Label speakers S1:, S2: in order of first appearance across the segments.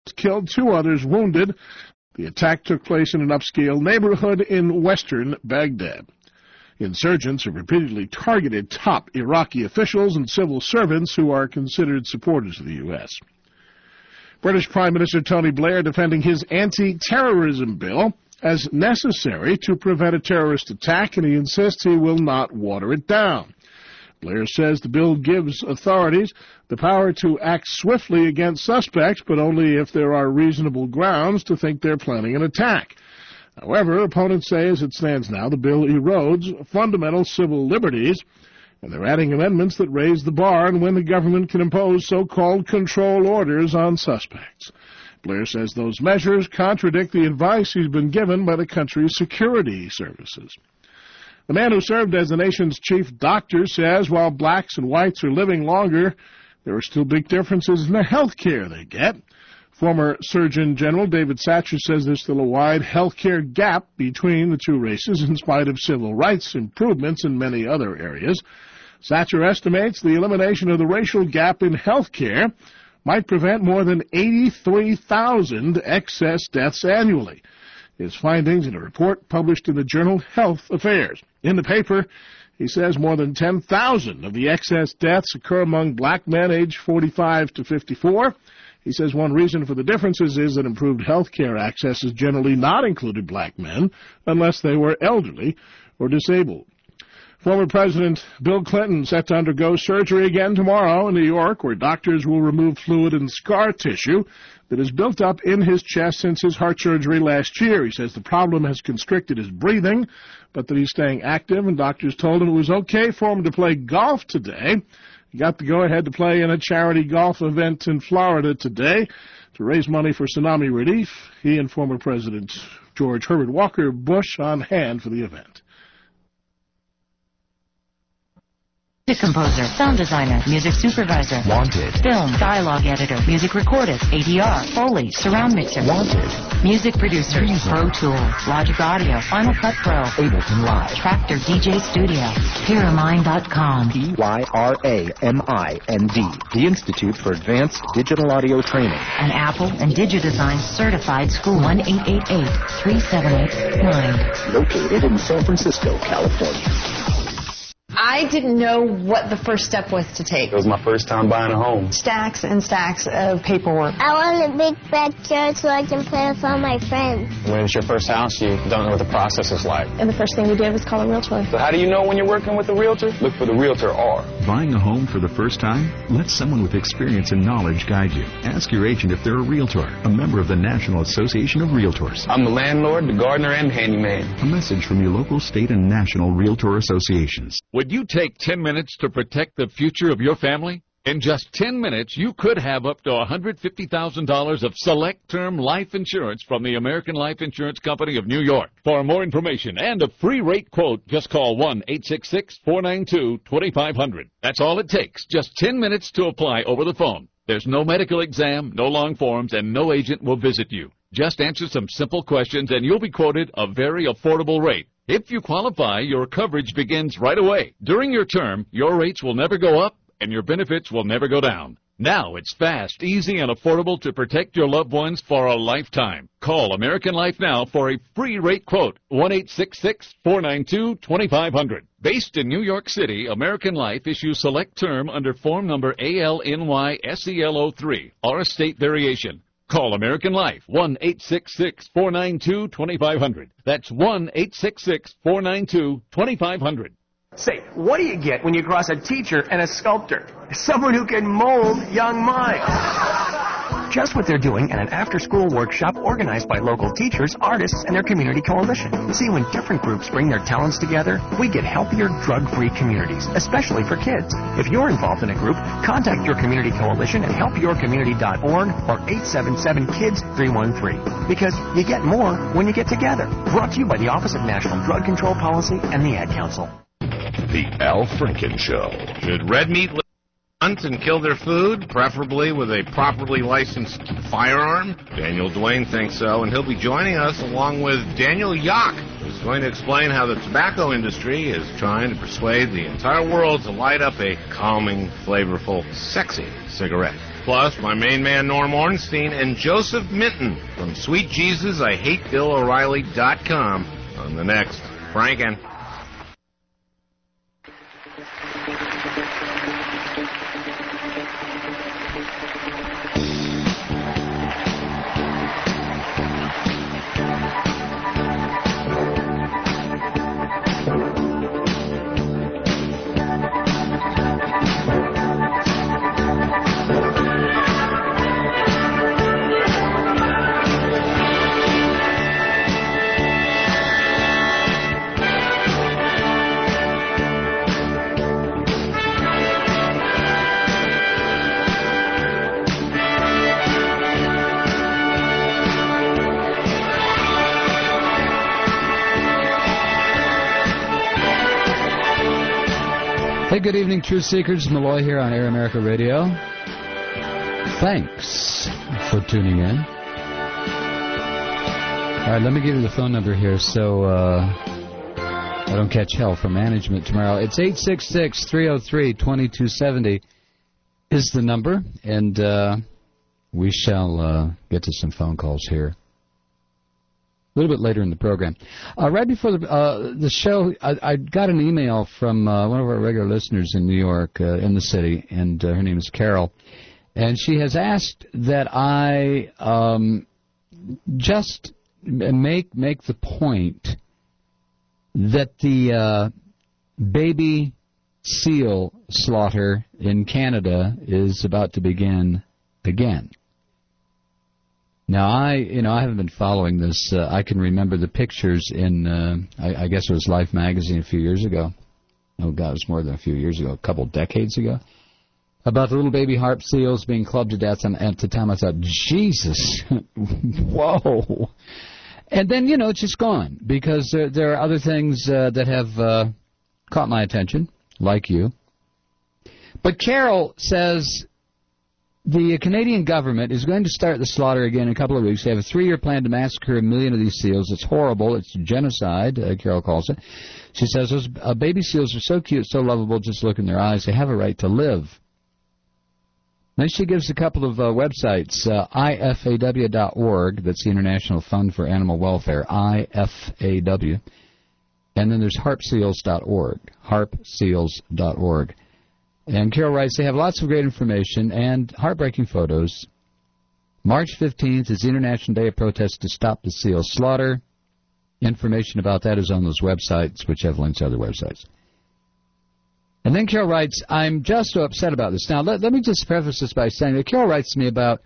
S1: killed, 2 others wounded. The attack took place in an upscale neighborhood in western Baghdad. Insurgents have repeatedly targeted top Iraqi officials and civil servants who are considered supporters of the U.S. British Prime Minister Tony Blair defending his anti-terrorism bill as necessary to prevent a terrorist attack, and he insists he will not water it down. Blair says the bill gives authorities the power to act swiftly against suspects, but only if there are reasonable grounds to think they're planning an attack. However, opponents say as it stands now, the bill erodes fundamental civil liberties, and they're adding amendments that raise the bar on when the government can impose so-called control orders on suspects. Blair says those measures contradict the advice he's been given by the country's security services. The man who served as the nation's chief doctor says while blacks and whites are living longer, there are still big differences in the health care they get. Former Surgeon General David Satcher says there's still a wide health care gap between the two races in spite of civil rights improvements in many other areas. Satcher estimates the elimination of the racial gap in health care might prevent more than 83,000 excess deaths annually. His findings in a report published in the journal Health Affairs. In the paper, he says more than 10,000 of the excess deaths occur among black men aged 45 to 54. He says one reason for the differences is that improved health care access has generally not included black men unless they were elderly or disabled. Former President Bill Clinton set to undergo surgery again tomorrow in New York, where doctors will remove fluid and scar tissue that has built up in his chest since his heart surgery last year. He says the problem has constricted his breathing, but that he's staying active, and doctors told him it was okay for him to play golf today. He got the go-ahead to play in a charity golf event in Florida today to raise money for tsunami relief. He and former President George Herbert Walker Bush on hand for the event.
S2: Music composer, sound designer, music supervisor,
S3: wanted.
S2: Film, dialogue editor, music recordist, ADR, Foley, surround mixer,
S3: wanted.
S2: Music producer, Pro Tools, Logic Audio, Final Cut Pro,
S3: Ableton Live,
S2: Tractor DJ Studio, Pyramind.com,
S3: PYRAMIND, the Institute for Advanced Digital Audio Training,
S2: an Apple and Digidesign certified school. 1-888-3789.
S3: Located in San Francisco, California.
S4: I didn't know what the first step was to take.
S5: It was my first time buying a home.
S4: Stacks and stacks of paperwork.
S6: I want a big backyard so I can play with all my friends.
S5: When it's your first house, you don't know what the process is like.
S4: And the first thing we did was call a realtor.
S5: So how do you know when you're working with a realtor? Look for the Realtor R.
S7: Buying a home for the first time? Let someone with experience and knowledge guide you. Ask your agent if they're a realtor, a member of the National Association of Realtors.
S5: I'm the landlord, the gardener, and handyman.
S7: A message from your local, state, and national realtor associations.
S8: Would you take 10 minutes to protect the future of your family? In just 10 minutes, you could have up to $150,000 of select-term life insurance from the American Life Insurance Company of New York. For more information and a free rate quote, just call 1-866-492-2500. That's all it takes, just 10 minutes to apply over the phone. There's no medical exam, no long forms, and no agent will visit you. Just answer some simple questions and you'll be quoted a very affordable rate. If you qualify, your coverage begins right away. During your term, your rates will never go up and your benefits will never go down. Now it's fast, easy, and affordable to protect your loved ones for a lifetime. Call American Life now for a free rate quote, 1-866-492-2500. Based in New York City, American Life issues select term under form number ALNYSEL03 or a state variation. Call American Life, 1-866-492-2500. That's 1-866-492-2500.
S9: Say, what do you get when you cross a teacher and a sculptor? Someone who can mold young minds. Just what they're doing at an after-school workshop organized by local teachers, artists, and their community coalition. See, when different groups bring their talents together, we get healthier, drug-free communities, especially for kids. If you're involved in a group, contact your community coalition at helpyourcommunity.org or 877-KIDS-313. Because you get more when you get together. Brought to you by the Office of National Drug Control Policy and the Ad Council.
S10: The Al Franken Show.
S11: Should red meat hunt and kill their food, preferably with a properly licensed firearm? Daniel Duane thinks so, and he'll be joining us along with Daniel Yock, who's going to explain how the tobacco industry is trying to persuade the entire world to light up a calming, flavorful, sexy cigarette. Plus, my main man Norm Ornstein and Joseph Minton from SweetJesusIHateBillO'Reilly.com on the next Franken.
S12: Hey, good evening, Truth Seekers. Malloy here on Air America Radio. Thanks for tuning in. All right, let me give you the phone number here so I don't catch hell from management tomorrow. It's 866-303-2270 is the number, and we shall get to some phone calls here a little bit later in the program. Right before the show, I got an email from one of our regular listeners in New York, in the city, and her name is Carol. And she has asked that I just make the point that the baby seal slaughter in Canada is about to begin again. Now, I haven't been following this. I can remember the pictures in, I guess it was Life magazine a few years ago. Oh, God, it was more than a few years ago, a couple decades ago, about the little baby harp seals being clubbed to death. And at the time, I thought, Jesus, whoa. And then, it's just gone, because there are other things that have caught my attention, like you. But Carol says the Canadian government is going to start the slaughter again in a couple of weeks. They have a 3-year plan to massacre 1 million of these seals. It's horrible. It's genocide, Carol calls it. She says those baby seals are so cute, so lovable, just look in their eyes. They have a right to live. Then she gives a couple of websites, IFAW.org, that's the International Fund for Animal Welfare, IFAW. And then there's harpseals.org, harpseals.org. And Carol writes, they have lots of great information and heartbreaking photos. March 15th is the International Day of Protest to stop the seal slaughter. Information about that is on those websites, which have links to other websites. And then Carol writes, I'm just so upset about this. Now, let me just preface this by saying that Carol writes to me about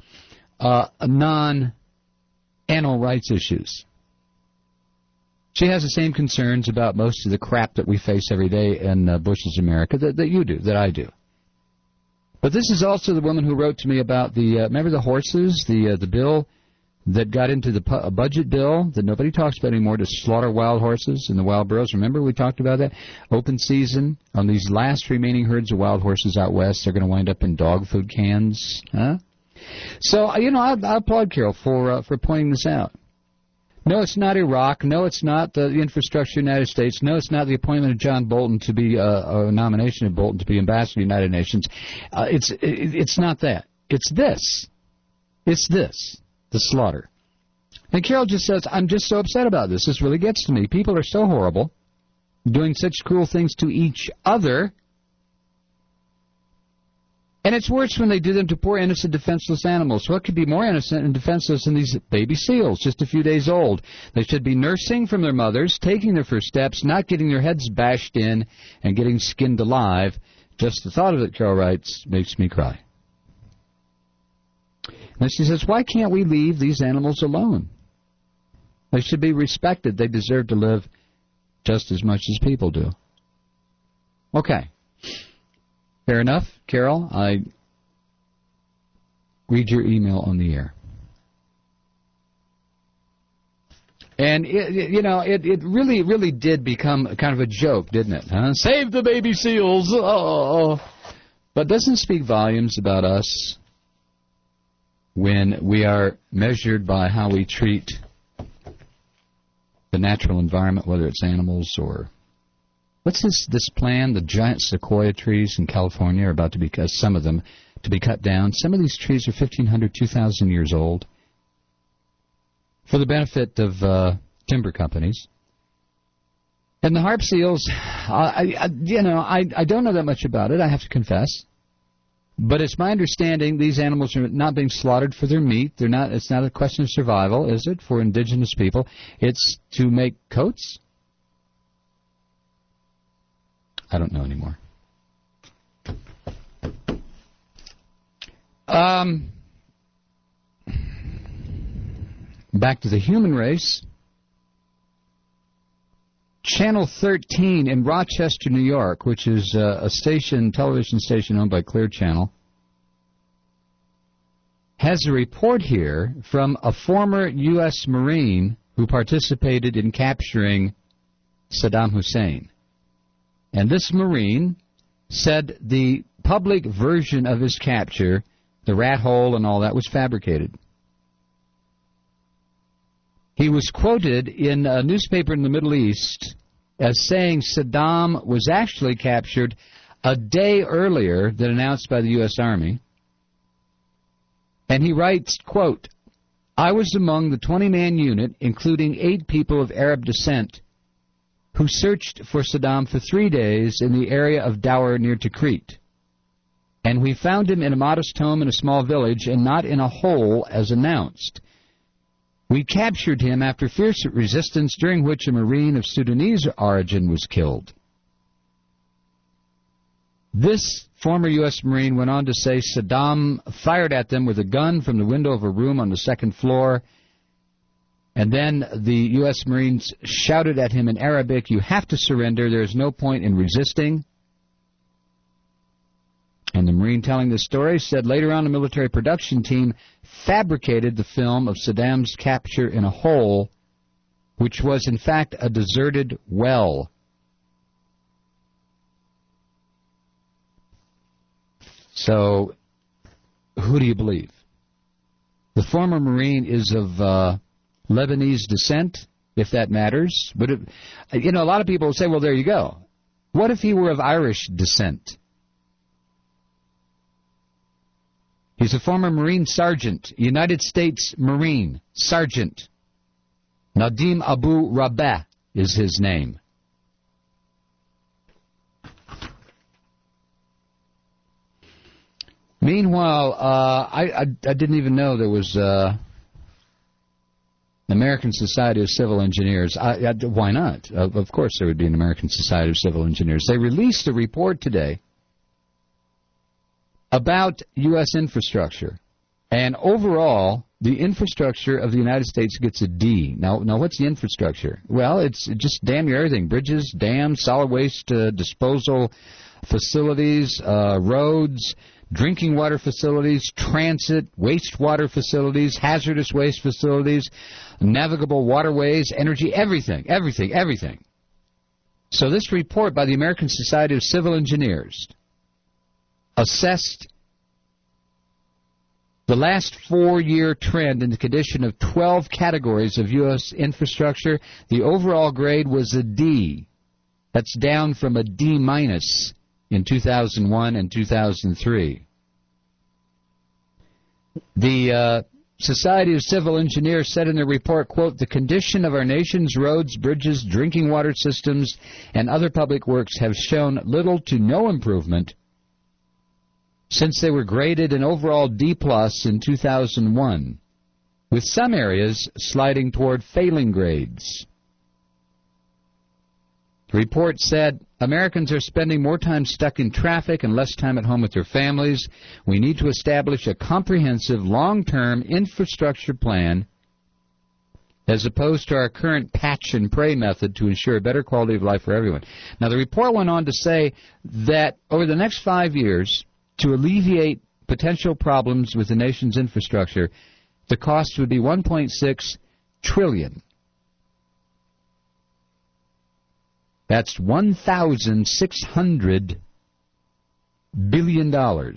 S12: non-animal rights issues. She has the same concerns about most of the crap that we face every day in Bush's America that you do, that I do. But this is also the woman who wrote to me about the, remember the horses, the bill that got into the budget bill that nobody talks about anymore to slaughter wild horses in the wild boroughs. Remember we talked about that? Open season on these last remaining herds of wild horses out west. They're going to wind up in dog food cans. Huh? So, I applaud Carol for pointing this out. No, it's not Iraq. No, it's not the infrastructure of the United States. No, it's not the appointment of John Bolton to be a nomination of Bolton to be ambassador to the United Nations. It's not that. It's this. It's this, the slaughter. And Carol just says, I'm just so upset about this. This really gets to me. People are so horrible, doing such cruel things to each other. And it's worse when they do them to poor, innocent, defenseless animals. What could be more innocent and defenseless than these baby seals, just a few days old? They should be nursing from their mothers, taking their first steps, not getting their heads bashed in and getting skinned alive. Just the thought of it, Carol writes, makes me cry. And she says, why can't we leave these animals alone? They should be respected. They deserve to live just as much as people do. Okay. Fair enough, Carol. I read your email on the air. And, it really did become kind of a joke, didn't it? Huh? Save the baby seals. Oh. But doesn't it speak volumes about us when we are measured by how we treat the natural environment, whether it's animals or... What's this plan? The giant sequoia trees in California are about to be, some of them, to be cut down. Some of these trees are 1,500, 2,000 years old for the benefit of timber companies. And the harp seals, I don't know that much about it, I have to confess. But it's my understanding these animals are not being slaughtered for their meat. It's not a question of survival, is it, for indigenous people? It's to make coats? I don't know anymore. Back to the human race. Channel 13 in Rochester, New York, which is a television station owned by Clear Channel, has a report here from a former U.S. Marine who participated in capturing Saddam Hussein. And this Marine said the public version of his capture, the rat hole and all that, was fabricated. He was quoted in a newspaper in the Middle East as saying Saddam was actually captured a day earlier than announced by the U.S. Army. And he writes, quote, "I was among the 20-man unit, including 8 people of Arab descent, who searched for Saddam for 3 days in the area of Dower near Tikrit. And we found him in a modest home in a small village and not in a hole as announced. We captured him after fierce resistance, during which a Marine of Sudanese origin was killed." This former U.S. Marine went on to say Saddam fired at them with a gun from the window of a room on the 2nd floor, and then the U.S. Marines shouted at him in Arabic, "You have to surrender, there is no point in resisting." And the Marine telling the story said later on a military production team fabricated the film of Saddam's capture in a hole, which was in fact a deserted well. So, who do you believe? The former Marine is of Lebanese descent, if that matters. But, a lot of people say, well, there you go. What if he were of Irish descent? He's a former Marine Sergeant, United States Marine Sergeant. Nadim Abu Rabah is his name. Meanwhile, I didn't even know there was American Society of Civil Engineers. Why not? Of course there would be an American Society of Civil Engineers. They released a report today about U.S. infrastructure. And overall, the infrastructure of the United States gets a D. Now what's the infrastructure? Well, it's just damn near everything. Bridges, dams, solid waste disposal facilities, roads, drinking water facilities, transit, wastewater facilities, hazardous waste facilities, navigable waterways, energy, everything. So this report by the American Society of Civil Engineers assessed the last 4-year trend in the condition of 12 categories of U.S. infrastructure. The overall grade was a D. That's down from a D- in 2001 and 2003. The Society of Civil Engineers said in their report, quote, "The condition of our nation's roads, bridges, drinking water systems, and other public works have shown little to no improvement since they were graded an overall D+ in 2001, with some areas sliding toward failing grades." The report said, "Americans are spending more time stuck in traffic and less time at home with their families. We need to establish a comprehensive, long-term infrastructure plan as opposed to our current patch and pray method to ensure a better quality of life for everyone." Now, the report went on to say that over the next 5 years, to alleviate potential problems with the nation's infrastructure, the cost would be $1.6 trillion. That's $1,600 billion.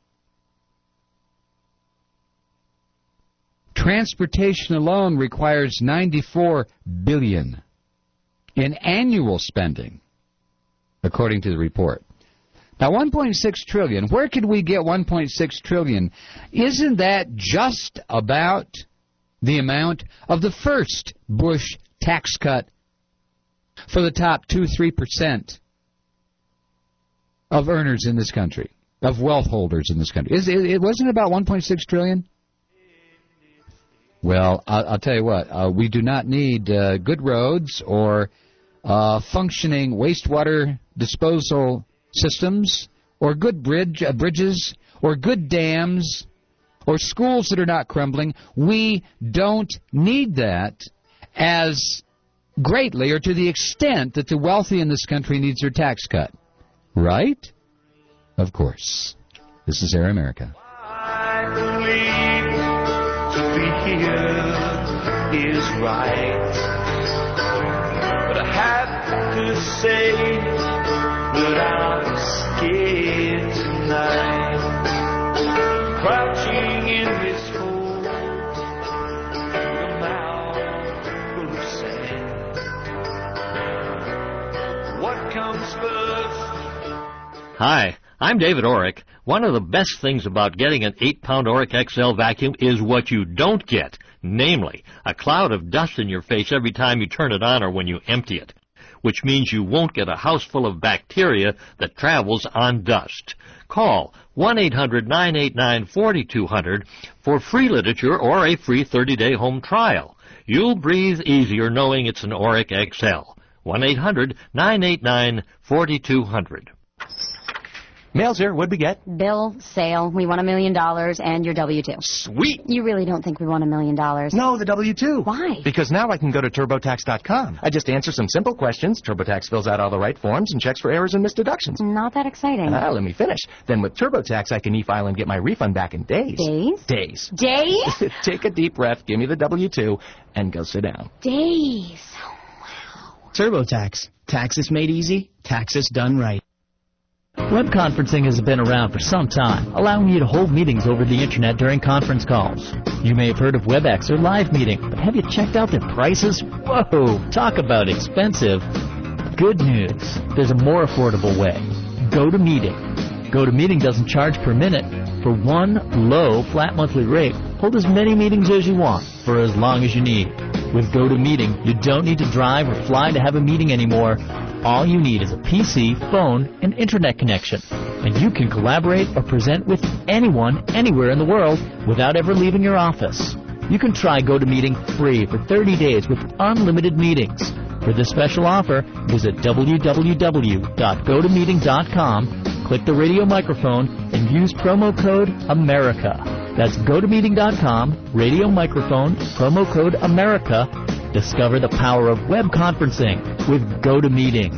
S12: Transportation alone requires $94 billion in annual spending, according to the report. Now, 1.6 trillion. Where could we get 1.6 trillion? Isn't that just about the amount of the first Bush tax cut for the top 2-3% of earners in this country, of wealth holders in this country? It wasn't about 1.6 trillion? Well, I'll tell you what. We do not need good roads or functioning wastewater disposal systems or good bridges or good dams or schools that are not crumbling. We don't need that as greatly or to the extent that the wealthy in this country needs their tax cut. Right? Of course. This is Air America.
S13: I believe to be here is right, but I have to say that I'm scared tonight, crouching in this hole, the mouth full of sand. What comes first?
S14: Hi, I'm David Orrick. One of the best things about getting an 8-pound Orrick XL vacuum is what you don't get, namely, a cloud of dust in your face every time you turn it on or when you empty it, which means you won't get a house full of bacteria that travels on dust. Call 1-800-989-4200 for free literature or a free 30-day home trial. You'll breathe easier knowing it's an Orrick XL. 1-800-989-4200.
S9: Mail, sir. What'd we get?
S15: Bill, sale. We won $1 million and your W-2.
S9: Sweet.
S15: You really don't think we won $1 million?
S9: No, the W-2.
S15: Why?
S9: Because now I can go to TurboTax.com. I just answer some simple questions. TurboTax fills out all the right forms and checks for errors and misdeductions.
S15: Not that exciting.
S9: Let me finish. Then with TurboTax, I can e-file and get my refund back in days.
S15: Days?
S9: Days.
S15: Days?
S9: Take a deep breath, give me the W-2, and go sit down.
S15: Days.
S16: Wow. TurboTax. Taxes made easy. Taxes done right.
S17: Web conferencing has been around for some time, allowing you to hold meetings over the Internet during conference calls. You may have heard of WebEx or Live Meeting, but have you checked out their prices? Whoa, talk about expensive. Good news, there's a more affordable way. GoToMeeting. GoToMeeting doesn't charge per minute. For one low, flat monthly rate, hold as many meetings as you want for as long as you need. With GoToMeeting, you don't need to drive or fly to have a meeting anymore. All you need is a PC, phone, and internet connection. And you can collaborate or present with anyone, anywhere in the world without ever leaving your office. You can try GoToMeeting free for 30 days with unlimited meetings. For this special offer, visit www.gotomeeting.com, click the radio microphone, and use promo code AMERICA. That's gotomeeting.com, radio microphone, promo code AMERICA. Discover the power of web conferencing with GoToMeeting.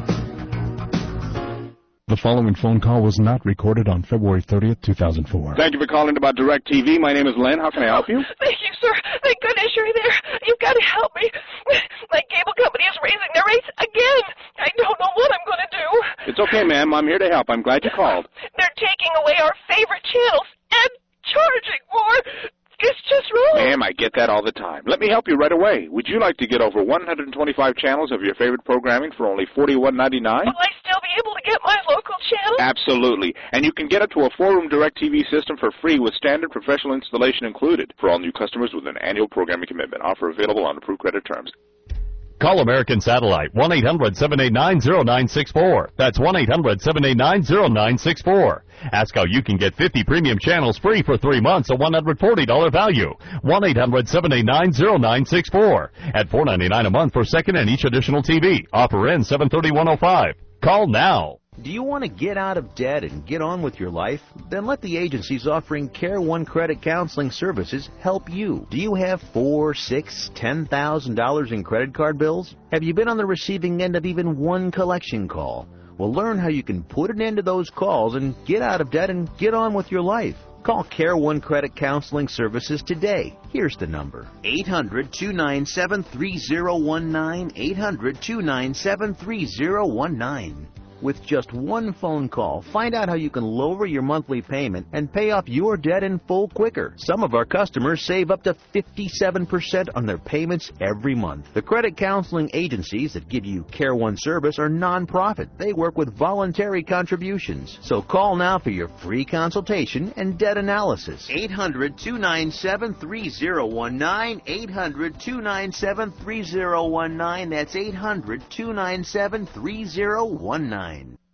S18: The following phone call was not recorded on February 30th, 2004.
S19: Thank you for calling about DirecTV. My name is Len. How can I help you?
S20: Thank you, sir. Thank goodness you're there. You've got to help me. My cable company is raising their rates again. I don't know what I'm going to do.
S19: It's okay, ma'am. I'm here to help. I'm glad you called.
S20: They're taking away our favorite channels and charging more. It's just wrong.
S19: Ma'am, I get that all the time. Let me help you right away. Would you like to get over 125 channels of your favorite programming for only $41.99?
S20: Will I still be able to get my local channel?
S19: Absolutely. And you can get it to a 4-room DirecTV system for free with standard professional installation included for all new customers with an annual programming commitment. Offer available on approved credit terms.
S21: Call American Satellite, 1-800-789-0964. That's 1-800-789-0964. Ask how you can get 50 premium channels free for 3 months, a $140 value. 1-800-789-0964. At $4.99 a month for second and each additional TV. Offer ends 7/30/105. Call now.
S22: Do you want to get out of debt and get on with your life? Then let the agencies offering Care One Credit Counseling Services help you. Do you have $4,000, $6,000, $10,000 in credit card bills? Have you been on the receiving end of even one collection call? Well, learn how you can put an end to those calls and get out of debt and get on with your life. Call Care One Credit Counseling Services today. Here's the number. 800-297-3019. 800-297-3019. With just one phone call, find out how you can lower your monthly payment and pay off your debt in full quicker. Some of our customers save up to 57% on their payments every month. The credit counseling agencies that give you Care One service are non-profit. They work with voluntary contributions. So call now for your free consultation and debt analysis. 800-297-3019. 800-297-3019. That's 800-297-3019.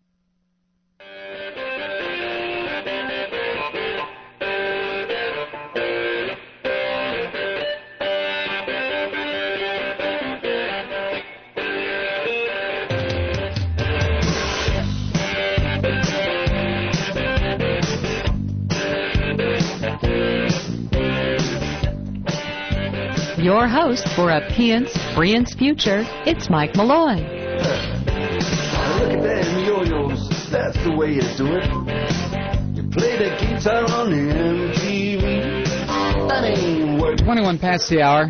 S1: Your host for a Pience future, it's Mike Malloy.
S13: Look at them yo-yos, that's the way you do it. You play the guitar on the MTV. That ain't work.
S12: 21 past the hour.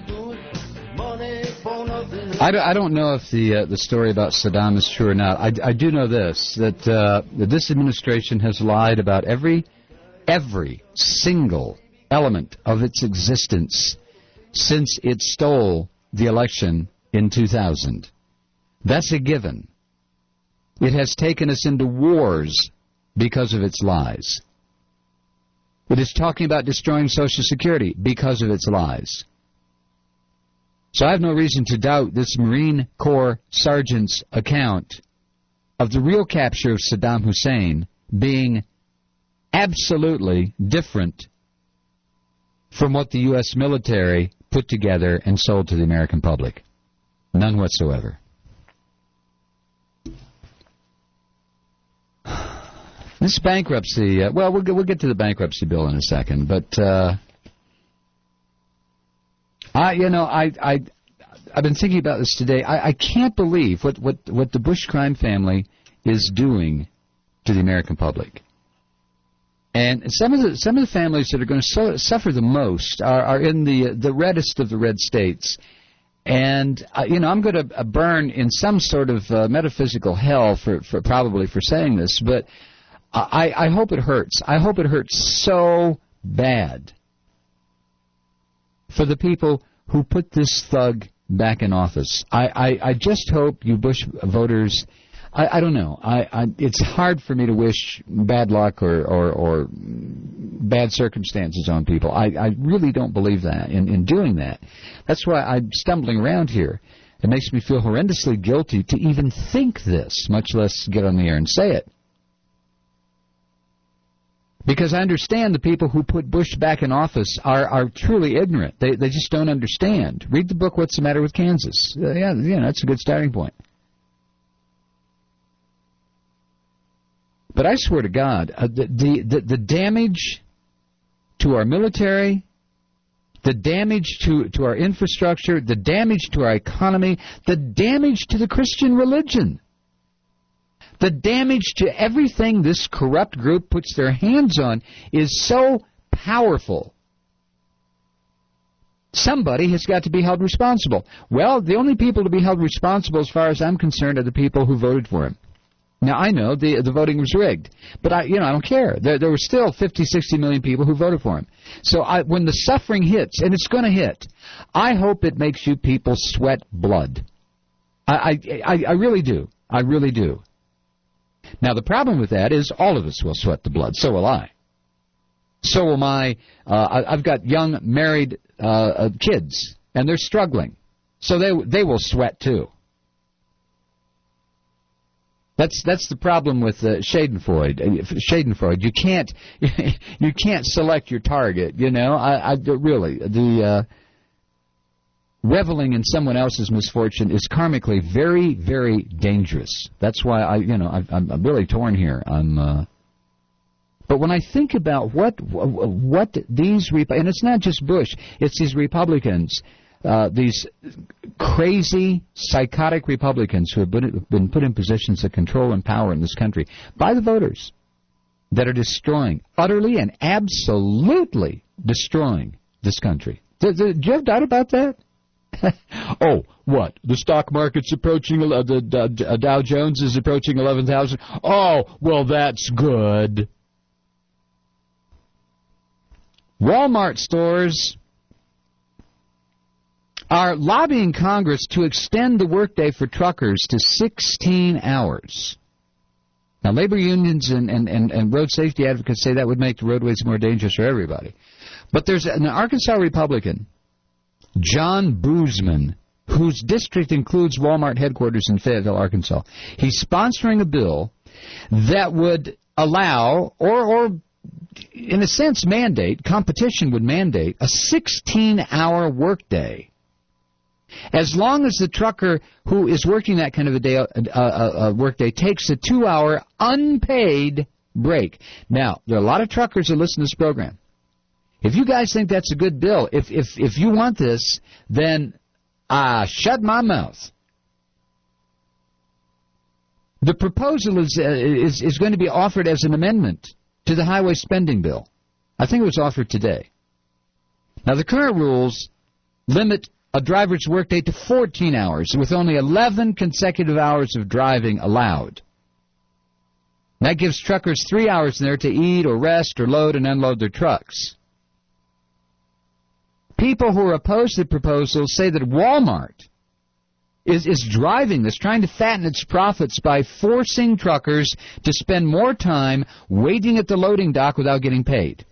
S12: I don't know if the story about Saddam is true or not. I do know this, that this administration has lied about every single element of its existence since it stole the election in 2000. That's a given. It has taken us into wars because of its lies. It is talking about destroying Social Security because of its lies. So I have no reason to doubt this Marine Corps sergeant's account of the real capture of Saddam Hussein being absolutely different from what the U.S. military put together and sold to the American public. None whatsoever. This bankruptcy, we'll get to the bankruptcy bill in a second, but I've been thinking about this today. I can't believe what the Bush crime family is doing to the American public. And some of the families that are going to suffer the most are in the reddest of the red states. And I'm going to burn in some sort of metaphysical hell for saying this, but I hope it hurts. I hope it hurts so bad for the people who put this thug back in office. I just hope you Bush voters. I don't know. It's hard for me to wish bad luck or bad circumstances on people. I really don't believe that in doing that. That's why I'm stumbling around here. It makes me feel horrendously guilty to even think this, much less get on the air and say it. Because I understand the people who put Bush back in office are truly ignorant. They just don't understand. Read the book, What's the Matter with Kansas? That's a good starting point. But I swear to God, the damage to our military, the damage to our infrastructure, the damage to our economy, the damage to the Christian religion, the damage to everything this corrupt group puts their hands on is so powerful. Somebody has got to be held responsible. Well, the only people to be held responsible, as far as I'm concerned, are the people who voted for him. Now, I know the voting was rigged, but I don't care. There were still 50, 60 million people who voted for him. So when the suffering hits, and it's going to hit, I hope it makes you people sweat blood. I really do. I really do. Now, the problem with that is all of us will sweat the blood. So will I. So will I've got young married kids, and they're struggling. So they will sweat too. That's the problem with Schadenfreude. Schadenfreude. You can't select your target. Really the reveling in someone else's misfortune is karmically very, very dangerous. That's why I'm really torn here. But when I think about what these and it's not just Bush, it's these Republicans. These crazy, psychotic Republicans who have been put in positions of control and power in this country by the voters that are destroying, utterly and absolutely destroying this country. Do you have doubt about that? Oh, What? The stock market's approaching, the Dow Jones is approaching 11,000? Oh, well, that's good. Walmart stores are lobbying Congress to extend the workday for truckers to 16 hours. Now, labor unions and road safety advocates say that would make the roadways more dangerous for everybody. But there's an Arkansas Republican, John Boozman, whose district includes Walmart headquarters in Fayetteville, Arkansas. He's sponsoring a bill that would allow, or in a sense mandate, competition would mandate, a 16-hour workday. As long as the trucker who is working that kind of a workday takes a 2-hour unpaid break. Now, there are a lot of truckers that listen to this program. If you guys think that's a good bill, if you want this, then shut my mouth. The proposal is going to be offered as an amendment to the highway spending bill. I think it was offered today. Now, the current rules limit a driver's workday to 14 hours, with only 11 consecutive hours of driving allowed. That gives truckers 3 hours in there to eat or rest or load and unload their trucks. People who are opposed to the proposal say that Walmart is driving this, trying to fatten its profits by forcing truckers to spend more time waiting at the loading dock without getting paid.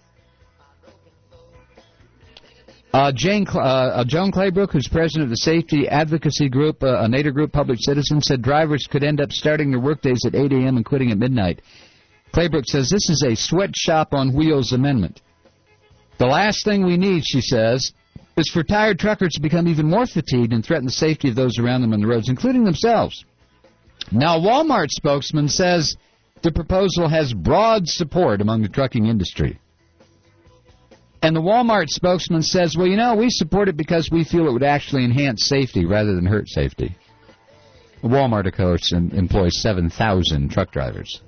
S12: Joan Claybrook, who's president of the safety advocacy group, a Nader Group Public Citizen, said drivers could end up starting their workdays at 8 a.m. and quitting at midnight. Claybrook says this is a sweatshop on wheels amendment. The last thing we need, she says, is for tired truckers to become even more fatigued and threaten the safety of those around them on the roads, including themselves. Now, Walmart spokesman says the proposal has broad support among the trucking industry. And the Walmart spokesman says, well, you know, we support it because we feel it would actually enhance safety rather than hurt safety. Walmart, of course, employs 7,000 truck drivers.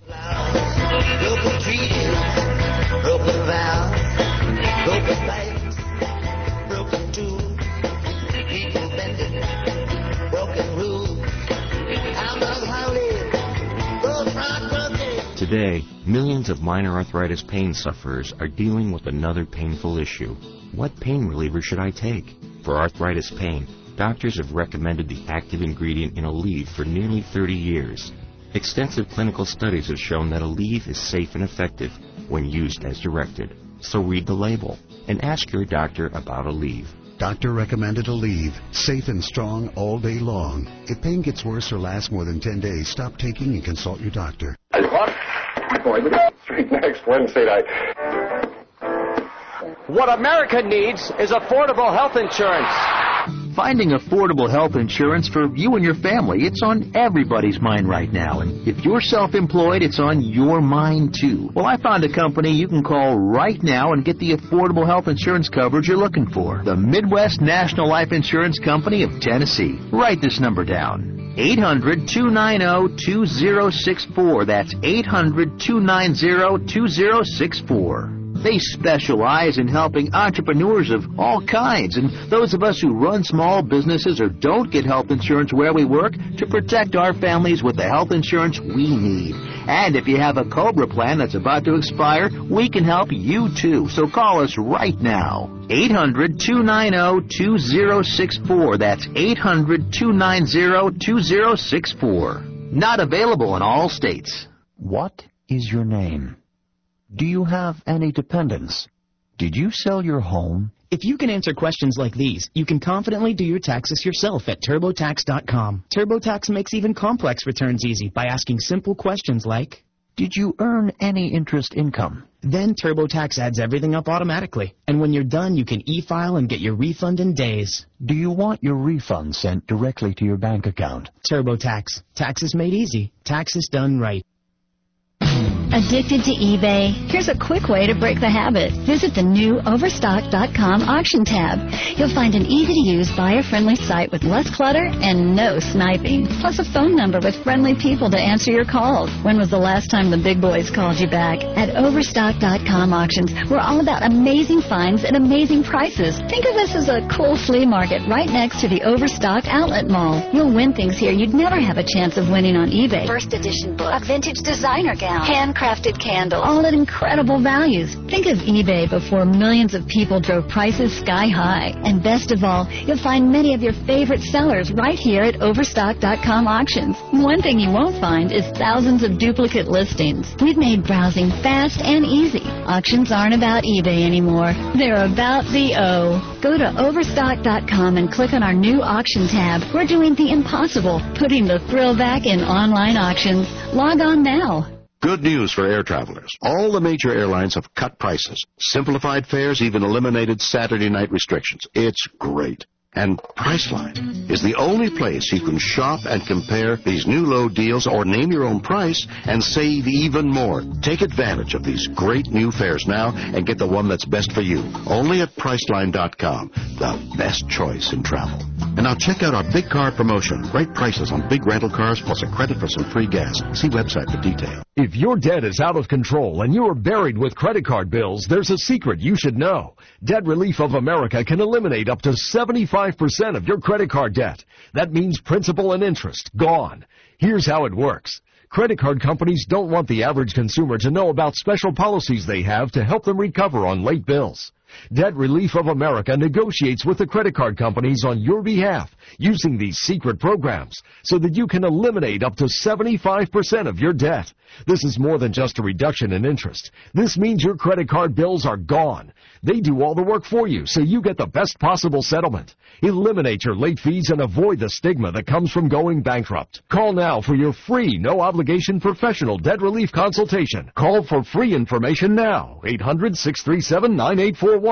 S2: Today, millions of minor arthritis pain sufferers are dealing with another painful issue. What pain reliever should I take? For arthritis pain, doctors have recommended the active ingredient in Aleve for nearly 30 years. Extensive clinical studies have shown that Aleve is safe and effective when used as directed. So read the label and ask your doctor about Aleve.
S3: Doctor recommended Aleve. Safe and strong all day long. If pain gets worse or lasts more than 10 days, stop taking and consult your doctor.
S23: Street next Wednesday night.
S24: What America needs is affordable health insurance.
S25: Finding affordable health insurance for you and your family, it's on everybody's mind right now. And if you're self-employed, it's on your mind too. Well, I found a company you can call right now and get the affordable health insurance coverage you're looking for. The Midwest National Life Insurance Company of Tennessee. Write this number down. 800-290-2064. That's 800-290-2064. They specialize in helping entrepreneurs of all kinds and those of us who run small businesses or don't get health insurance where we work to protect our families with the health insurance we need. And if you have a COBRA plan that's about to expire, we can help you too. So call us right now. 800-290-2064. That's 800-290-2064. Not available in all states. What is your name? Do you have any dependents? Did you sell your home?
S16: If you can answer questions like these, you can confidently do your taxes yourself at TurboTax.com. TurboTax makes even complex returns easy by asking simple questions like,
S25: did you earn any interest income?
S16: Then TurboTax adds everything up automatically. And when you're done, you can e-file and get your refund in days.
S25: Do you want your refund sent directly to your bank account?
S16: TurboTax. Taxes made easy. Taxes done right.
S4: Addicted to eBay? Here's a quick way to break the habit. Visit the new Overstock.com auction tab. You'll find an easy-to-use, buyer-friendly site with less clutter and no sniping. Plus a phone number with friendly people to answer your calls. When was the last time the big boys called you back? At Overstock.com auctions, we're all about amazing finds at amazing prices. Think of this as a cool flea market right next to the Overstock Outlet Mall. You'll win things here you'd never have a chance of winning on eBay. First edition book, a vintage designer gown, handcrafted candles, all at incredible values. Think of eBay before millions of people drove prices sky high. And best of all, you'll find many of your favorite sellers right here at Overstock.com auctions. One thing you won't find is thousands of duplicate listings. We've made browsing fast and easy. Auctions aren't about eBay anymore. They're about the O. Go to Overstock.com and click on our new auction tab. We're doing the impossible, putting the thrill back in online auctions. Log on now.
S5: Good news for air travelers. All the major airlines have cut prices, simplified fares, even eliminated Saturday night restrictions. It's great. And Priceline is the only place you can shop and compare these new low deals or name your own price and save even more. Take advantage of these great new fares now and get the one that's best for you. Only at Priceline.com, the best choice in travel. And now check out our big car promotion. Great prices on big rental cars plus a credit for some free gas. See website for details.
S6: If your debt is out of control and you are buried with credit card bills, there's a secret you should know. Debt Relief of America can eliminate up to 75% of your credit card debt. That means principal and interest gone. Here's how it works. Credit card companies don't want the average consumer to know about special policies they have to help them recover on late bills. Debt Relief of America negotiates with the credit card companies on your behalf using these secret programs so that you can eliminate up to 75% of your debt. This is more than just a reduction in interest. This means your credit card bills are gone. They do all the work for you so you get the best possible settlement. Eliminate your late fees and avoid the stigma that comes from going bankrupt. Call now for your free, no-obligation professional debt relief consultation. Call for free information now. 800-637-9841.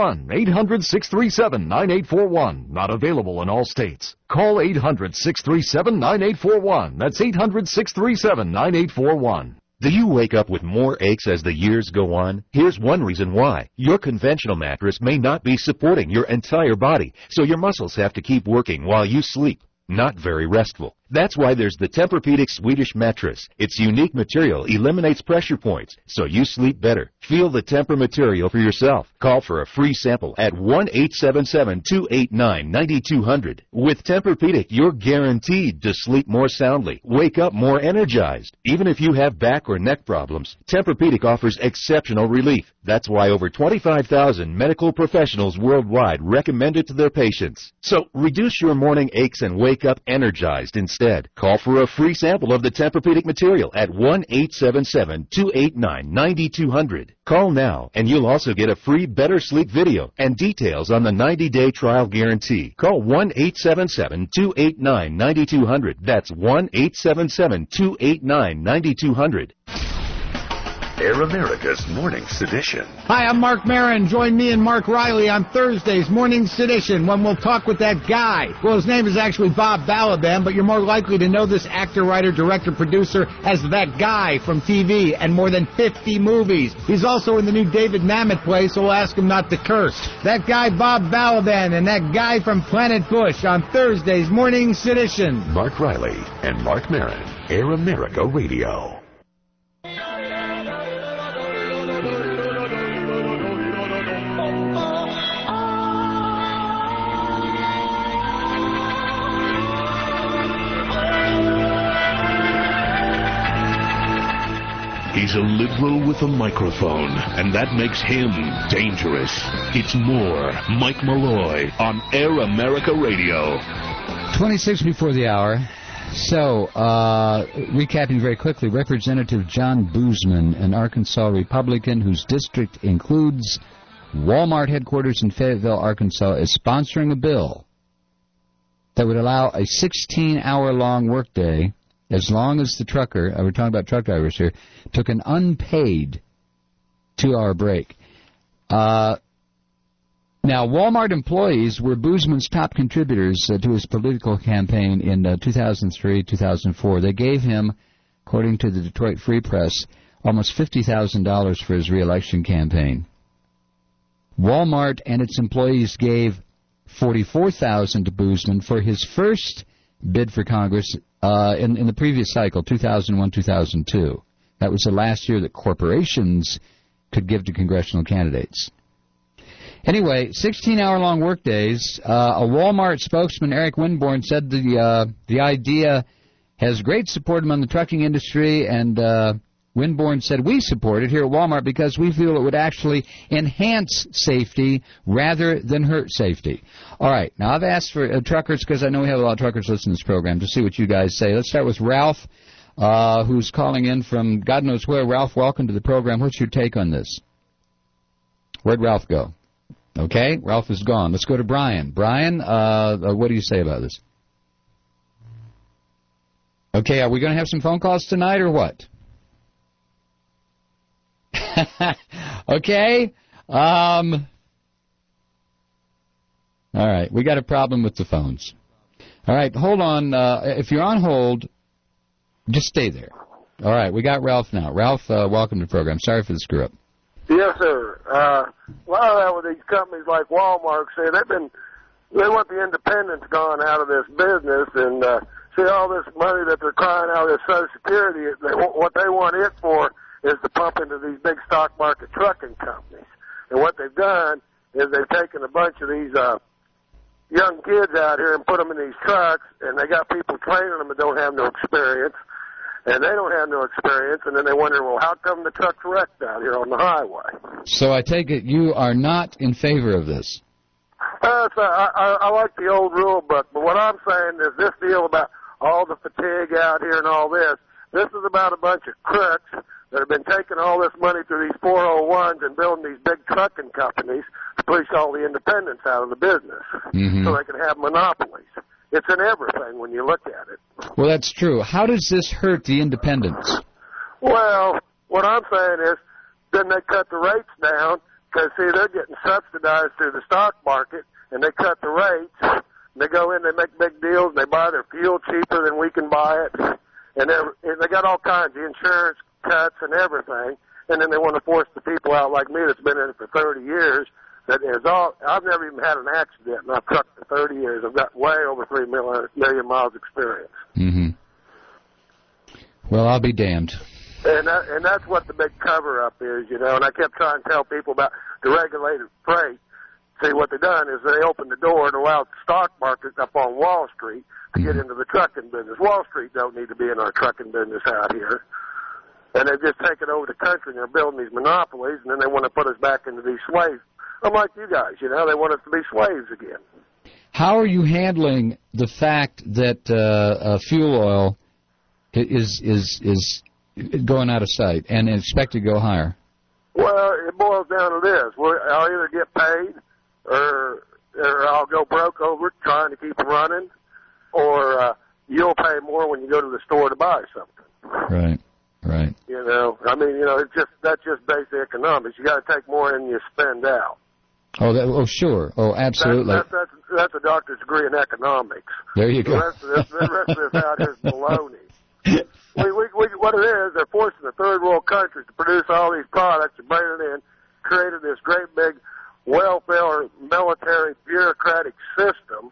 S6: 800-637-9841. Not available in all states. Call 800-637-9841. That's 800-637-9841.
S7: Do you wake up with more aches as the years go on? Here's one reason why. Your conventional mattress may not be supporting your entire body, so your muscles have to keep working while you sleep. Not very restful. That's why there's the Tempur-Pedic Swedish mattress. Its unique material eliminates pressure points, so you sleep better. Feel the Tempur material for yourself. Call for a free sample at 1-877-289-9200. With Tempur-Pedic, you're guaranteed to sleep more soundly, wake up more energized. Even if you have back or neck problems, Tempur-Pedic offers exceptional relief. That's why over 25,000 medical professionals worldwide recommend it to their patients. So reduce your morning aches and wake up energized instead. Call for a free sample of the Tempur-Pedic material at 1-877-289-9200. Call now, and you'll also get a free Better Sleep video and details on the 90-day trial guarantee. Call 1-877-289-9200. That's 1-877-289-9200.
S10: Air America's Morning Sedition.
S23: Hi, I'm Mark Maron. Join me and Mark Riley on Thursday's Morning Sedition when we'll talk with that guy. Well, his name is actually Bob Balaban, but you're more likely to know this actor, writer, director, producer as that guy from TV and more than 50 movies. He's also in the new David Mamet play, so we'll ask him not to curse. That guy, Bob Balaban, and that guy from Planet Bush on Thursday's Morning Sedition.
S10: Mark Riley and Mark Maron, Air America Radio. He's a liberal with a microphone, and that makes him dangerous. It's more Mike Malloy on Air America Radio.
S12: 26 before the hour. So, recapping very quickly, Representative John Boozman, an Arkansas Republican whose district includes Walmart headquarters in Fayetteville, Arkansas, is sponsoring a bill that would allow a 16-hour-long workday as long as the trucker, we're talking about truck drivers here, took an unpaid 2-hour break. Now, Walmart employees were Boozman's top contributors to his political campaign in 2003, 2004. They gave him, according to the Detroit Free Press, almost $50,000 for his re-election campaign. Walmart and its employees gave $44,000 to Boozman for his first bid for Congress in the previous cycle, 2001-2002. That was the last year that corporations could give to congressional candidates. Anyway, 16-hour-long workdays. A Walmart spokesman, Eric Winborn, said the idea has great support among the trucking industry, and Winborn said, we support it here at Walmart because we feel it would actually enhance safety rather than hurt safety. All right, now I've asked for truckers, because I know we have a lot of truckers listening to this program, to see what you guys say. Let's start with Ralph, who's calling in from God knows where. Ralph, welcome to the program. What's your take on this? Where'd Ralph go? Okay, Ralph is gone. Let's go to Brian. Brian, what do you say about this? Okay, are we going to have some phone calls tonight or what? Okay. All right, we got a problem with the phones. All right, hold on. If you're on hold, just stay there. All right, we got Ralph now. Ralph, welcome to the program. Sorry for the screw-up.
S8: Yes, sir. A lot of that with these companies like Walmart, say they want the independents gone out of this business, and see all this money that they're crying out of this Social Security. What they want it for is to pump into these big stock market trucking companies. And what they've done is they've taken a bunch of these young kids out here and put them in these trucks, and they got people training them that don't have no experience. And they don't have no experience, and then they wonder, well, how come the truck's wrecked out here on the highway?
S12: So I take it you are not in favor of this.
S8: I like the old rule book, but what I'm saying is this deal about all the fatigue out here and all this is about a bunch of crooks that have been taking all this money through these 401s and building these big trucking companies to push all the independents out of the business so they can have monopolies. It's in everything when you look at it.
S12: Well, that's true. How does this hurt the independents?
S8: Well, what I'm saying is then they cut the rates down because, see, they're getting subsidized through the stock market, and they cut the rates. And they go in, they make big deals, and they buy their fuel cheaper than we can buy it. And they got all kinds of insurance cuts and everything. And then they want to force the people out like me that's been in it for 30 years. I've never even had an accident, and I've trucked for 30 years. I've got way over 3 million miles experience.
S12: Mm-hmm. Well, I'll be damned.
S8: And that's what the big cover-up is, you know. And I kept trying to tell people about deregulated freight. See, what they've done is they opened the door and allowed the stock market up on Wall Street to get into the trucking business. Wall Street don't need to be in our trucking business out here. And they've just taken over the country, and they're building these monopolies, and then they want to put us back into these slaves. I'm like you guys, you know, they want us to be slaves again.
S12: How are you handling the fact that fuel oil is going out of sight and expected to go higher?
S8: Well, it boils down to this. I'll either get paid or I'll go broke over it trying to keep it running, or you'll pay more when you go to the store to buy something.
S12: Right.
S8: You know, I mean, you know, that's just basic economics. You got to take more than you spend out.
S12: Oh, sure. Oh, absolutely.
S8: That's a doctor's degree in economics.
S12: There you go.
S8: The rest of this out here is baloney. What it is, they're forcing the third world countries to produce all these products and bring it in, created this great big welfare, military, bureaucratic system,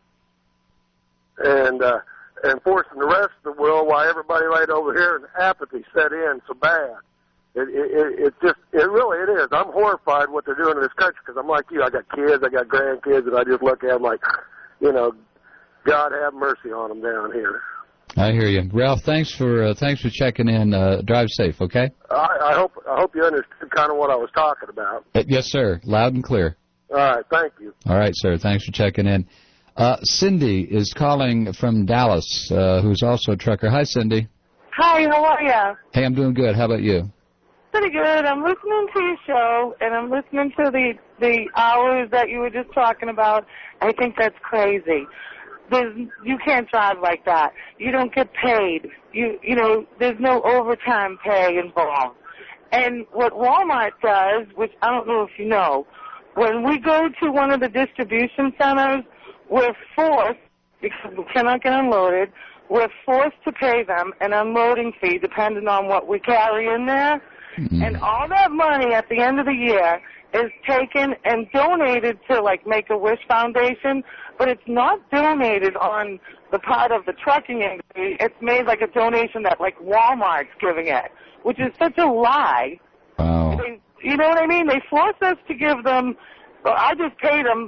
S8: and forcing the rest of the world while everybody laid over here and apathy set in so bad. It is. I'm horrified what they're doing in this country because I'm like you. I got kids, I got grandkids, and I just look at them like, you know, God have mercy on them down here.
S12: I hear you, Ralph. Thanks for checking in. Drive safe, okay?
S8: I hope you understood kind of what I was talking about.
S12: Yes, sir. Loud and clear.
S8: All right. Thank you.
S12: All right, sir. Thanks for checking in. Cindy is calling from Dallas, who's also a trucker. Hi, Cindy.
S9: Hi. How are you?
S12: Hey, I'm doing good. How about you?
S9: Pretty good. I'm listening to your show, and I'm listening to the hours that you were just talking about. I think that's crazy. You can't drive like that. You don't get paid. You know, there's no overtime pay involved. And what Walmart does, which I don't know if you know, when we go to one of the distribution centers, we're forced, because we cannot get unloaded, we're forced to pay them an unloading fee depending on what we carry in there. And all that money at the end of the year is taken and donated to, like, Make-A-Wish Foundation, but it's not donated on the part of the trucking industry. It's made like a donation that, like, Walmart's giving it, which is such a lie.
S12: Wow.
S9: You know what I mean? They force us to give them, well, I just paid them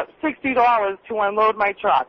S9: $60 to unload my truck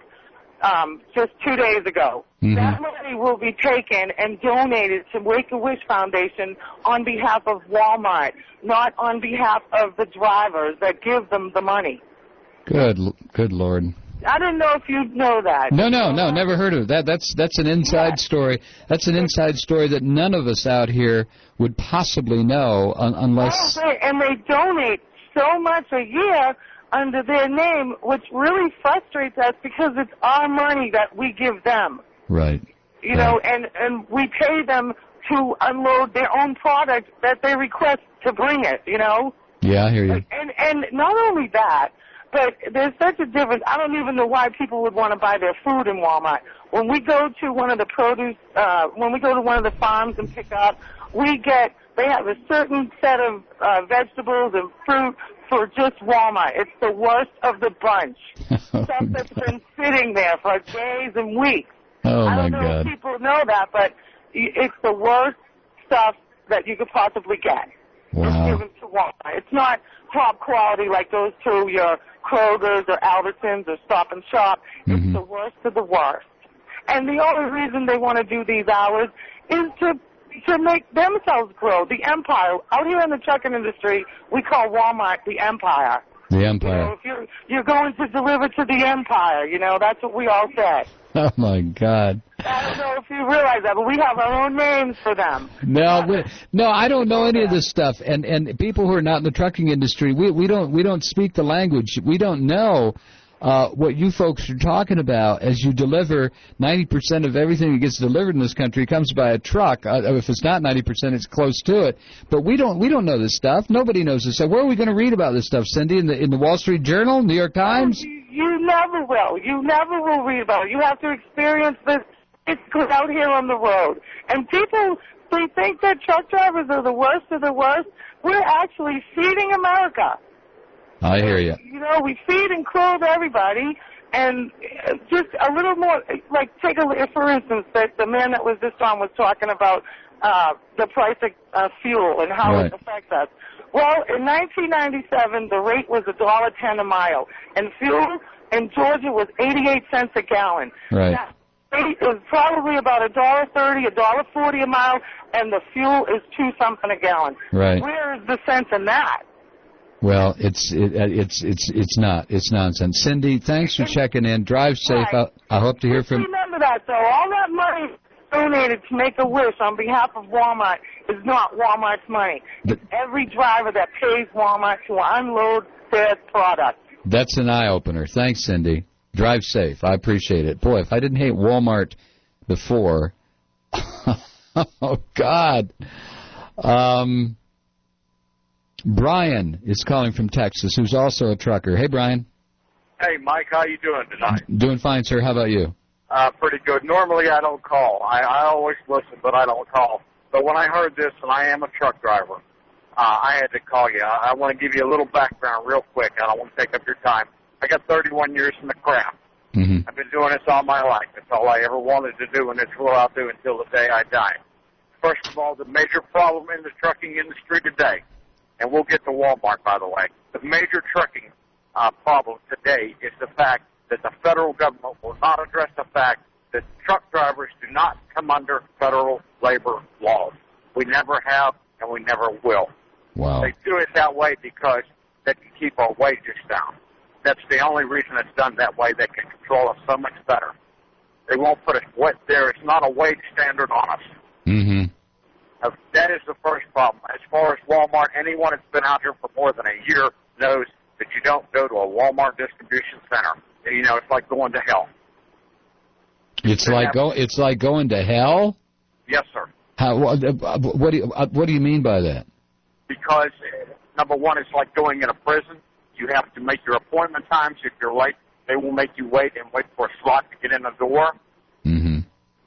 S9: just 2 days ago. That money will be taken and donated to Make-A-Wish Foundation on behalf of Walmart, not on behalf of the drivers that give them the money.
S12: Good Lord.
S9: I didn't know if you'd know that.
S12: No, never heard of that. That's an inside story. That's an inside story that none of us out here would possibly know unless...
S9: And they donate so much a year under their name, which really frustrates us because it's our money that we give them.
S12: Right.
S9: You know, and we pay them to unload their own product that they request to bring it, you know?
S12: Yeah, I hear you.
S9: And not only that, but there's such a difference. I don't even know why people would want to buy their food in Walmart. When we go to one of the produce, when we go to one of the farms and pick up, they have a certain set of vegetables and fruit for just Walmart. It's the worst of the bunch. Stuff that's been sitting there for days and weeks.
S12: Oh,
S9: I don't
S12: my
S9: know
S12: God.
S9: if people know that, but it's the worst stuff that you could possibly get.
S12: Wow.
S9: It's given to Walmart. It's not top quality like goes to your Kroger's or Albertsons or Stop and Shop. It's the worst of the worst. And the only reason they want to do these hours is to make themselves grow. The empire. Out here in the trucking industry, we call Walmart the empire.
S12: The empire.
S9: You know, if you're going to deliver to the empire, you know, that's what we all say.
S12: Oh, my God.
S9: I don't know if you realize that, but we have our own names for them.
S12: No, I don't know any of this stuff. And people who are not in the trucking industry, we don't speak the language. We don't know what you folks are talking about as you deliver 90% of everything that gets delivered in this country comes by a truck. If it's not 90%, it's close to it. But we don't know this stuff. Nobody knows this stuff. Where are we going to read about this stuff, Cindy? In the Wall Street Journal, New York Times?
S9: You never will. You never will read about it. You have to experience this. It's out here on the road. And people, they think that truck drivers are the worst of the worst. We're actually feeding America.
S12: I hear you.
S9: You know, we feed and clothe everybody, and just a little more, like, for instance, that the man that was just on was talking about the price of fuel and how it affects us. Well, in 1997, the rate was $1.10 a mile, and fuel in Georgia was 88 cents a gallon.
S12: Right.
S9: Now, it was probably about $1.30, $1.40 a mile, and the fuel is $2-something a gallon.
S12: Right.
S9: Where is the sense in that?
S12: Well, it's not. It's nonsense. Cindy, thanks for checking in. Drive safe.
S9: Right.
S12: I hope to hear from.
S9: Remember that, though. All that money donated to Make-A-Wish on behalf of Walmart is not Walmart's money. It's every driver that pays Walmart to unload their product.
S12: That's an eye-opener. Thanks, Cindy. Drive safe. I appreciate it. Boy, if I didn't hate Walmart before, oh, God. Brian is calling from Texas, who's also a trucker. Hey, Brian.
S11: Hey, Mike, how you doing tonight?
S12: Doing fine, sir. How about you?
S11: Pretty good. Normally I don't call. I always listen, but I don't call. But when I heard this, and I am a truck driver, I had to call you. I want to give you a little background real quick. I don't want to take up your time. I got 31 years in the craft. I've been doing this all my life. That's all I ever wanted to do, and it's what I'll do until the day I die. First of all, the major problem in the trucking industry today, and we'll get to Walmart, by the way, the major trucking problem today is the fact that the federal government will not address the fact that truck drivers do not come under federal labor laws. We never have, and we never will.
S12: Wow.
S11: They do it that way because they can keep our wages down. That's the only reason it's done that way. They can control us so much better. They won't put us there. It's not a wage standard on us. That is the first problem. As far as Walmart, anyone that's been out here for more than a year knows that you don't go to a Walmart distribution center. You know, it's like going to hell.
S12: It's like going to hell?
S11: Yes, sir.
S12: What do you mean by that?
S11: Because, number one, it's like going in a prison. You have to make your appointment times. If you're late, they will make you wait and wait for a slot to get in the door.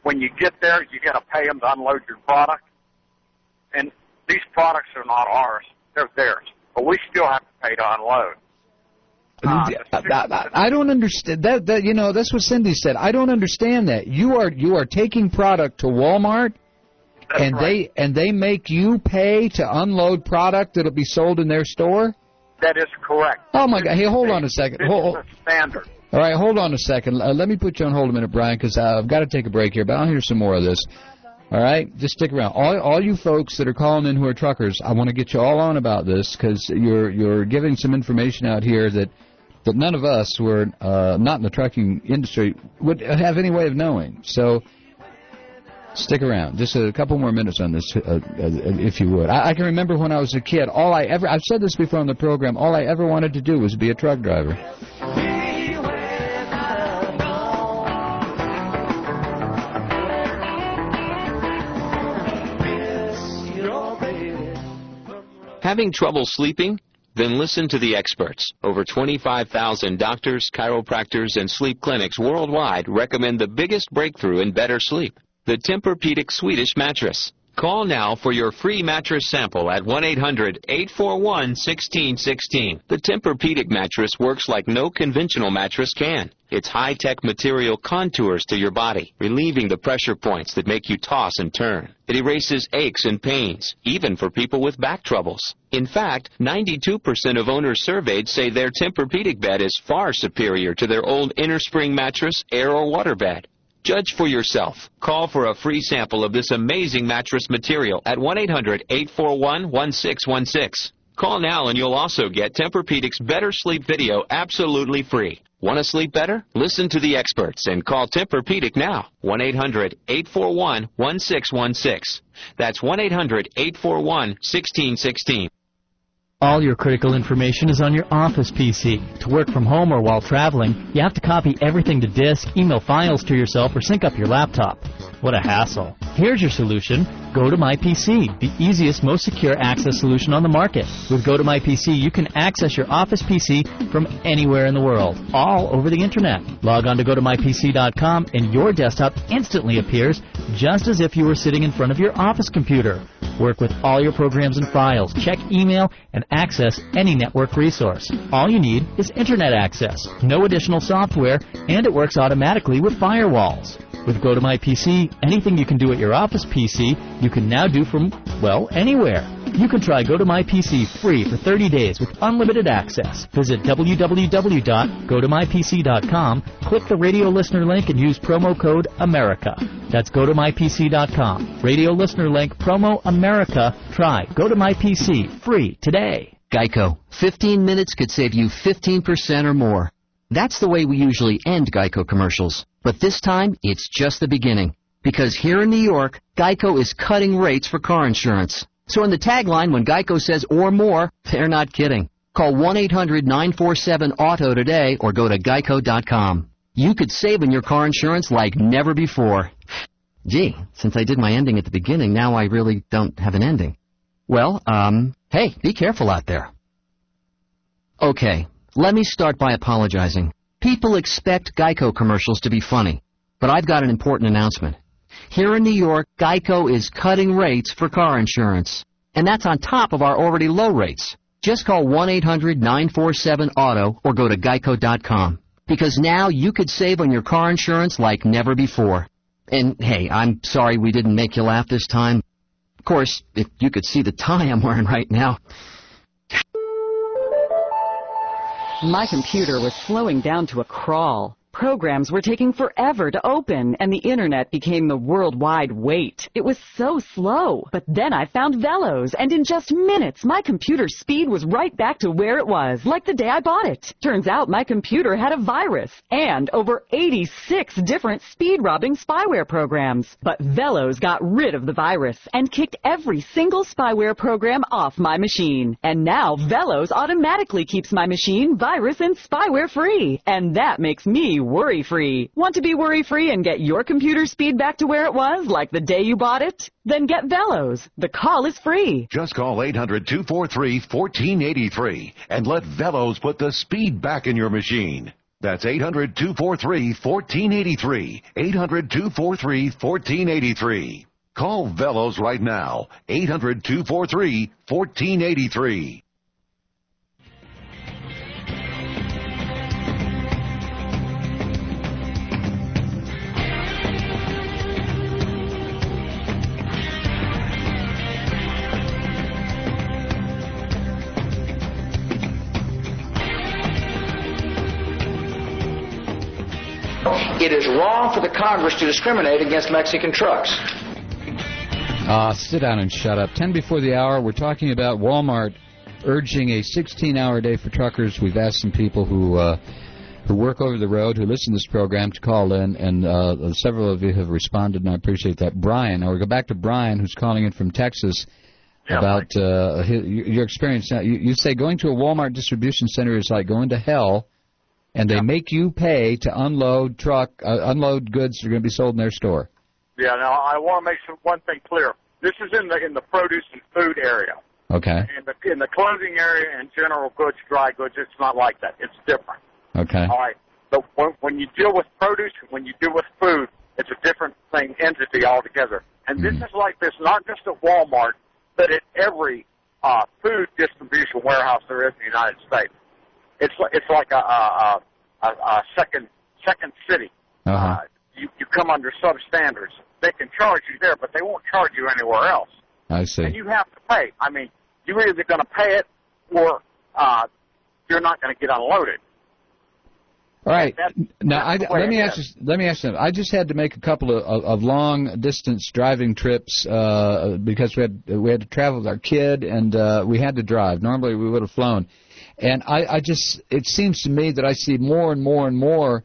S11: when you get there, you got to pay them to unload your product. And these products are not ours; they're theirs. But we still have to pay to unload.
S12: I don't understand that. That's what Cindy said. I don't understand that. You are taking product to Walmart, and right. they make you pay to unload product that'll be sold in their store.
S11: That is correct.
S12: Oh my God! Hey, hold on a second.
S11: This is the standard.
S12: All right, hold on a second. Let me put you on hold a minute, Brian, because I've got to take a break here. But I'll hear some more of this. All right, just stick around. All you folks that are calling in who are truckers, I want to get you all on about this because you're giving some information out here that none of us who are not in the trucking industry would have any way of knowing. So stick around. Just a couple more minutes on this, if you would. I can remember when I was a kid, I've said this before on the program, all I ever wanted to do was be a truck driver.
S2: Having trouble sleeping? Then listen to the experts. Over 25,000 doctors, chiropractors, and sleep clinics worldwide recommend the biggest breakthrough in better sleep, the Tempur-Pedic Swedish mattress. Call now for your free mattress sample at 1-800-841-1616. The Tempur-Pedic mattress works like no conventional mattress can. Its high-tech material contours to your body, relieving the pressure points that make you toss and turn. It erases aches and pains, even for people with back troubles. In fact, 92% of owners surveyed say their Tempur-Pedic bed is far superior to their old innerspring mattress, air or water bed. Judge for yourself. Call for a free sample of this amazing mattress material at 1-800-841-1616. Call now and you'll also get Tempur-Pedic's Better Sleep video absolutely free. Want to sleep better? Listen to the experts and call Tempur-Pedic now. 1-800-841-1616. That's 1-800-841-1616.
S14: All your critical information is on your office PC. To work from home or while traveling, you have to copy everything to disk, email files to yourself, or sync up your laptop. What a hassle. Here's your solution. Go to MyPC, the easiest, most secure access solution on the market. With Go to MyPC, you can access your office PC from anywhere in the world, all over the Internet. Log on to GoToMyPC.com and your desktop instantly appears just as if you were sitting in front of your office computer. Work with all your programs and files, check email, and access any network resource. All you need is Internet access, no additional software, and it works automatically with firewalls. With Go to MyPC, anything you can do at your office PC, you can now do from, well, anywhere. You can try Go to MyPC free for 30 days with unlimited access. Visit www.gotomypc.com, click the radio listener link, and use promo code AMERICA. That's gotomypc.com. Radio listener link, promo AMERICA. Try Go to MyPC free today.
S15: Geico. 15 minutes could save you 15% or more. That's the way we usually end Geico commercials. But this time, it's just the beginning. Because here in New York, Geico is cutting rates for car insurance. So in the tagline, when Geico says or more, they're not kidding. Call 1-800-947-AUTO today or go to geico.com. You could save on your car insurance like never before. Gee, since I did my ending at the beginning, now I really don't have an ending. Well, hey, be careful out there. Okay, let me start by apologizing. People expect Geico commercials to be funny, but I've got an important announcement. Here in New York, Geico is cutting rates for car insurance, and that's on top of our already low rates. Just call 1-800-947-AUTO or go to geico.com, because now you could save on your car insurance like never before. And hey, I'm sorry we didn't make you laugh this time. Of course, if you could see the tie I'm wearing right now.
S1: My computer was slowing down to a crawl. Programs were taking forever to open, and the Internet became the worldwide wait. It was so slow. But then I found Velos, and in just minutes, my computer's speed was right back to where it was, like the day I bought it. Turns out my computer had a virus, and over 86 different speed-robbing spyware programs. But Velos got rid of the virus, and kicked every single spyware program off my machine. And now Velos automatically keeps my machine virus and spyware-free. And that makes me worry-free. Want to be worry-free and get your computer speed back to where it was, like the day you bought it? Then get Velos. The call is free.
S17: Just call 800-243-1483 and let Velos put the speed back in your machine. That's 800-243-1483. 800-243-1483. Call Velos right now. 800-243-1483.
S24: It is wrong for the Congress to discriminate against Mexican trucks.
S12: Sit down and shut up. 10 before the hour, we're talking about Walmart urging a 16-hour day for truckers. We've asked some people who work over the road, who listen to this program, to call in, and several of you have responded, and I appreciate that. Brian, now we go back to Brian, who's calling in from Texas, about your experience. Now, you say going to a Walmart distribution center is like going to hell, and they make you pay to unload goods that are going to be sold in their store.
S11: Yeah, now I want to make one thing clear. This is in the produce and food area.
S12: Okay.
S11: In the clothing area and general goods, dry goods, it's not like that. It's different.
S12: Okay.
S11: All right. But when you deal with produce, when you deal with food, it's a different entity altogether. And this is like this, not just at Walmart, but at every food distribution warehouse there is in the United States. It's like a second city.
S12: Uh-huh.
S11: You come under substandards. They can charge you there, but they won't charge you anywhere else.
S12: I see.
S11: And you have to pay. I mean, you're either going to pay it or you're not going to get unloaded.
S12: All right. Now, let me ask you something. I just had to make a couple of long-distance driving trips because we had to travel with our kid, and we had to drive. Normally, we would have flown. And it seems to me that I see more and more and more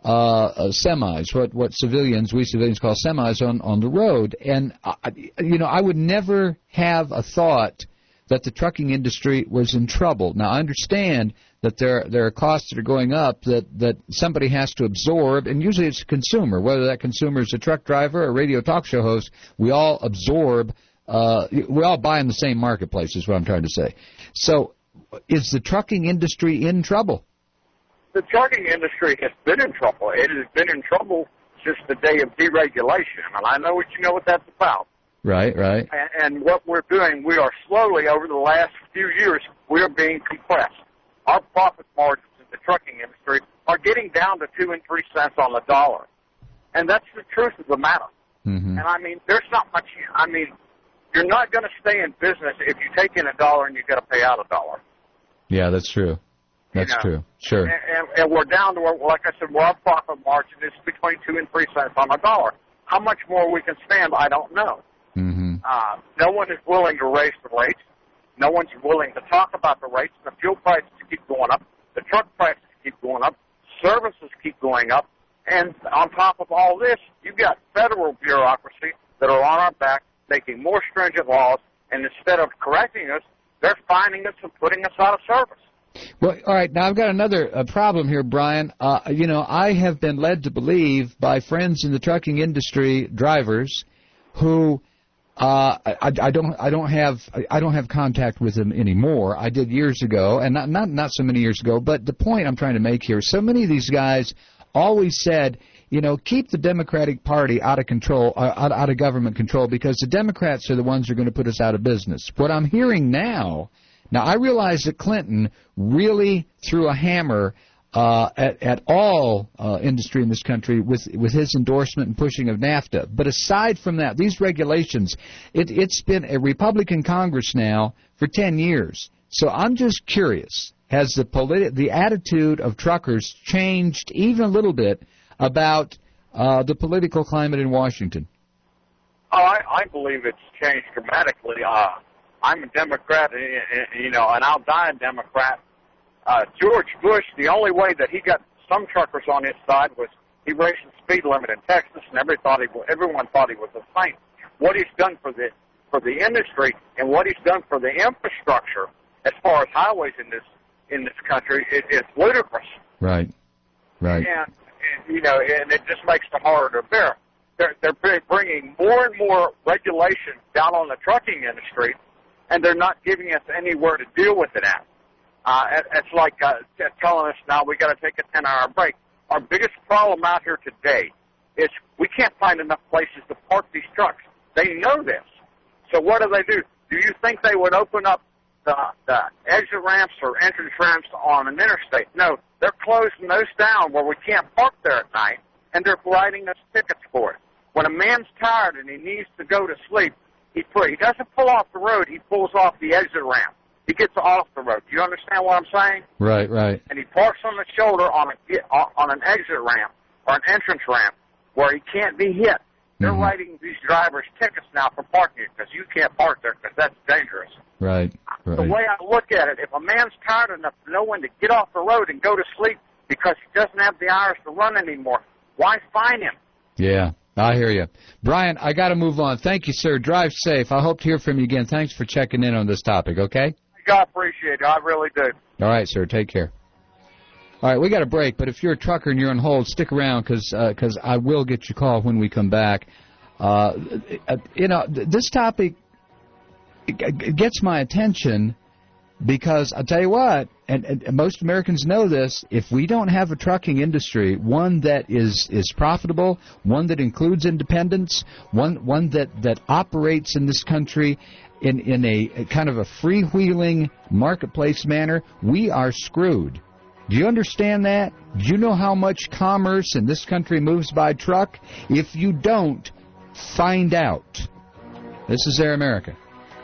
S12: semis, what we civilians call semis on the road. And, I would never have a thought that the trucking industry was in trouble. Now, I understand that there are costs that are going up that somebody has to absorb, and usually it's a consumer. Whether that consumer is a truck driver or a radio talk show host, we all absorb, we all buy in the same marketplace is what I'm trying to say. So is the trucking industry in trouble?
S11: The trucking industry has been in trouble. It has been in trouble since the day of deregulation, and I know what that's about.
S12: Right.
S11: And what we're doing, we are slowly, over the last few years, we are being compressed. Our profit margins in the trucking industry are getting down to 2 and 3 cents on the dollar. And that's the truth of the matter.
S12: Mm-hmm.
S11: And, I mean, there's not much, you're not going to stay in business if you take in $1 and you got to pay out $1.
S12: Yeah, that's true. That's true. Sure.
S11: And we're down to where, like I said, where our profit margin is between 2 and 3 cents on the dollar. How much more we can stand, I don't know.
S12: Mm-hmm.
S11: No one is willing to raise the rates. No one's willing to talk about the rates. The fuel prices keep going up. The truck prices keep going up. Services keep going up. And on top of all this, you've got federal bureaucracy that are on our back making more stringent laws, and instead of correcting us, they're fining us and putting us out of service.
S12: Well, all right. Now, I've got another problem here, Brian. I have been led to believe by friends in the trucking industry, drivers, who I don't have contact with them anymore. I did years ago, and not so many years ago. But the point I'm trying to make here, so many of these guys always said, keep the Democratic Party out of control, out of government control, because the Democrats are the ones who are going to put us out of business. What I'm hearing now, I realize that Clinton really threw a hammer at all industry in this country with his endorsement and pushing of NAFTA. But aside from that, these regulations, it's been a Republican Congress now for 10 years. So I'm just curious, has the attitude of truckers changed even a little bit about the political climate in Washington?
S11: I believe it's changed dramatically. I'm a Democrat, and I'll die a Democrat. George Bush, the only way that he got some truckers on his side was he raised the speed limit in Texas, and everyone thought he was a saint. What he's done for the industry and what he's done for the infrastructure, as far as highways in this country, is ludicrous.
S12: Right.
S11: And it just makes them harder to bear. They're bringing more and more regulation down on the trucking industry, and they're not giving us anywhere to deal with it at. It's like telling us now we got to take a 10-hour break. Our biggest problem out here today is we can't find enough places to park these trucks. They know this. So what do? Do you think they would open up the exit ramps or entrance ramps on an interstate? No, they're closing those down where we can't park there at night, and they're writing us tickets for it. When a man's tired and he needs to go to sleep, he doesn't pull off the road. He pulls off the exit ramp. He gets off the road. Do you understand what I'm saying?
S12: Right, right.
S11: And he parks on the shoulder on an exit ramp or an entrance ramp where he can't be hit. They're writing these drivers tickets now for parking because you can't park there because that's dangerous.
S12: Right, right.
S11: The way I look at it, if a man's tired enough to know when to get off the road and go to sleep because he doesn't have the hours to run anymore, why fine him?
S12: Yeah, I hear you. Brian, I got to move on. Thank you, sir. Drive safe. I hope to hear from you again. Thanks for checking in on this topic, okay?
S11: I appreciate it. I really do.
S12: All right, sir. Take care. All right, we got a break, but if you're a trucker and you're on hold, stick around because I will get your call when we come back. This topic gets my attention because I'll tell you what, and most Americans know this, if we don't have a trucking industry, one that is profitable, one that includes independence, one that operates in this country in a kind of a freewheeling marketplace manner, we are screwed. Do you understand that? Do you know how much commerce in this country moves by truck? If you don't, find out. This is Air America.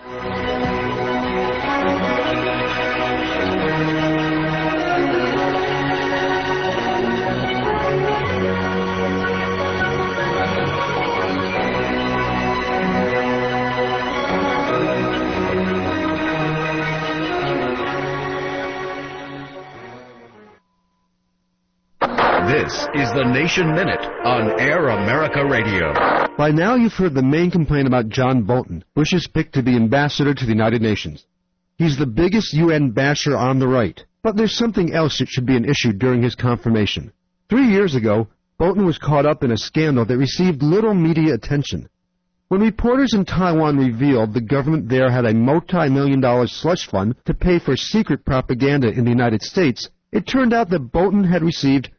S18: This is the Nation Minute on Air America Radio.
S19: By now you've heard the main complaint about John Bolton, Bush's pick to be ambassador to the United Nations. He's the biggest UN basher on the right. But there's something else that should be an issue during his confirmation. 3 years ago, Bolton was caught up in a scandal that received little media attention. When reporters in Taiwan revealed the government there had a multi-million-dollar slush fund to pay for secret propaganda in the United States, it turned out that Bolton had received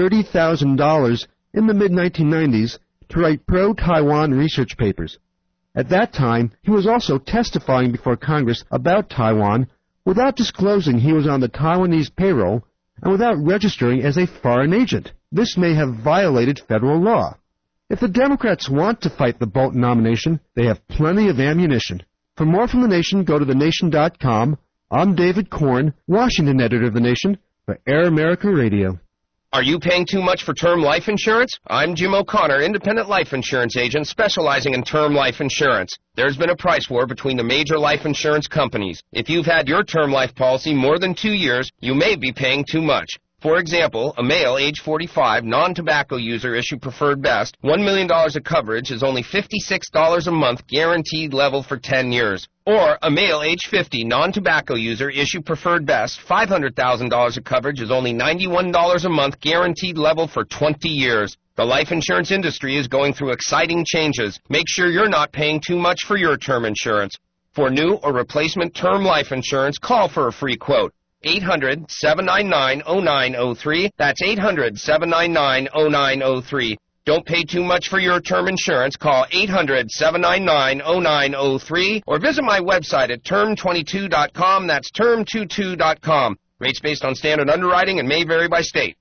S19: $30,000 in the mid-1990s to write pro-Taiwan research papers. At that time, he was also testifying before Congress about Taiwan without disclosing he was on the Taiwanese payroll and without registering as a foreign agent. This may have violated federal law. If the Democrats want to fight the Bolton nomination, they have plenty of ammunition. For more from The Nation, go to thenation.com. I'm David Korn, Washington editor of The Nation, for Air America Radio.
S20: Are you paying too much for term life insurance? I'm Jim O'Connor, independent life insurance agent specializing in term life insurance. There's been a price war between the major life insurance companies. If you've had your term life policy more than 2 years, you may be paying too much. For example, a male age 45, non-tobacco user issue preferred best, $1 million of coverage is only $56 a month guaranteed level for 10 years. Or a male age 50, non-tobacco user issue preferred best, $500,000 of coverage is only $91 a month guaranteed level for 20 years. The life insurance industry is going through exciting changes. Make sure you're not paying too much for your term insurance. For new or replacement term life insurance, call for a free quote. 800-799-0903. That's 800-799-0903. Don't pay too much for your term insurance. Call 800-799-0903 or visit my website at term22.com. That's term22.com. Rates based on standard underwriting and may vary by state.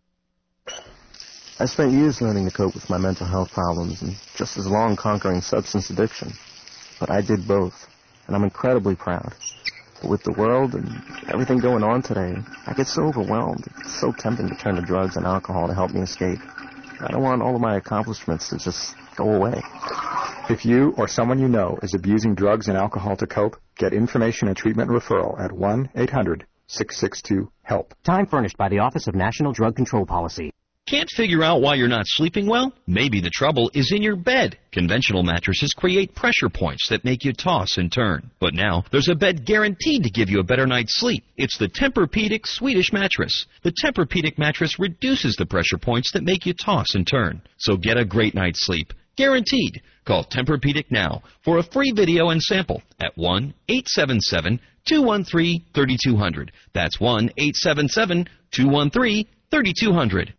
S21: I spent years learning to cope with my mental health problems and just as long conquering substance addiction. But I did both, and I'm incredibly proud. But with the world and everything going on today, I get so overwhelmed. It's so tempting to turn to drugs and alcohol to help me escape. I don't want all of my accomplishments to just go away.
S22: If you or someone you know is abusing drugs and alcohol to cope, get information and treatment referral at 1-800-662-HELP.
S26: Time furnished by the Office of National Drug Control Policy.
S27: Can't figure out why you're not sleeping well? Maybe the trouble is in your bed. Conventional mattresses create pressure points that make you toss and turn. But now, there's a bed guaranteed to give you a better night's sleep. It's the Tempur-Pedic Swedish mattress. The Tempur-Pedic mattress reduces the pressure points that make you toss and turn. So get a great night's sleep. Guaranteed. Call Tempur-Pedic now for a free video and sample at 1-877-213-3200. That's 1-877-213-3200.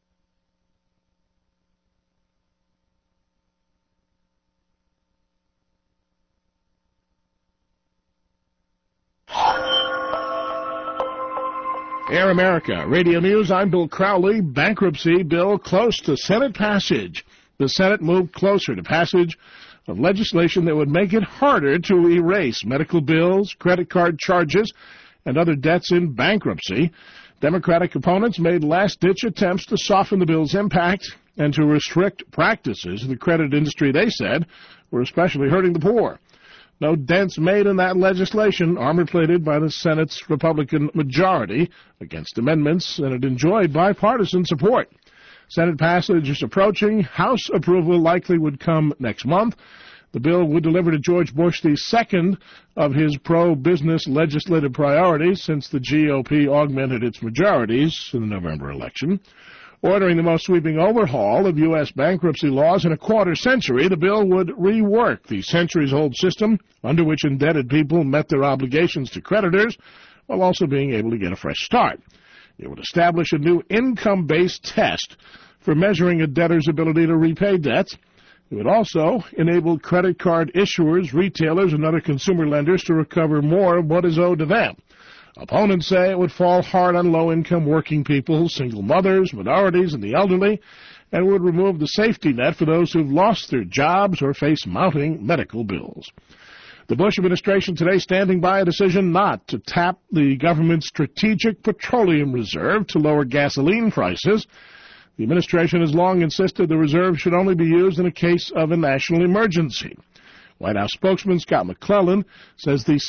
S3: Air America Radio News. I'm Bill Crowley. Bankruptcy bill close to Senate passage. The Senate moved closer to passage of legislation that would make it harder to erase medical bills, credit card charges, and other debts in bankruptcy. Democratic opponents made last-ditch attempts to soften the bill's impact and to restrict practices in the credit industry they said were especially hurting the poor. No dents made in that legislation, armor-plated by the Senate's Republican majority against amendments, and it enjoyed bipartisan support. Senate passage is approaching. House approval likely would come next month. The bill would deliver to George Bush the second of his pro-business legislative priorities since the GOP augmented its majorities in the November election. Ordering the most sweeping overhaul of U.S. bankruptcy laws in a quarter century, the bill would rework the centuries-old system under which indebted people met their obligations to creditors while also being able to get a fresh start. It would establish a new income-based test for measuring a debtor's ability to repay debts. It would also enable credit card issuers, retailers, and other consumer lenders to recover more of what is owed to them. Opponents say it would fall hard on low-income working people, single mothers, minorities, and the elderly, and would remove the safety net for those who've lost their jobs or face mounting medical bills. The Bush administration today standing by a decision not to tap the government's strategic petroleum reserve to lower gasoline prices. The administration has long insisted the reserve should only be used in a case of a national emergency. White House spokesman Scott McClellan says the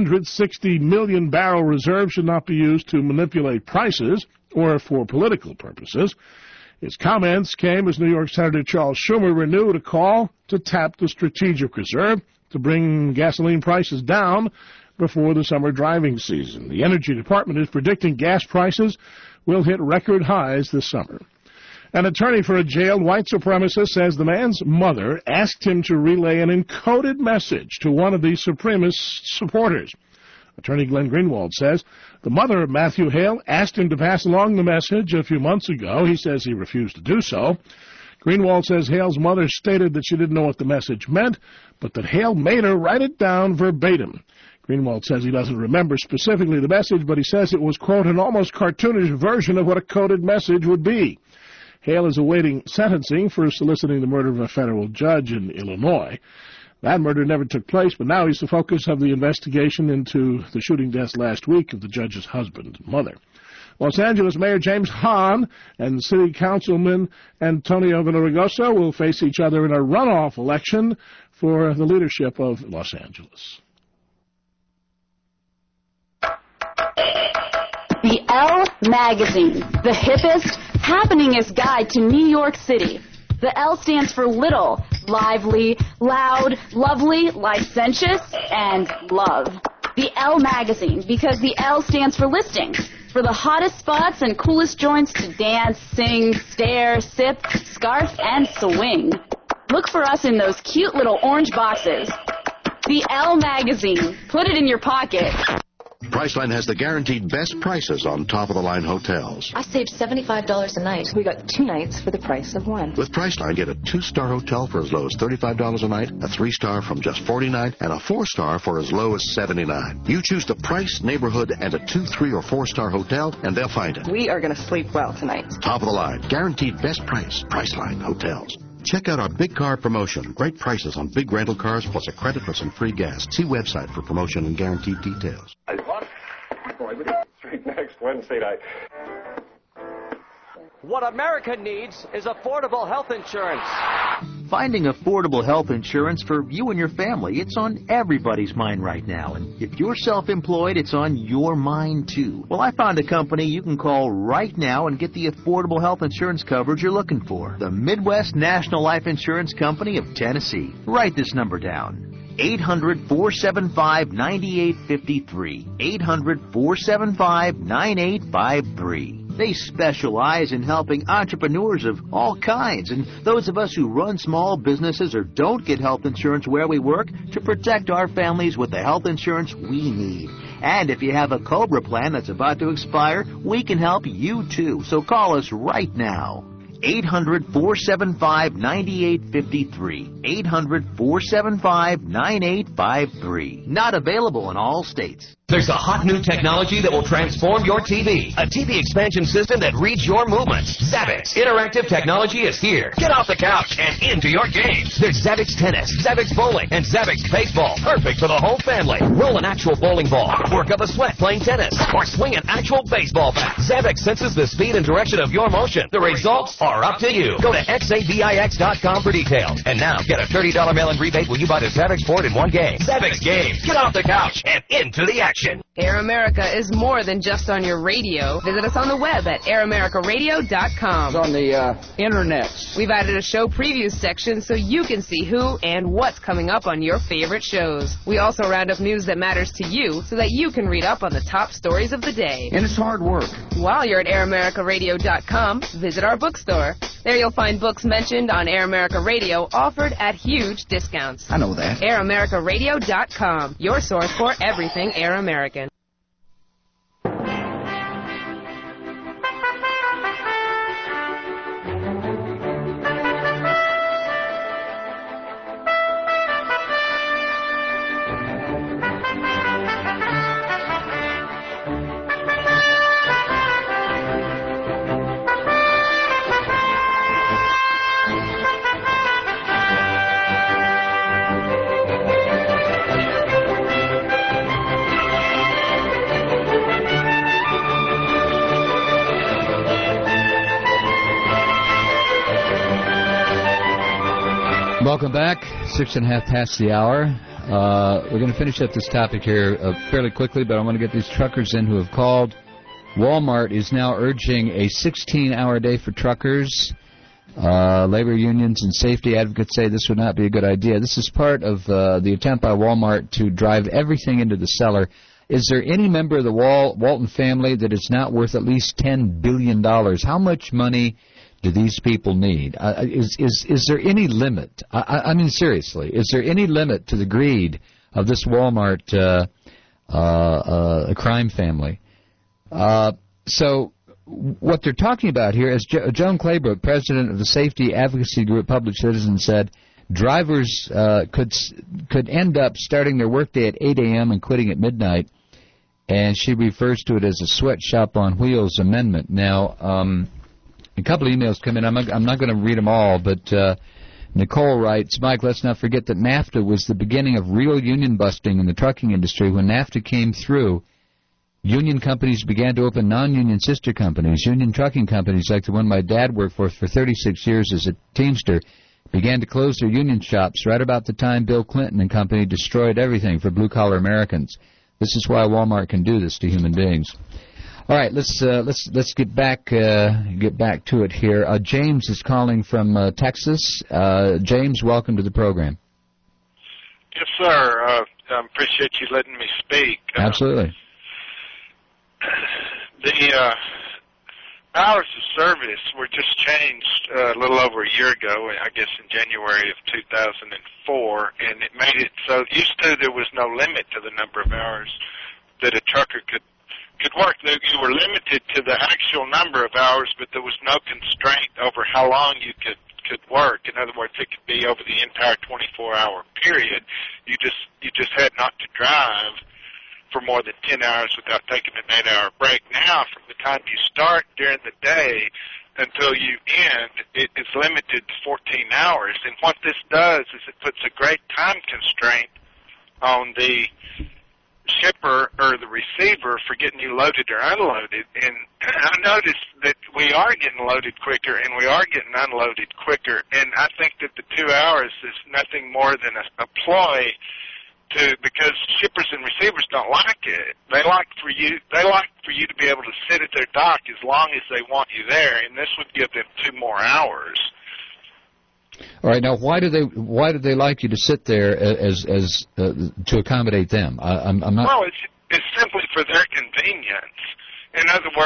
S3: 660 million barrel reserve should not be used to manipulate prices or for political purposes. His comments came as New York Senator Charles Schumer renewed a call to tap the strategic reserve to bring gasoline prices down before the summer driving season. The Energy Department is predicting gas prices will hit record highs this summer. An attorney for a jailed white supremacist says the man's mother asked him to relay an encoded message to one of the supremacist supporters. Attorney Glenn Greenwald says the mother of Matthew Hale asked him to pass along the message a few months ago. He says he refused to do so. Greenwald says Hale's mother stated that she didn't know what the message meant, but that Hale made her write it down verbatim. Greenwald says he doesn't remember specifically the message, but he says it was, quote, an almost cartoonish version of what a coded message would be. Hale is awaiting sentencing for soliciting the murder of a federal judge in Illinois. That murder never took place, but now he's the focus of the investigation into the shooting deaths last week of the judge's husband and mother. Los Angeles Mayor James Hahn and City Councilman Antonio Villaraigosa will face each other in a runoff election for the leadership of Los Angeles.
S4: The Elle Magazine, the hippest, happeningest guide to New York City. The L stands for little, lively, loud, lovely, licentious, and love. The Elle Magazine, because the L stands for listings, for the hottest spots and coolest joints to dance, sing, stare, sip, scarf, and swing. Look for us in those cute little orange boxes. The Elle Magazine. Put it in your pocket.
S17: Priceline has the guaranteed best prices on top-of-the-line hotels.
S5: I saved $75 a night. We got 2 nights for the price of 1.
S17: With Priceline, get a 2-star hotel for as low as $35 a night, a 3-star from just $49, and a 4-star for as low as $79. You choose the price, neighborhood, and a 2, 3, or 4-star hotel, and they'll find it.
S5: We are going to sleep well tonight.
S17: Top-of-the-line, guaranteed best price. Priceline Hotels. Check out our big car promotion. Great prices on big rental cars plus a credit for some free gas. See website for promotion and guaranteed details.
S6: Street next Wednesday night.
S13: What America needs is affordable health insurance.
S16: Finding affordable health insurance for you and your family, it's on everybody's mind right now. And if you're self-employed, it's on your mind too. Well, I found a company you can call right now and get the affordable health insurance coverage you're looking for. The Midwest National Life Insurance Company of Tennessee. Write this number down. 800-475-9853. 800-475-9853. They specialize in helping entrepreneurs of all kinds and those of us who run small businesses or don't get health insurance where we work to protect our families with the health insurance we need. And if you have a COBRA plan that's about to expire, we can help you too. So call us right now. 800-475-9853. 800-475-9853. Not available in all states.
S6: There's a hot new technology that will transform your TV. A TV expansion system that reads your movements. Zavix interactive technology is here. Get off the couch and into your games. There's Zavix Tennis, Zavix Bowling, and Zavix Baseball. Perfect for the whole family. Roll an actual bowling ball. Work up a sweat playing tennis. Or swing an actual baseball bat. Zavix senses the speed and direction of your motion. The results are up to you. Go to xavix.com for details. And now get a $30 mail-in rebate when you buy the Zavix board in one game. Zavix Games. Get off the couch and into the action.
S7: Air America is more than just on your radio. Visit us on the web at AirAmericaRadio.com.
S8: It's on the internet.
S7: We've added a show previews section so you can see who and what's coming up on your favorite shows. We also round up news that matters to you so that you can read up on the top stories of the day.
S8: And it's hard work.
S7: While you're at AirAmericaRadio.com, visit our bookstore. There you'll find books mentioned on Air America Radio offered at huge discounts.
S8: I know that.
S7: AirAmericaRadio.com, your source for everything Air American.
S12: Welcome back. 6:30 past the hour. We're going to finish up this topic here fairly quickly, but I want to get these truckers in who have called. Walmart is now urging a 16-hour day for truckers. Labor unions and safety advocates say this would not be a good idea. This is part of the attempt by Walmart to drive everything into the cellar. Is there any member of the Walton family that is not worth at least $10 billion? How much money do these people need? Is there any limit? I mean, seriously, is there any limit to the greed of this Walmart crime family? So what they're talking about here, as Joan Claybrook, president of the safety advocacy group Public Citizen, said, drivers could end up starting their workday at 8 a.m. and quitting at midnight, and she refers to it as a sweatshop on wheels amendment. Now, a couple of emails come in. I'm not going to read them all, but Nicole writes, Mike, let's not forget that NAFTA was the beginning of real union busting in the trucking industry. When NAFTA came through, union companies began to open non-union sister companies. Union trucking companies like the one my dad worked for 36 years as a Teamster began to close their union shops right about the time Bill Clinton and company destroyed everything for blue-collar Americans. This is why Walmart can do this to human beings. All right, let's get back to it here. James is calling from Texas. James, welcome to the program.
S9: Yes, sir. I appreciate you letting me speak.
S12: Absolutely.
S9: The hours of service were just changed a little over a year ago, I guess in January of 2004, and it made it so used to there was no limit to the number of hours that a trucker could work. You were limited to the actual number of hours, but there was no constraint over how long you could work. In other words, it could be over the entire 24-hour period. You just had not to drive for more than 10 hours without taking an 8-hour break. Now, from the time you start during the day until you end, it is limited to 14 hours. And what this does is it puts a great time constraint on the shipper or the receiver for getting you loaded or unloaded. And I noticed that we are getting loaded quicker and we are getting unloaded quicker. And I think that the 2 hours is nothing more than a ploy because shippers and receivers don't like it. They like for you to be able to sit at their dock as long as they want you there, and this would give them 2 more hours.
S12: All right. Now, why do they like you to sit there as to accommodate them? I'm not.
S9: Well, it's simply for their convenience. In other words,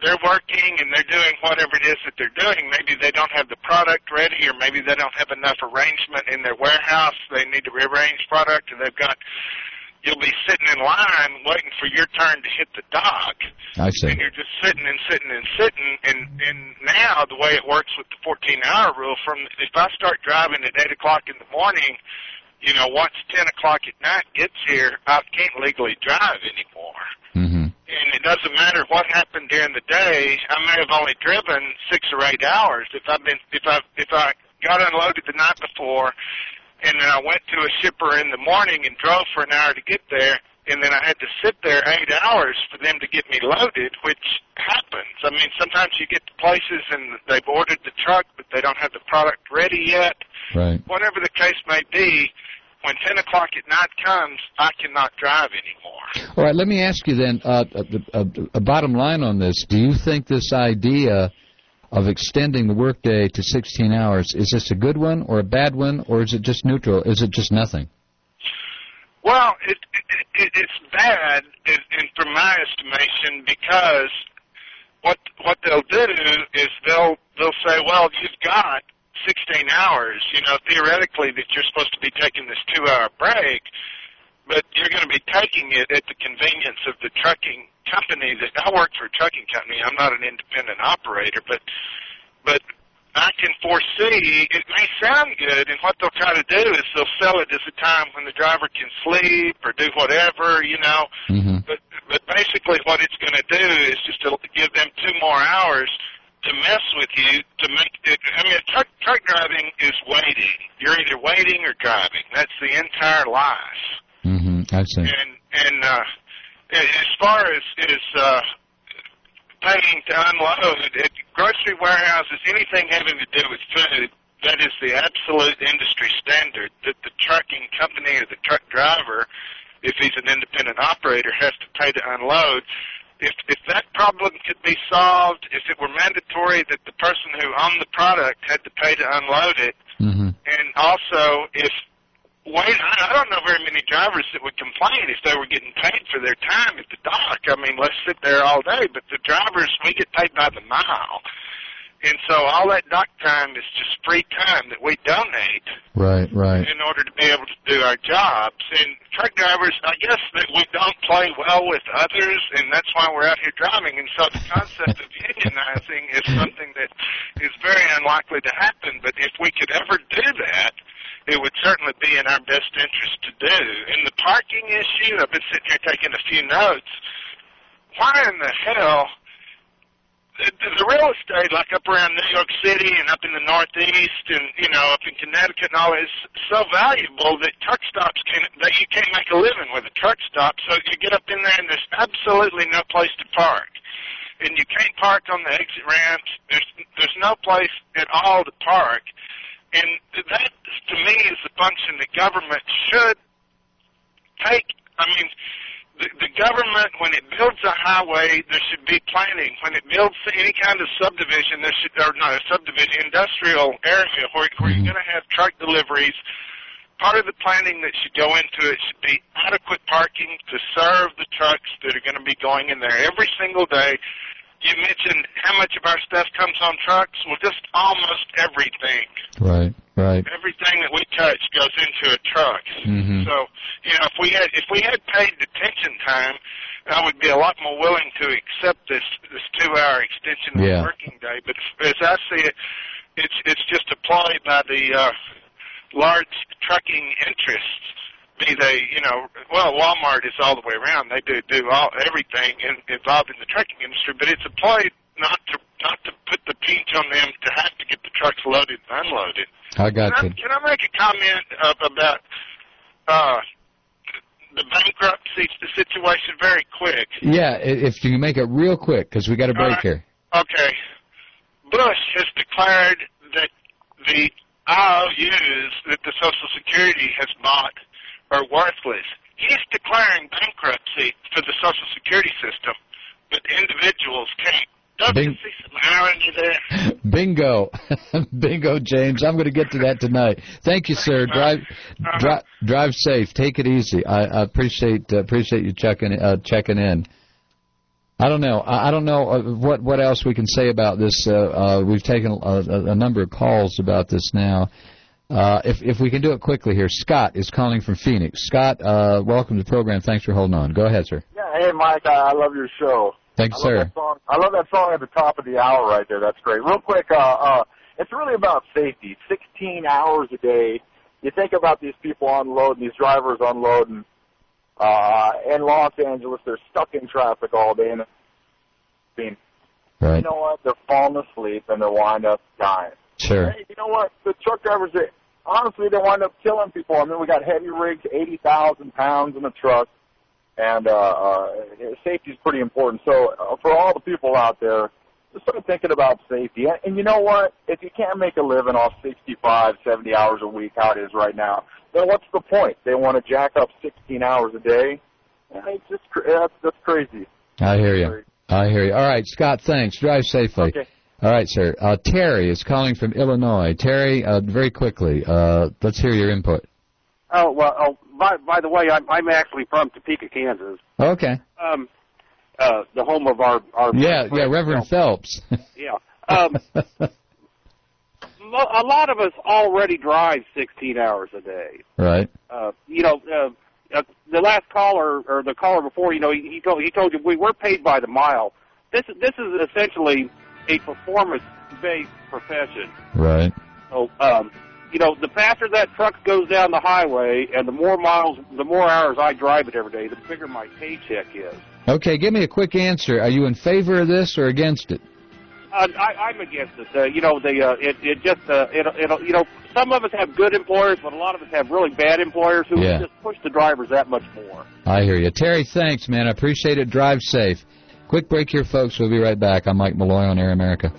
S9: they're working and they're doing whatever it is that they're doing. Maybe they don't have the product ready, or maybe they don't have enough arrangement in their warehouse. They need to rearrange product, and you'll be sitting in line waiting for your turn to hit the dock.
S12: I see.
S9: And you're just sitting and sitting and sitting. And now the way it works with the 14-hour rule, if I start driving at 8 o'clock in the morning, you know, once 10 o'clock at night gets here, I can't legally drive anymore.
S12: Mm-hmm.
S9: And it doesn't matter what happened during the day. I may have only driven 6 or 8 hours. If I got unloaded the night before, and then I went to a shipper in the morning and drove for an hour to get there, and then I had to sit there 8 hours for them to get me loaded, which happens. I mean, sometimes you get to places and they've ordered the truck, but they don't have the product ready yet.
S12: Right.
S9: Whatever the case may be, when 10 o'clock at night comes, I cannot drive anymore.
S12: All right, let me ask you then, a bottom line on this. Do you think this idea of extending the workday to 16 hours, is this a good one or a bad one, or is it just neutral? Is it just nothing?
S9: Well, it's bad, from my estimation, because what they'll do is they'll say, well, you've got 16 hours, you know, theoretically that you're supposed to be taking this 2-hour break, but you're going to be taking it at the convenience of the trucking company. That I work for a trucking company. I'm not an independent operator, but I can foresee, it may sound good, and what they'll try to do is they'll sell it as a time when the driver can sleep or do whatever, you know.
S12: Mm-hmm.
S9: But basically what it's going to do is just to give them 2 more hours to mess with you, to make it. I mean, truck driving is waiting. You're either waiting or driving. That's the entire life.
S12: Mm-hmm. I see.
S9: And as far as paying to unload at grocery warehouses, anything having to do with food, that is the absolute industry standard that the trucking company or the truck driver, if he's an independent operator, has to pay to unload. If that problem could be solved, if it were mandatory that the person who owned the product had to pay to unload it,
S12: mm-hmm.
S9: and also I don't know very many drivers that would complain if they were getting paid for their time at the dock. I mean, let's sit there all day, but the drivers, we get paid by the mile. And so all that dock time is just free time that we donate.
S12: Right.
S9: In order to be able to do our jobs. And truck drivers, I guess that we don't play well with others, and that's why we're out here driving. And so the concept of unionizing is something that is very unlikely to happen. But if we could ever do that, it would certainly be in our best interest to do. In the parking issue, I've been sitting here taking a few notes. Why in the hell... The real estate, like up around New York City and up in the Northeast and, you know, up in Connecticut and all, is so valuable that truck stops you can't make a living with a truck stop. So you get up in there and there's absolutely no place to park. And you can't park on the exit ramps. There's no place at all to park. And that, to me, is the function that government should take. I mean, the government, when it builds a highway, there should be planning. When it builds any kind of subdivision, industrial area where you're going to have truck deliveries, part of the planning that should go into it should be adequate parking to serve the trucks that are going to be going in there every single day. You mentioned how much of our stuff comes on trucks. Well, just almost everything.
S12: Right.
S9: Everything that we touch goes into a truck.
S12: Mm-hmm.
S9: So, you know, if we had paid detention time, I would be a lot more willing to accept this 2-hour extension of the working day. But as I see it, it's just a ploy by the large trucking interests. Be they, you know, well, Walmart is all the way around. They do everything involved in the trucking industry, but it's a ploy not to put the pinch on them to have to get the trucks loaded and unloaded.
S12: I got you.
S9: Can I make a comment about the bankruptcy situation very quick?
S12: Yeah, if you can make it real quick, because we got a break here.
S9: Okay. Bush has declared that the IOUs that the Social Security has bought are worthless. He's declaring bankruptcy for the Social Security system, but individuals can't. Don't you see some irony there?
S12: Bingo. Bingo, James. I'm going to get to that tonight. Thank you, sir. Drive safe. Take it easy. I appreciate you checking in. I don't know. I don't know what else we can say about this. We've taken a number of calls about this now. If we can do it quickly here, Scott is calling from Phoenix. Scott, welcome to the program. Thanks for holding on. Go ahead, sir.
S1: Yeah, hey, Mike, I love your show.
S12: Thanks, sir.
S1: I love that song at the top of the hour right there. That's great. Real quick, it's really about safety. 16 hours a day. You think about these people unloading, these drivers unloading. In Los Angeles, they're stuck in traffic all day. And
S12: right.
S1: You know what? They're falling asleep and they wind up dying.
S12: Sure.
S1: Hey, you know what? The truck drivers, honestly, they wind up killing people. I mean, we got heavy rigs, 80,000 pounds in the truck. And safety is pretty important. So for all the people out there, just start thinking about safety. And you know what? If you can't make a living off 65, 70 hours a week, how it is right now, then what's the point? They want to jack up 16 hours a day? It's just that's crazy.
S12: I hear you. I hear you. All right, Scott, thanks. Drive safely.
S1: Okay.
S12: All right, sir. Terry is calling from Illinois. Terry, very quickly, let's hear your input.
S2: Oh, well, by the way, I'm actually from Topeka, Kansas.
S12: Okay.
S2: The home of our
S12: yeah, Reverend Phelps.
S2: Yeah. A lot of us already drive 16 hours a day.
S12: Right.
S2: The last caller or the caller before, he told you we're paid by the mile. This is essentially a performance-based profession.
S12: Right.
S2: So, the faster that truck goes down the highway and the more miles, the more hours I drive it every day, the bigger my paycheck is.
S12: Okay, give me a quick answer. Are you in favor of this or against it?
S2: I'm against it. Some of us have good employers, but a lot of us have really bad employers who just push the drivers that much more.
S12: I hear you. Terry, thanks, man. I appreciate it. Drive safe. Quick break here, folks. We'll be right back. I'm Mike Malloy on Air America.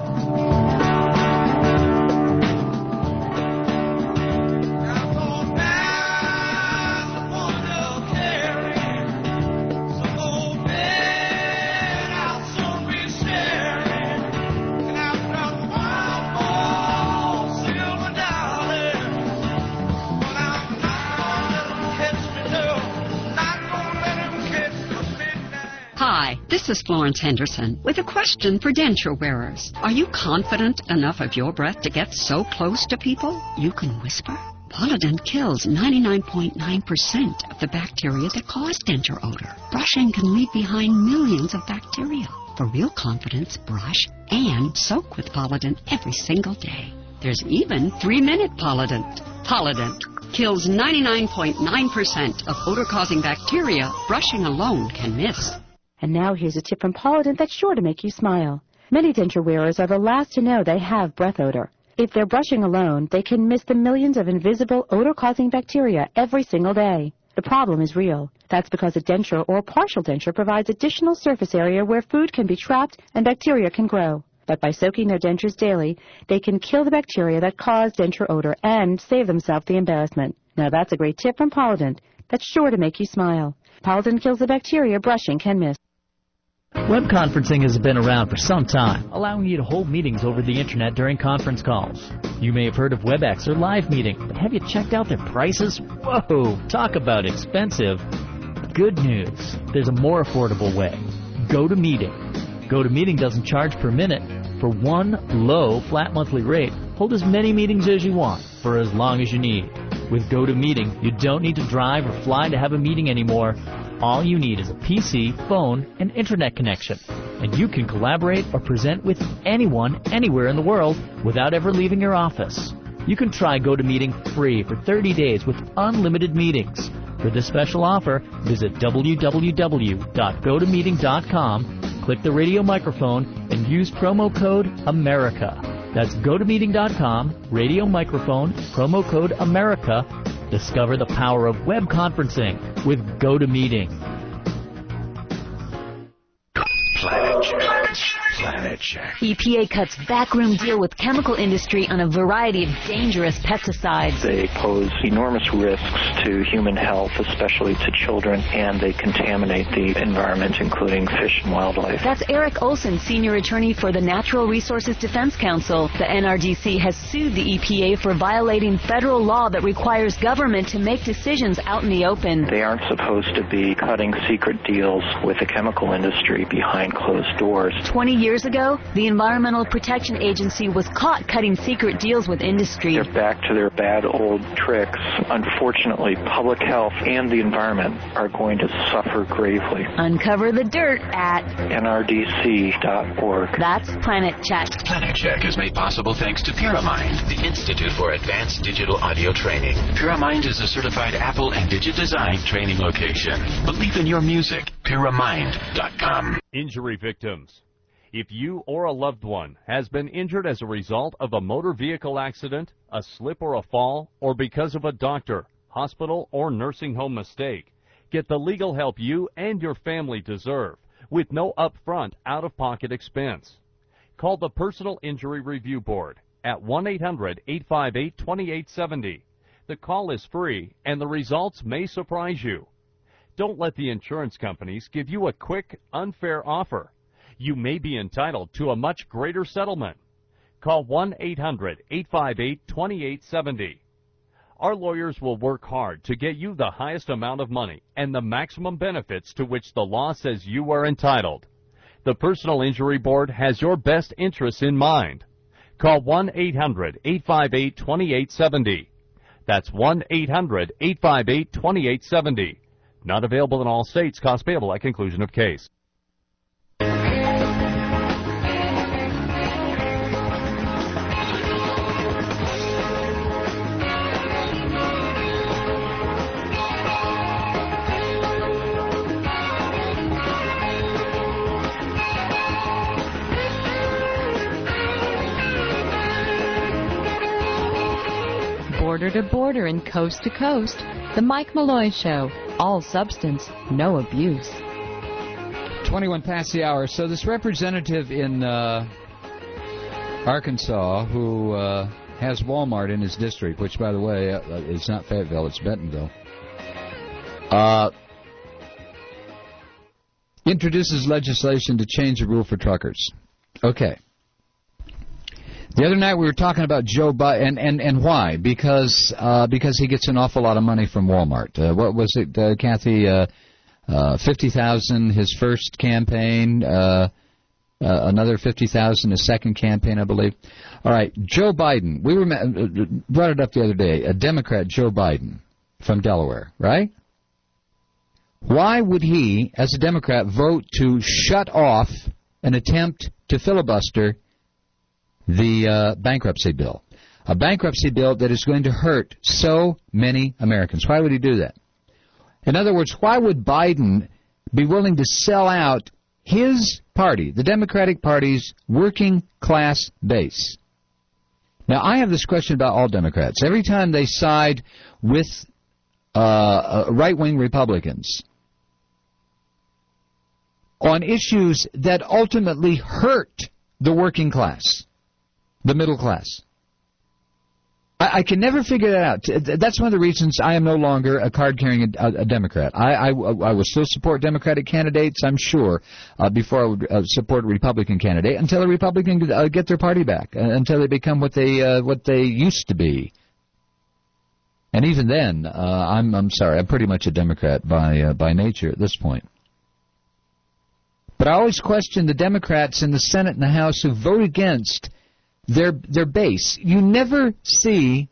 S10: Hi, this is Florence Henderson with a question for denture wearers. Are you confident enough of your breath to get so close to people you can whisper? Polident kills 99.9% of the bacteria that cause denture odor. Brushing can leave behind millions of bacteria. For real confidence, brush and soak with Polident every single day. There's even 3-minute Polident. Polident kills 99.9% of odor-causing bacteria brushing alone can miss.
S14: And now here's a tip from Polident that's sure to make you smile. Many denture wearers are the last to know they have breath odor. If they're brushing alone, they can miss the millions of invisible odor-causing bacteria every single day. The problem is real. That's because a denture or partial denture provides additional surface area where food can be trapped and bacteria can grow. But by soaking their dentures daily, they can kill the bacteria that cause denture odor and save themselves the embarrassment. Now that's a great tip from Polident that's sure to make you smile. Polident kills the bacteria brushing can miss.
S15: Web conferencing has been around for some time, allowing you to hold meetings over the Internet during conference calls. You may have heard of WebEx or Live Meeting, but have you checked out their prices? Whoa, talk about expensive. Good news, there's a more affordable way. GoToMeeting. GoToMeeting doesn't charge per minute. For one low, flat monthly rate, hold as many meetings as you want for as long as you need. With GoToMeeting, you don't need to drive or fly to have a meeting anymore. All you need is a PC, phone, and Internet connection, and you can collaborate or present with anyone, anywhere in the world without ever leaving your office. You can try GoToMeeting free for 30 days with unlimited meetings. For this special offer, visit www.gotomeeting.com, click the radio microphone, and use promo code AMERICA. That's GoToMeeting.com, radio microphone, promo code AMERICA. Discover the power of web conferencing with GoToMeeting.
S18: Planet
S11: Check.
S19: EPA cuts backroom deal with chemical industry on a variety of dangerous pesticides.
S20: They pose enormous risks to human health, especially to children, and they contaminate the environment, including fish and wildlife.
S19: That's Eric Olson, senior attorney for the Natural Resources Defense Council. The NRDC has sued the EPA for violating federal law that requires government to make decisions out in the open.
S20: They aren't supposed to be cutting secret deals with the chemical industry behind closed doors.
S19: 20 years ago, the Environmental Protection Agency was caught cutting secret deals with industry.
S20: They're back to their bad old tricks. Unfortunately, public health and the environment are going to suffer gravely.
S19: Uncover the dirt at
S20: nrdc.org.
S19: That's Planet Check.
S11: Planet Check is made possible thanks to Pyramind, the Institute for Advanced Digital Audio Training. Pyramind is a certified Apple and Digitized training location. Believe in your music. Pyramind.com.
S21: Injury victims. If you or a loved one has been injured as a result of a motor vehicle accident, a slip or a fall, or because of a doctor, hospital, or nursing home mistake, get the legal help you and your family deserve with no upfront, out-of-pocket expense. Call the Personal Injury Review Board at 1-800-858-2870. The call is free, and the results may surprise you. Don't let the insurance companies give you a quick, unfair offer. You may be entitled to a much greater settlement. Call 1-800-858-2870. Our lawyers will work hard to get you the highest amount of money and the maximum benefits to which the law says you are entitled. The Personal Injury Board has your best interests in mind. Call 1-800-858-2870. That's 1-800-858-2870. Not available in all states. Cost payable at conclusion of case.
S23: Border to border and coast to coast, The Mike Malloy Show. All substance, no abuse.
S12: 21 past the hour. So this representative in Arkansas who has Walmart in his district, which, by the way, it's not Fayetteville, it's Bentonville, introduces legislation to change the rule for truckers. Okay. The other night we were talking about Joe Biden, and why? Because he gets an awful lot of money from Walmart. What was it, Kathy? $50,000 his first campaign, another $50,000 his second campaign, I believe. All right, Joe Biden. We brought it up the other day. A Democrat, Joe Biden, from Delaware, right? Why would he, as a Democrat, vote to shut off an attempt to filibuster the bankruptcy bill? A bankruptcy bill that is going to hurt so many Americans. Why would he do that? In other words, why would Biden be willing to sell out his party, the Democratic Party's working class base? Now, I have this question about all Democrats. Every time they side with right-wing Republicans on issues that ultimately hurt the working class, the middle class, I can never figure that out. That's one of the reasons I am no longer a card-carrying a Democrat. I will still support Democratic candidates, I'm sure, before I would support a Republican candidate, until the Republicans get their party back, until they become what they used to be. And even then, I'm sorry, I'm pretty much a Democrat by nature at this point. But I always question the Democrats in the Senate and the House who vote against their base. You never see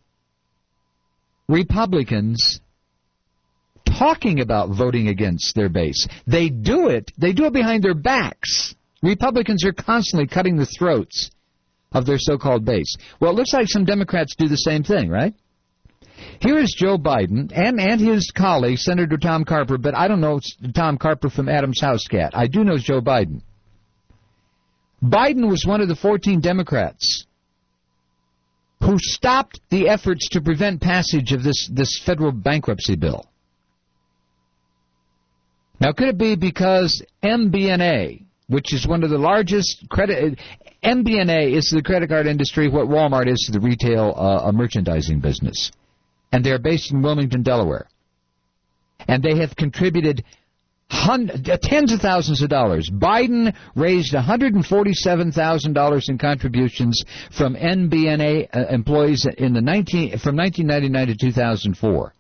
S12: Republicans talking about voting against their base. They do it behind their backs. Republicans are constantly cutting the throats of their so-called base. Well, it looks like some Democrats do the same thing, right? Here is Joe Biden and his colleague, Senator Tom Carper, but I don't know Tom Carper from Adams House Cat. I do know Joe Biden. Biden was one of the 14 Democrats who stopped the efforts to prevent passage of this federal bankruptcy bill. Now, could it be because MBNA, which is one of the largest credit. MBNA is to the credit card industry what Walmart is to the retail merchandising business. And they're based in Wilmington, Delaware. And they have contributed tens of thousands of dollars. Biden raised $147,000 in contributions from MBNA employees from 1999 to 2004.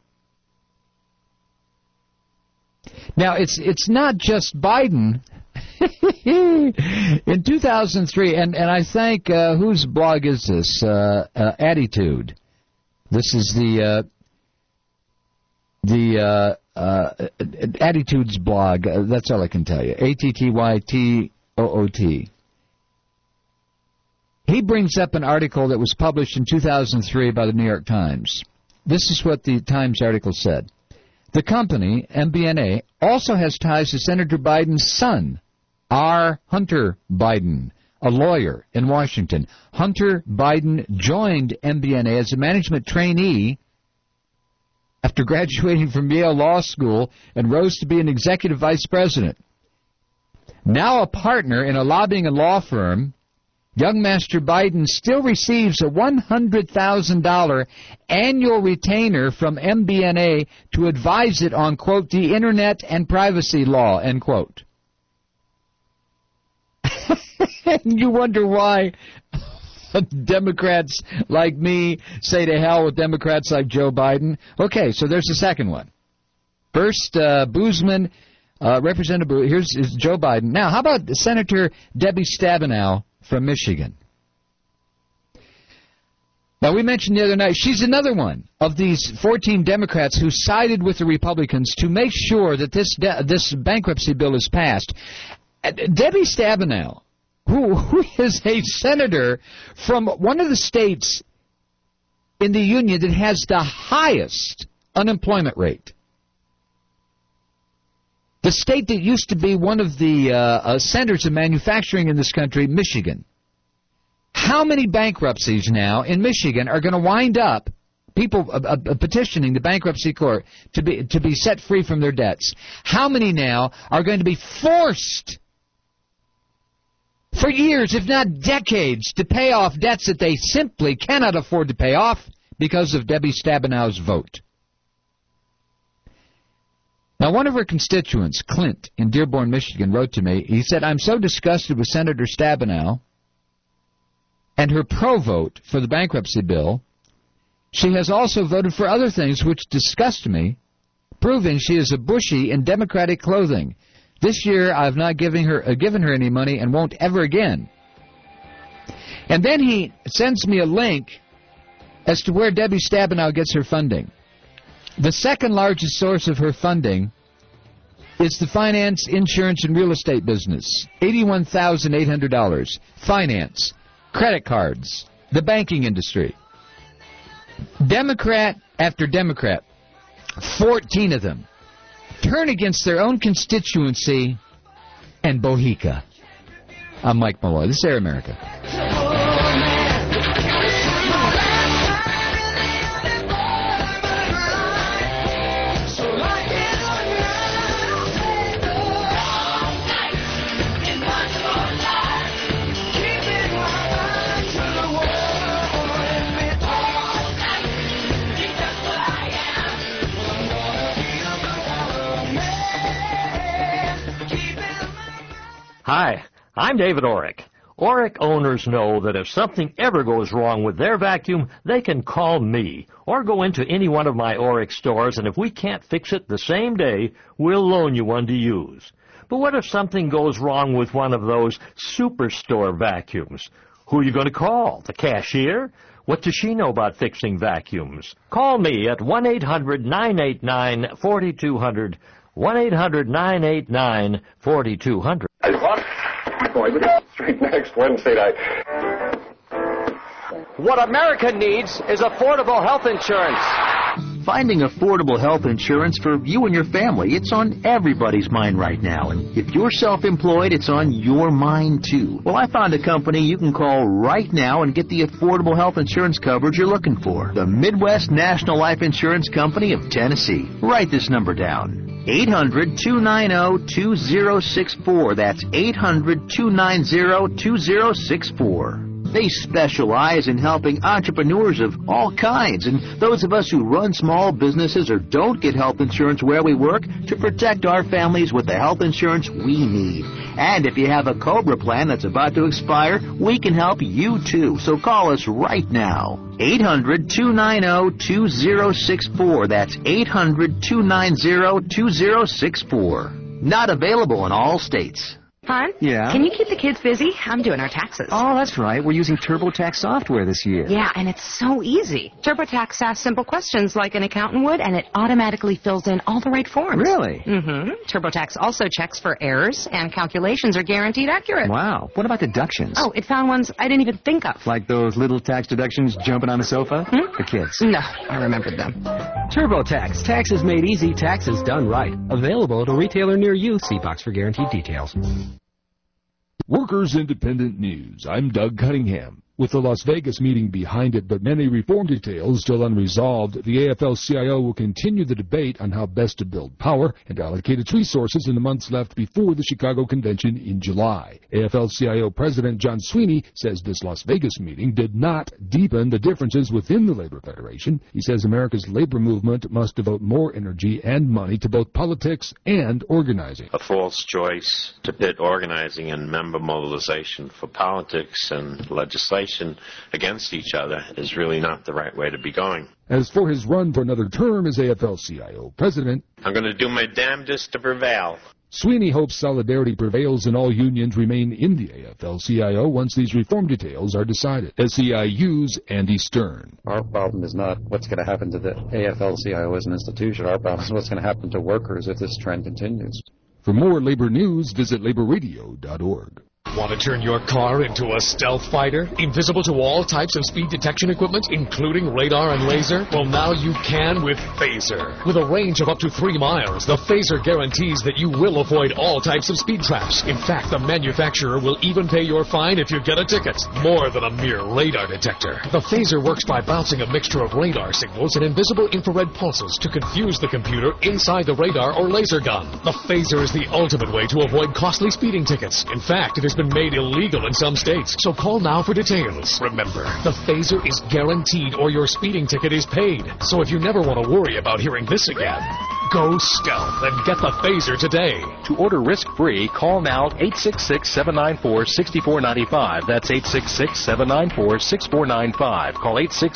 S12: Now, it's not just Biden. In 2003, and I thank, whose blog is this? Attitude. This is the Attitude's blog. That's all I can tell you. ATTYTOOT. He brings up an article that was published in 2003 by the New York Times. This is what the Times article said. The company, MBNA, also has ties to Senator Biden's son, R. Hunter Biden, a lawyer in Washington. Hunter Biden joined MBNA as a management trainee after graduating from Yale Law School and rose to be an executive vice president. Now a partner in a lobbying and law firm, young Master Biden still receives a $100,000 annual retainer from MBNA to advise it on, quote, the Internet and privacy law, end quote. And you wonder why Democrats like me say to hell with Democrats like Joe Biden. Okay, so there's the second one. First, Boozman, Representative Boozman, here's Joe Biden. Now, how about Senator Debbie Stabenow from Michigan? Now, we mentioned the other night, she's another one of these 14 Democrats who sided with the Republicans to make sure that this bankruptcy bill is passed. Debbie Stabenow, who is a senator from one of the states in the union that has the highest unemployment rate. The state that used to be one of the centers of manufacturing in this country, Michigan. How many bankruptcies now in Michigan are going to wind up, people petitioning the bankruptcy court to be set free from their debts? How many now are going to be forced for years, if not decades, to pay off debts that they simply cannot afford to pay off because of Debbie Stabenow's vote? Now, one of her constituents, Clint, in Dearborn, Michigan, wrote to me. He said, I'm so disgusted with Senator Stabenow and her pro-vote for the bankruptcy bill. She has also voted for other things which disgust me, proving she is a Bushy in Democratic clothing. This year, I've not given her any money and won't ever again. And then he sends me a link as to where Debbie Stabenow gets her funding. The second largest source of her funding is the finance, insurance, and real estate business, $81,800. Finance, credit cards, the banking industry. Democrat after Democrat, 14 of them, turn against their own constituency and Bohica. I'm Mike Malloy. This is Air America.
S3: Hi, I'm David Orrick. Orrick owners know that if something ever goes wrong with their vacuum, they can call me or go into any one of my Orrick stores, and if we can't fix it the same day, we'll loan you one to use. But what if something goes wrong with one of those superstore vacuums? Who are you going to call? The cashier? What does she know about fixing vacuums? Call me at 1-800-989-4200. 1-800-989-4200.
S4: Straight next Wednesday night.
S13: What America needs is affordable health insurance.
S16: Finding affordable health insurance for you and your family, it's on everybody's mind right now. And if you're self-employed, it's on your mind, too. Well, I found a company you can call right now and get the affordable health insurance coverage you're looking for. The Midwest National Life Insurance Company of Tennessee. Write this number down. 800-290-2064. That's 800-290-2064. They specialize in helping entrepreneurs of all kinds and those of us who run small businesses or don't get health insurance where we work to protect our families with the health insurance we need. And if you have a COBRA plan that's about to expire, we can help you too. So call us right now. 800-290-2064. That's 800-290-2064. Not available in all states.
S4: Hon?
S16: Yeah?
S4: Can you keep the kids busy? I'm doing our taxes.
S16: Oh, that's right. We're using TurboTax software this year.
S4: Yeah, and it's so easy. TurboTax asks simple questions like an accountant would, and it automatically fills in all the right forms.
S16: Really?
S4: Mm-hmm. TurboTax also checks for errors, and calculations are guaranteed accurate.
S16: Wow. What about deductions?
S4: Oh, it found ones I didn't even think of.
S16: Like those little tax deductions jumping on the sofa? For kids?
S4: No, I remembered them.
S5: TurboTax. Taxes made easy, taxes done right. Available at a retailer near you. See box for guaranteed details.
S22: Workers Independent News. I'm Doug Cunningham. With the Las Vegas meeting behind it, but many reform details still unresolved, the AFL-CIO will continue the debate on how best to build power and allocate its resources in the months left before the Chicago Convention in July. AFL-CIO President John Sweeney says this Las Vegas meeting did not deepen the differences within the Labor Federation. He says America's labor movement must devote more energy and money to both politics and organizing.
S24: A false choice to pit organizing and member mobilization for politics and legislation against each other is really not the right way to be going.
S22: As for his run for another term as AFL-CIO president,
S24: I'm going to do my damnedest to prevail.
S22: Sweeney hopes solidarity prevails and all unions remain in the AFL-CIO once these reform details are decided. SEIU's Andy Stern.
S25: Our problem is not what's going to happen to the AFL-CIO as an institution. Our problem is what's going to happen to workers if this trend continues.
S22: For more labor news, visit laborradio.org.
S26: Want to turn your car into a stealth fighter? Invisible to all types of speed detection equipment, including radar and laser? Well, now you can with Phaser. With a range of up to 3 miles, the Phaser guarantees that you will avoid all types of speed traps. In fact, the manufacturer will even pay your fine if you get a ticket. More than a mere radar detector. The Phaser works by bouncing a mixture of radar signals and invisible infrared pulses to confuse the computer inside the radar or laser gun. The Phaser is the ultimate way to avoid costly speeding tickets. In fact, it has been made illegal in some states, so call now for details. Remember, the Phaser is guaranteed or your speeding ticket is paid. So if you never want to worry about hearing this again, go stealth and get the Phaser today.
S27: To order risk-free, call now 866-794-6495. That's 866-794-6495. Call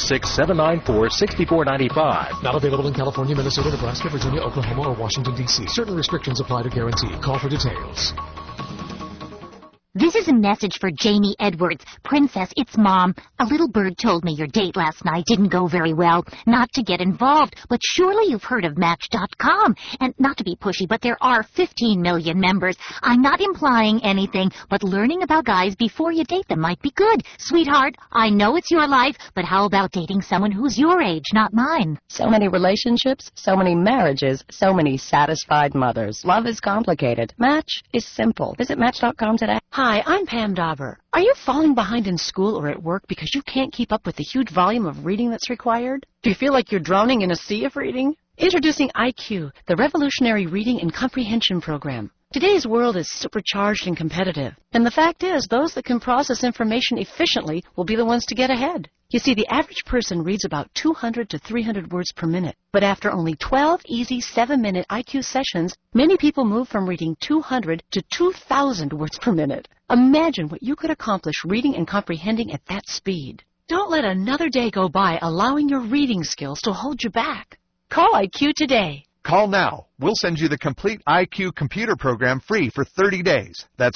S27: 866-794-6495.
S26: Not available in California, Minnesota, Nebraska, Virginia, Oklahoma, or Washington, D.C. Certain restrictions apply to guarantee. Call for details.
S28: This is a message for Jamie Edwards. Princess, it's Mom. A little bird told me your date last night didn't go very well. Not to get involved, but surely you've heard of Match.com. And not to be pushy, but there are 15 million members. I'm not implying anything, but learning about guys before you date them might be good. Sweetheart, I know it's your life, but how about dating someone who's your age, not mine?
S29: So many relationships, so many marriages, so many satisfied mothers. Love is complicated. Match is simple. Visit Match.com today.
S30: Hi, I'm Pam Dauber. Are you falling behind in school or at work because you can't keep up with the huge volume of reading that's required? Do you feel like you're drowning in a sea of reading? Introducing IQ, the revolutionary reading and comprehension program. Today's world is supercharged and competitive. And the fact is, those that can process information efficiently will be the ones to get ahead. You see, the average person reads about 200 to 300 words per minute. But after only 12 easy 7-minute IQ sessions, many people move from reading 200 to 2,000 words per minute. Imagine what you could accomplish reading and comprehending at that speed. Don't let another day go by allowing your reading skills to hold you back. Call IQ today.
S31: Call now. We'll send you the complete IQ computer program free for 30 days. That's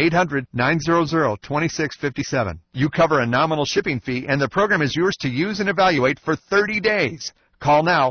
S31: 1-800-900-2657. You cover a nominal shipping fee, and the program is yours to use and evaluate for 30 days. Call now,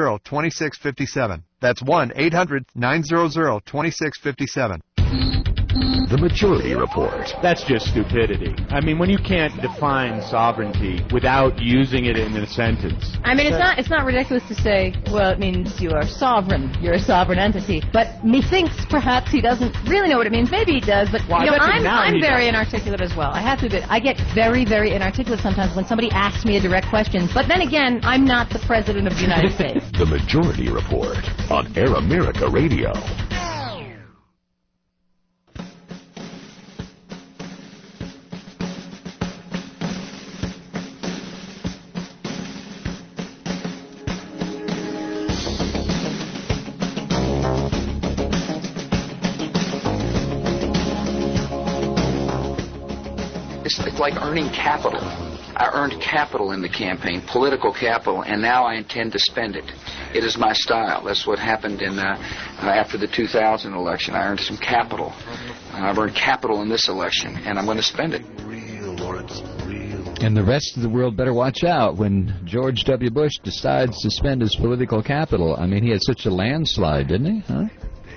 S31: 1-800-900-2657. That's 1-800-900-2657.
S1: The Maturity Report.
S2: That's just stupidity. I mean, when you can't define sovereignty without using it in a sentence.
S6: I mean, it's not ridiculous to say, well, it means you are sovereign. You're a sovereign entity. But methinks perhaps he doesn't really know what it means. Maybe he does, but
S2: well,
S6: I'm very inarticulate as well. I have to admit, I get very, very inarticulate sometimes when somebody asks me a direct question. But then again, I'm not the President of the United States.
S1: The Majority Report on Air America Radio.
S7: It's like earning capital. I earned capital in the campaign, political capital, and now I intend to spend it. It is my style. That's what happened after the 2000 election. I earned some capital. I've earned capital in this election, and I'm going to spend it.
S12: And the rest of the world better watch out when George W. Bush decides to spend his political capital. I mean, he had such a landslide, didn't he? Huh?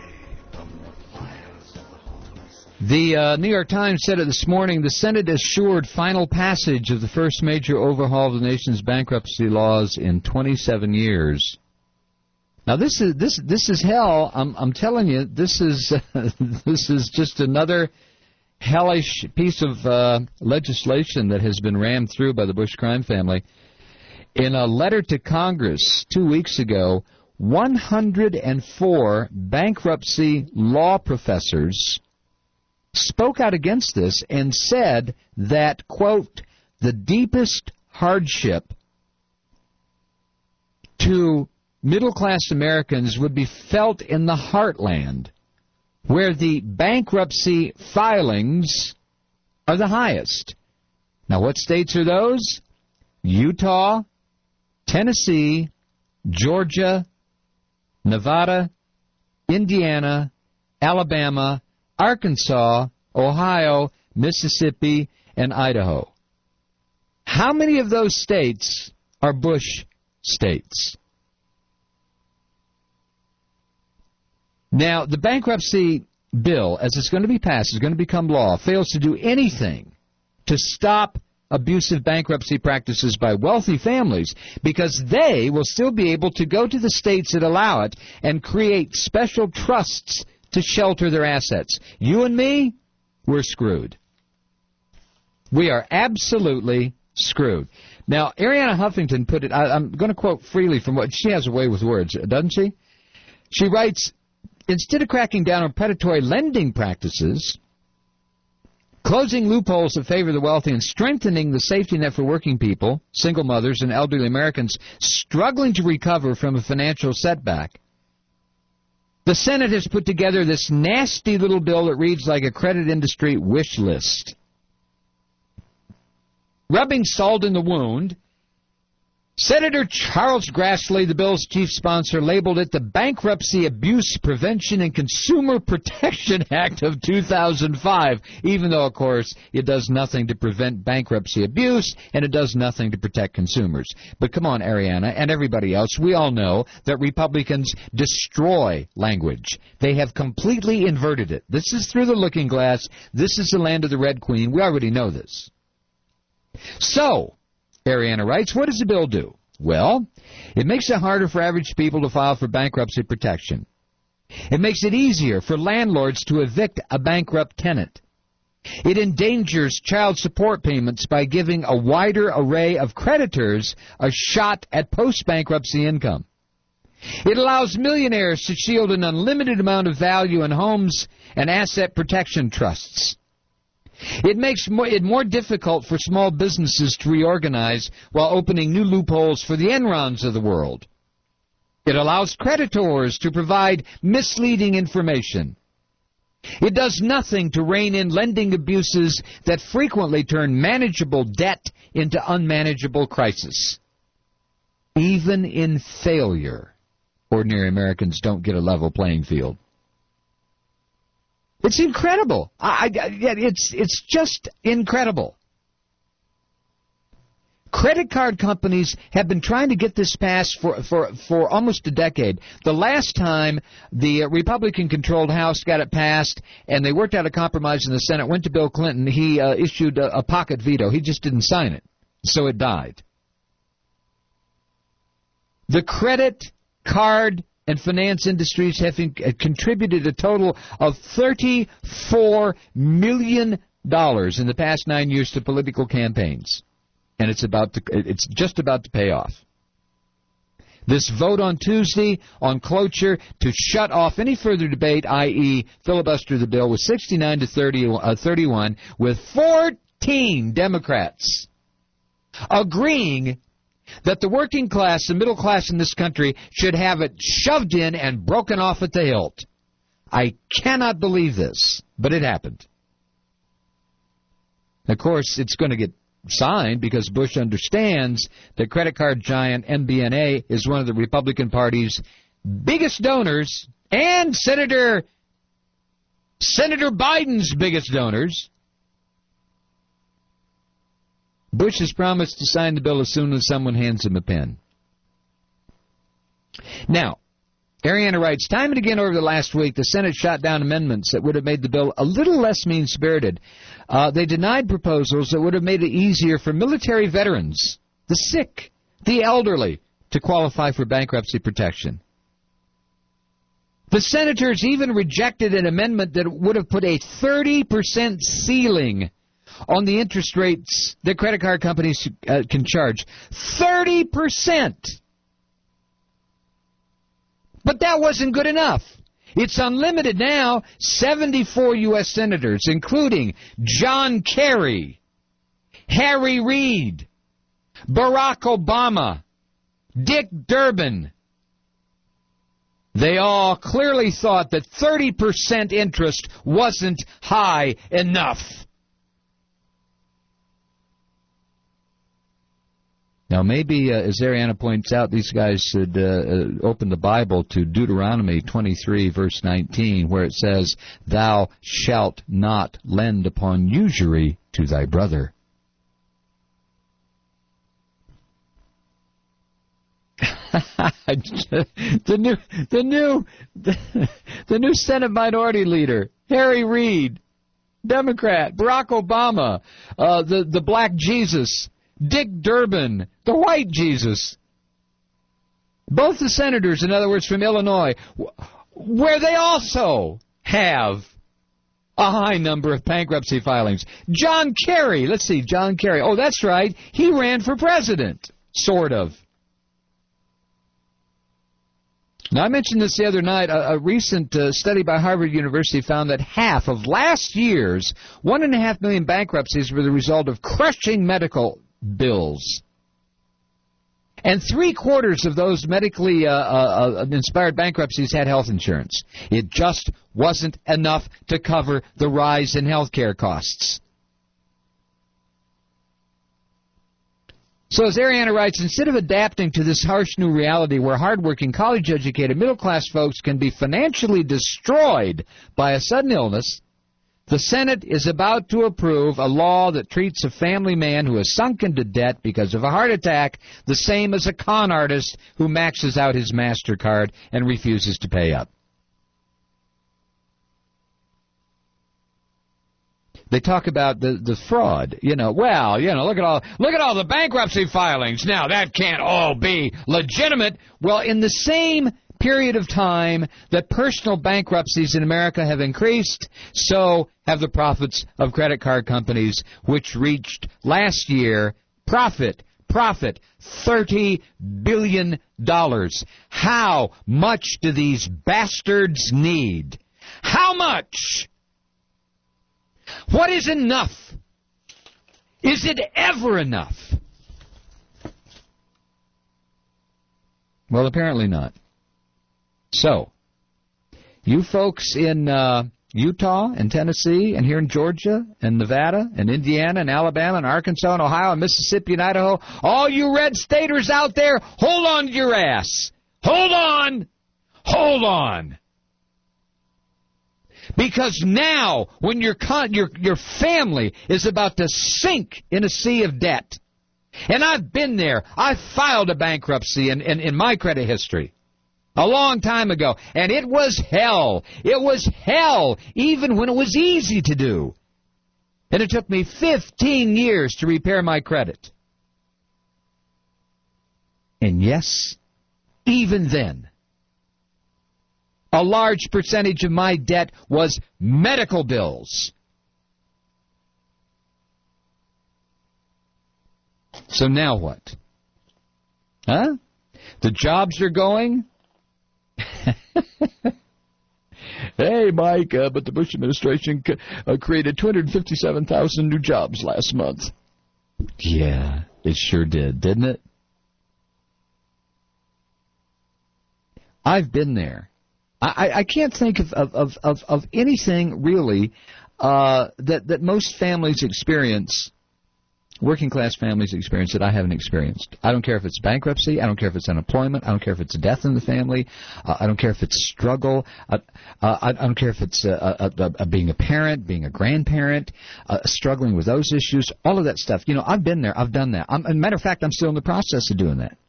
S12: The New York Times said it this morning, the Senate assured final passage of the first major overhaul of the nation's bankruptcy laws in 27 years. Now this is hell. I'm telling you, this is just another hellish piece of legislation that has been rammed through by the Bush crime family. In a letter to Congress 2 weeks ago, 104 bankruptcy law professors spoke out against this and said that, quote, the deepest hardship to middle-class Americans would be felt in the heartland, where the bankruptcy filings are the highest. Now, what states are those? Utah, Tennessee, Georgia, Nevada, Indiana, Alabama, Arkansas, Ohio, Mississippi, and Idaho. How many of those states are Bush states? Now, the bankruptcy bill, as it's going to be passed, is going to become law, fails to do anything to stop abusive bankruptcy practices by wealthy families, because they will still be able to go to the states that allow it and create special trusts to shelter their assets. You and me, we're screwed. We are absolutely screwed. Now, Arianna Huffington put it, I'm going to quote freely from what, she has a way with words, doesn't she? She writes, instead of cracking down on predatory lending practices, closing loopholes that favor the wealthy, and strengthening the safety net for working people, single mothers, and elderly Americans struggling to recover from a financial setback, the Senate has put together this nasty little bill that reads like a credit industry wish list. Rubbing salt in the wound, Senator Charles Grassley, the bill's chief sponsor, labeled it the Bankruptcy Abuse Prevention and Consumer Protection Act of 2005, even though, of course, it does nothing to prevent bankruptcy abuse and it does nothing to protect consumers. But come on, Arianna, and everybody else, we all know that Republicans destroy language. They have completely inverted it. This is through the looking glass. This is the land of the Red Queen. We already know this. So, Arianna writes, what does the bill do? Well, it makes it harder for average people to file for bankruptcy protection. It makes it easier for landlords to evict a bankrupt tenant. It endangers child support payments by giving a wider array of creditors a shot at post-bankruptcy income. It allows millionaires to shield an unlimited amount of value in homes and asset protection trusts. It makes it more difficult for small businesses to reorganize while opening new loopholes for the Enrons of the world. It allows creditors to provide misleading information. It does nothing to rein in lending abuses that frequently turn manageable debt into unmanageable crisis. Even in failure, ordinary Americans don't get a level playing field. It's incredible. It's just incredible.
S8: Credit card companies have been trying to get this passed for almost a decade. The last time the Republican-controlled House got it passed and they worked out a compromise in the Senate, went to Bill Clinton, he issued a pocket veto. He just didn't sign it, so it died. The credit card and finance industries have contributed a total of $34 million in the past 9 years to political campaigns. And it's just about to pay off. This vote on Tuesday on cloture to shut off any further debate, i.e. filibuster the bill, was 69 to 31, with 14 Democrats agreeing that the working class and middle class in this country should have it shoved in and broken off at the hilt. I cannot believe this, but it happened. Of course, it's going to get signed because Bush understands that credit card giant MBNA is one of the Republican Party's biggest donors and Senator Biden's biggest donors. Bush has promised to sign the bill as soon as someone hands him a pen. Now, Ariana writes, time and again over the last week, the Senate shot down amendments that would have made the bill a little less mean-spirited. They denied proposals that would have made it easier for military veterans, the sick, the elderly, to qualify for bankruptcy protection. The senators even rejected an amendment that would have put a 30% ceiling on the interest rates that credit card companies can charge. 30%! But that wasn't good enough. It's unlimited now. 74 U.S. senators, including John Kerry, Harry Reid, Barack Obama, Dick Durbin. They all clearly thought that 30% interest wasn't high enough. Now, maybe, as Ariana points out, these guys should open the Bible to Deuteronomy 23, verse 19, where it says, "Thou shalt not lend upon usury to thy brother." the new Senate Minority Leader, Harry Reid, Democrat, Barack Obama, the Black Jesus, Dick Durbin, the White Jesus. Both the senators, in other words, from Illinois, where they also have a high number of bankruptcy filings. John Kerry, let's see, John Kerry. Oh, that's right, he ran for president, sort of. Now, I mentioned this the other night. A recent study by Harvard University found that half of last year's 1.5 million bankruptcies were the result of crushing medical bills. And 3/4 of those medically inspired bankruptcies had health insurance. It just wasn't enough to cover the rise in health care costs. So as Ariana writes, instead of adapting to this harsh new reality where hardworking, college-educated, middle-class folks can be financially destroyed by a sudden illness, the Senate is about to approve a law that treats a family man who has sunk into debt because of a heart attack the same as a con artist who maxes out his MasterCard and refuses to pay up. They talk about the fraud. Look at all the bankruptcy filings. Now, that can't all be legitimate. Well, in the same period of time that personal bankruptcies in America have increased, so have the profits of credit card companies, which reached last year profit, $30 billion. How much do these bastards need? How much? What is enough? Is it ever enough? Well, apparently not. So, you folks in Utah and Tennessee and here in Georgia and Nevada and Indiana and Alabama and Arkansas and Ohio and Mississippi and Idaho, all you red staters out there, hold on to your ass. Hold on. Hold on. Because now, when your family is about to sink in a sea of debt, And I've been there. I filed a bankruptcy in my credit history a long time ago, and it was hell. It was hell, even when it was easy to do. And it took me 15 years to repair my credit. And yes, even then, a large percentage of my debt was medical bills. So now what? Huh? The jobs are going? Hey, Mike, but the Bush administration created 257,000 new jobs last month. Yeah, it sure did, didn't it? I've been there. I can't think of anything really that most families experience, working class families experience, that I haven't experienced. I don't care if it's bankruptcy. I don't care if it's unemployment. I don't care if it's death in the family. I don't care if it's struggle. I don't care if it's being a parent, being a grandparent, struggling with those issues, all of that stuff. You know, I've been there. I've done that. As a matter of fact, I'm still in the process of doing that.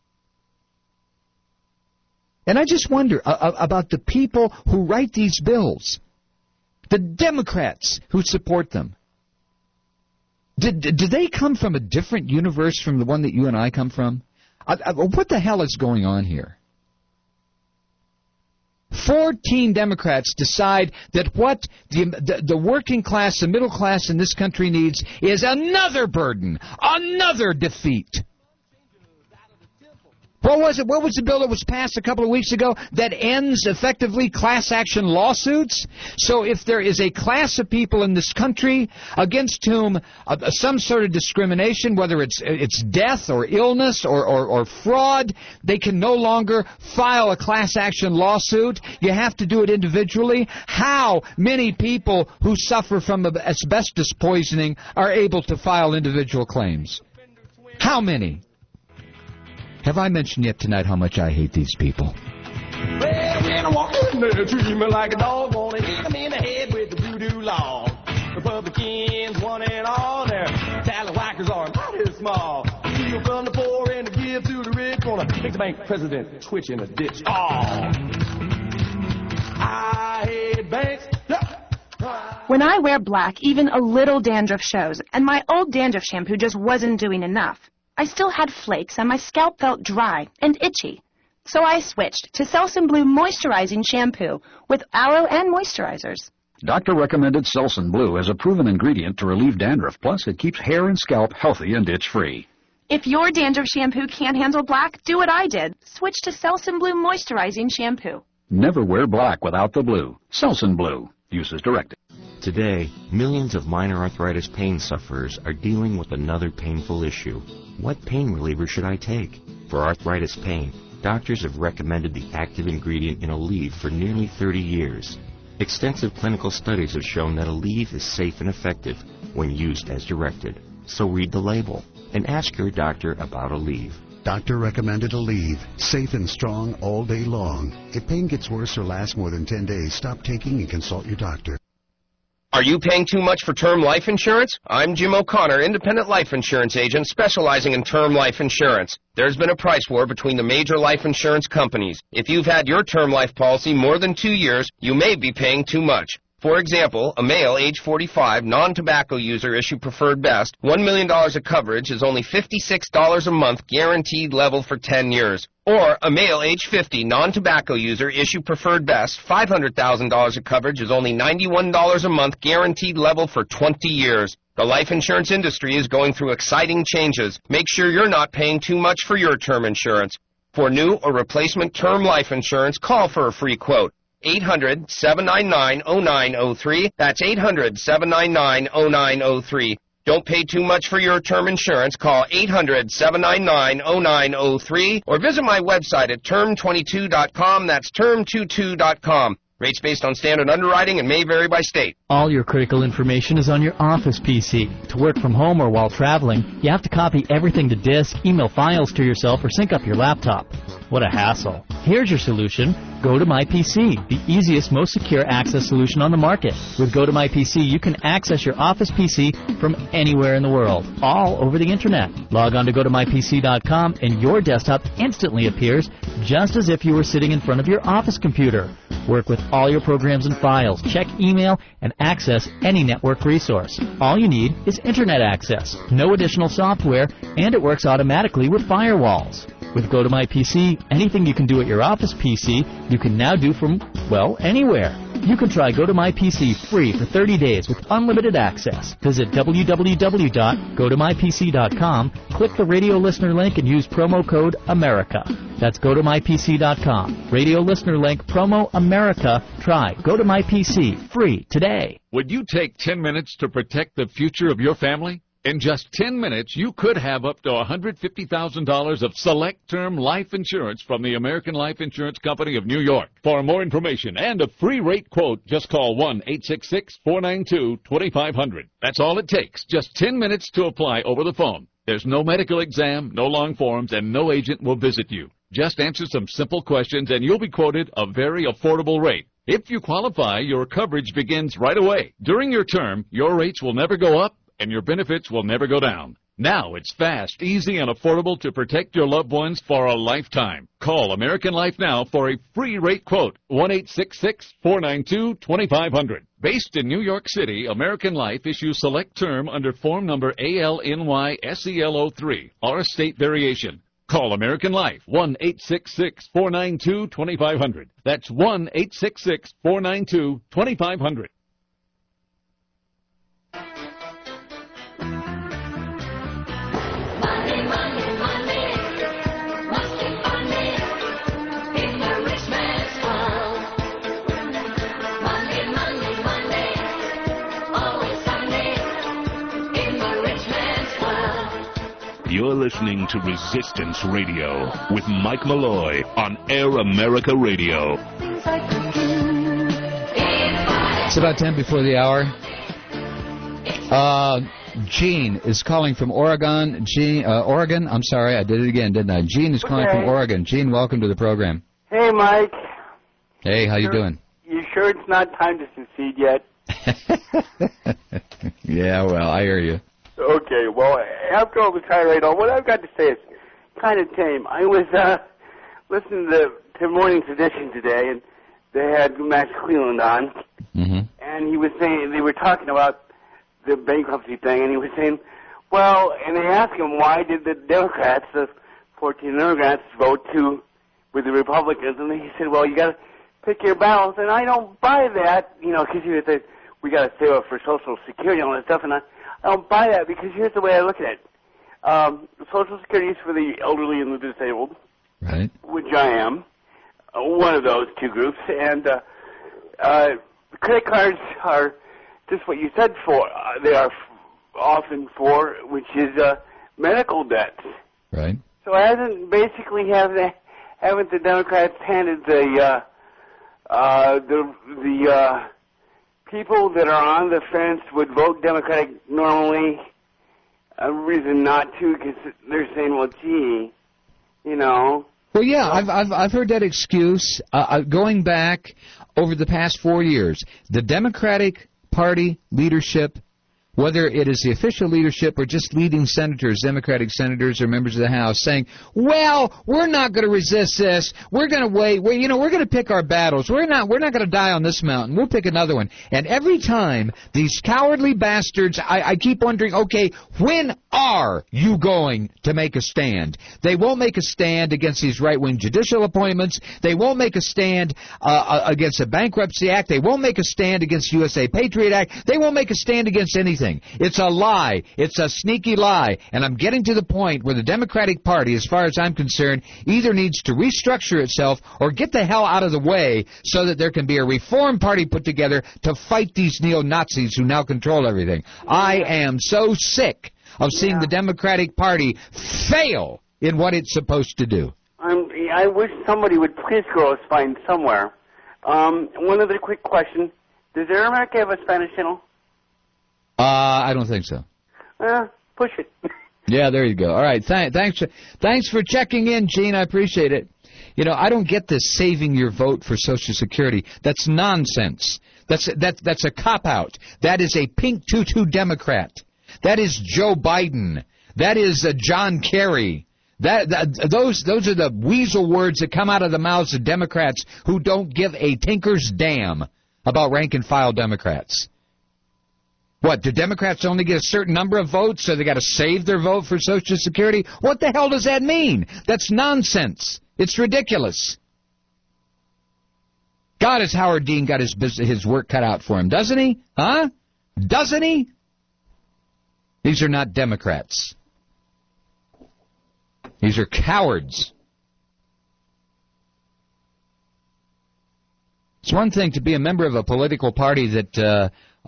S8: And I just wonder about the people who write these bills, the Democrats who support them. Do they come from a different universe from the one that you and I come from? What the hell is going on here? 14 Democrats decide that what the working class, the middle class in this country needs is another burden, another defeat. What was it? What was the bill that was passed a couple of weeks ago that ends effectively class action lawsuits? So if there is a class of people in this country against whom some sort of discrimination, whether it's death or illness or fraud, they can no longer file a class action lawsuit. You have to do it individually. How many people who suffer from asbestos poisoning are able to file individual claims? How many? Have I mentioned yet tonight how much I hate these people?
S9: Well, when I walk in there, treat me like a dog, wanna hit them in the head with the voodoo law. Republicans, one and all, their tallywackers are mighty small. Steal from the poor and to give to the rich, wanna make the bank president twitch in a ditch. Oh, I hate banks.
S10: When I wear black, even a little dandruff shows, and my old dandruff shampoo just wasn't doing enough. I still had flakes and my scalp felt dry and itchy. So I switched to Selsun Blue Moisturizing Shampoo with aloe and moisturizers.
S11: Doctor recommended Selsun Blue as a proven ingredient to relieve dandruff. Plus, it keeps hair and scalp healthy and itch-free.
S10: If your dandruff shampoo can't handle black, do what I did. Switch to Selsun Blue Moisturizing Shampoo.
S11: Never wear black without the blue. Selsun Blue. Use as directed.
S14: Today, millions of minor arthritis pain sufferers are dealing with another painful issue. What pain reliever should I take? For arthritis pain, doctors have recommended the active ingredient in Aleve for nearly 30 years. Extensive clinical studies have shown that Aleve is safe and effective when used as directed. So read the label and ask your doctor about Aleve.
S15: Doctor recommended Aleve. Safe and strong all day long. If pain gets worse or lasts more than 10 days, stop taking and consult your doctor.
S17: Are you paying too much for term life insurance? I'm Jim O'Connor, independent life insurance agent specializing in term life insurance. There's been a price war between the major life insurance companies. If you've had your term life policy more than 2 years, you may be paying too much. For example, a male age 45, non-tobacco user issue preferred best, $1 million of coverage is only $56 a month guaranteed level for 10 years. Or a male age 50, non-tobacco user issue preferred best, $500,000 of coverage is only $91 a month guaranteed level for 20 years. The life insurance industry is going through exciting changes. Make sure you're not paying too much for your term insurance. For new or replacement term life insurance, call for a free quote. 800-799-0903. That's 800-799-0903. Don't pay too much for your term insurance. Call 800-799-0903 or visit my website at term22.com. That's term22.com. Rates based on standard underwriting and may vary by state.
S18: All your critical information is on your office PC. To work from home or while traveling, you have to copy everything to disk, email files to yourself, or sync up your laptop. What a hassle. Here's your solution. GoToMyPC, the easiest, most secure access solution on the market. With GoToMyPC, you can access your Office PC from anywhere in the world, all over the Internet. Log on to GoToMyPC.com and your desktop instantly appears just as if you were sitting in front of your Office computer. Work with all your programs and files, check email, and access any network resource. All you need is Internet access, no additional software, and it works automatically with firewalls. With GoToMyPC, anything you can do at your Office PC, you can now do from, well, anywhere. You can try GoToMyPC free for 30 days with unlimited access. Visit www.gotomypc.com, click the radio listener link, and use promo code AMERICA. That's GoToMyPC.com. Radio listener link, promo AMERICA. Try GoToMyPC free today.
S3: Would you take 10 minutes to protect the future of your family? In just 10 minutes, you could have up to $150,000 of select term life insurance from the American Life Insurance Company of New York. For more information and a free rate quote, just call 1-866-492-2500. That's all it takes, just 10 minutes to apply over the phone. There's no medical exam, no long forms, and no agent will visit you. Just answer some simple questions and you'll be quoted a very affordable rate. If you qualify, your coverage begins right away. During your term, your rates will never go up and your benefits will never go down. Now it's fast, easy, and affordable to protect your loved ones for a lifetime. Call American Life now for a free rate quote, 1-866-492-2500. Based in New York City, American Life issues select term under form number ALNY-SEL03, or a state variation. Call American Life, 1-866-492-2500. That's 1-866-492-2500.
S1: You're listening to Resistance Radio with Mike Malloy on Air America Radio.
S8: It's about 10 before the hour. Gene is calling from Oregon. Oregon, I'm sorry, I did it again, didn't I? Gene is calling from Oregon. Gene, welcome to the program.
S4: Hey, Mike.
S8: Hey, how you doing?
S4: You sure it's not time to secede yet?
S8: Yeah, well, I hear you.
S4: Okay, well, after all the tirade on, what I've got to say is kind of tame. I was listening to Morning's Edition today, and they had Max Cleland on, and he was saying, they were talking about the bankruptcy thing, and he was saying, well, and they asked him, why did the Democrats, the 14 Democrats, vote with the Republicans? And he said, well, you got to pick your battles, and I don't buy that, because he said, we got to save up for Social Security and all that stuff, and I don't buy that because here's the way I look at it. Social Security is for the elderly and the disabled,
S8: right? Which
S4: I am, one of those two groups. And credit cards are just what you said for. They are often for, which is medical debts.
S8: Right.
S4: So haven't the Democrats handed the people that are on the fence would vote Democratic normally a reason not to, because they're saying, well, gee,
S8: Well, yeah, I've heard that excuse going back over the past 4 years. The Democratic Party leadership, whether it is the official leadership or just leading senators, Democratic senators or members of the House, saying, well, we're not going to resist this. We're going to wait. We're going to pick our battles. We're not going to die on this mountain. We'll pick another one. And every time, these cowardly bastards, I keep wondering, okay, when are you going to make a stand? They won't make a stand against these right-wing judicial appointments. They won't make a stand against the Bankruptcy Act. They won't make a stand against the USA Patriot Act. They won't make a stand against anything. It's a lie. It's a sneaky lie. And I'm getting to the point where the Democratic Party, as far as I'm concerned, either needs to restructure itself or get the hell out of the way so that there can be a reform party put together to fight these neo-Nazis who now control everything. I am so sick of seeing the Democratic Party fail in what it's supposed to do.
S4: I wish somebody would please go find somewhere. One other quick question. Does Air America have a Spanish channel?
S8: I don't think so.
S4: Push it.
S8: Yeah, there you go. All right, thanks for checking in, Gene. I appreciate it. I don't get this saving your vote for Social Security. That's nonsense. That's a cop-out. That is a pink tutu Democrat. That is Joe Biden. That is John Kerry. Those are the weasel words that come out of the mouths of Democrats who don't give a tinker's damn about rank-and-file Democrats. What, do Democrats only get a certain number of votes, so they got to save their vote for Social Security? What the hell does that mean? That's nonsense. It's ridiculous. God, has Howard Dean got his work cut out for him, doesn't he? Huh? Doesn't he? These are not Democrats. These are cowards. It's one thing to be a member of a political party that,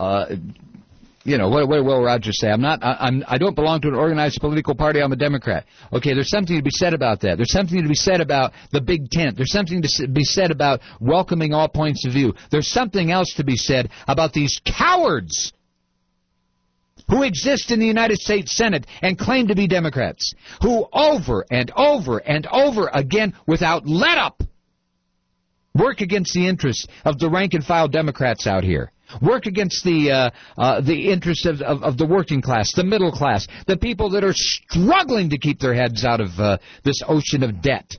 S8: what will Roger say? I don't belong to an organized political party. I'm a Democrat. Okay, there's something to be said about that. There's something to be said about the big tent. There's something to be said about welcoming all points of view. There's something else to be said about these cowards who exist in the United States Senate and claim to be Democrats, who over and over and over again, without let-up, work against the interests of the rank-and-file Democrats out here, work against the interests of the working class, the middle class, the people that are struggling to keep their heads out of this ocean of debt.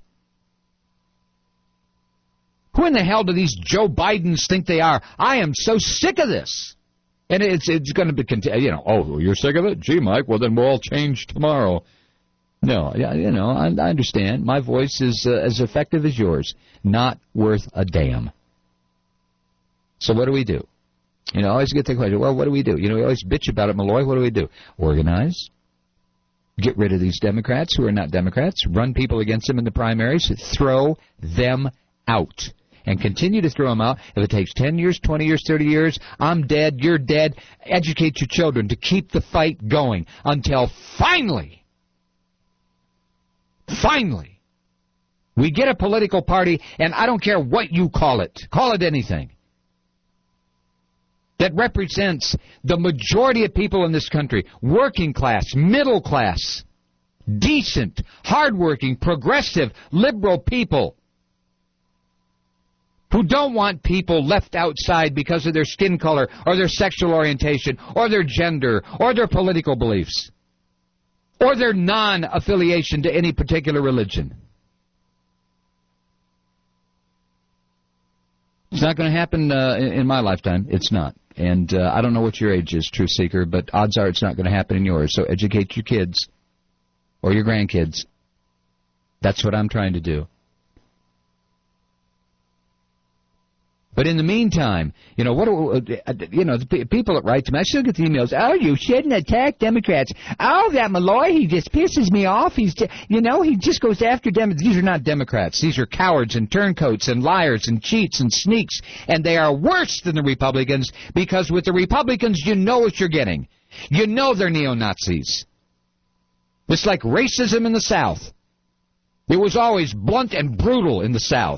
S8: Who in the hell do these Joe Bidens think they are? I am so sick of this. And it's going to be, oh, you're sick of it? Gee, Mike, well, then we'll all change tomorrow. No, I understand. My voice is as effective as yours. Not worth a damn. So what do we do? I always get the question, well, what do we do? We always bitch about it, Malloy. What do we do? Organize. Get rid of these Democrats who are not Democrats. Run people against them in the primaries. Throw them out. And continue to throw them out. If it takes 10 years, 20 years, 30 years, I'm dead, you're dead. Educate your children to keep the fight going until finally, we get a political party, and I don't care what you call it anything, that represents the majority of people in this country, working class, middle class, decent, hardworking, progressive, liberal people, who don't want people left outside because of their skin color or their sexual orientation or their gender or their political beliefs or their non-affiliation to any particular religion. It's not going to happen in my lifetime. It's not. And I don't know what your age is, Truth Seeker, but odds are it's not going to happen in yours. So educate your kids or your grandkids. That's what I'm trying to do. But in the meantime, the people that write to me, I still get the emails, oh, you shouldn't attack Democrats. Oh, that Malloy, he just pisses me off. He just goes after Democrats. These are not Democrats. These are cowards and turncoats and liars and cheats and sneaks. And they are worse than the Republicans because with the Republicans, you know what you're getting. You know they're neo-Nazis. It's like racism in the South. It was always blunt and brutal in the South.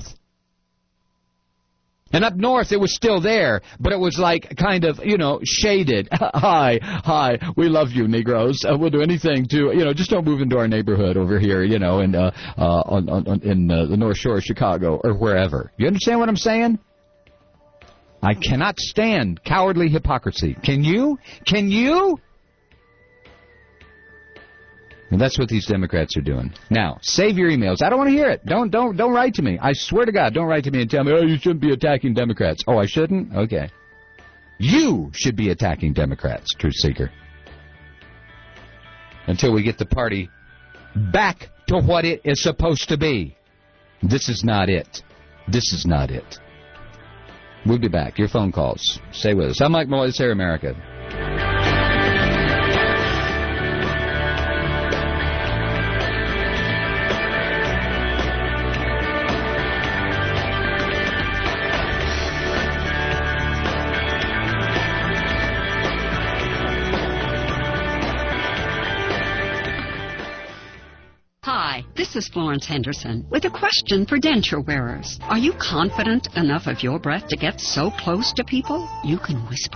S8: And up north, it was still there, but it was like kind of, shaded. Hi, we love you, Negroes. We'll do anything to, just don't move into our neighborhood over here, in the North Shore of Chicago or wherever. You understand what I'm saying? I cannot stand cowardly hypocrisy. Can you? Can you? And that's what these Democrats are doing. Now, save your emails. I don't want to hear it. Don't write to me. I swear to God, don't write to me and tell me, oh, you shouldn't be attacking Democrats. Oh, I shouldn't? Okay. You should be attacking Democrats, Truth Seeker. Until we get the party back to what it is supposed to be. This is not it. This is not it. We'll be back. Your phone calls. Stay with us. I'm Mike Malloy. This is Air America.
S5: This is Florence Henderson with a question for denture wearers. Are you confident enough of your breath to get so close to people you can whisper?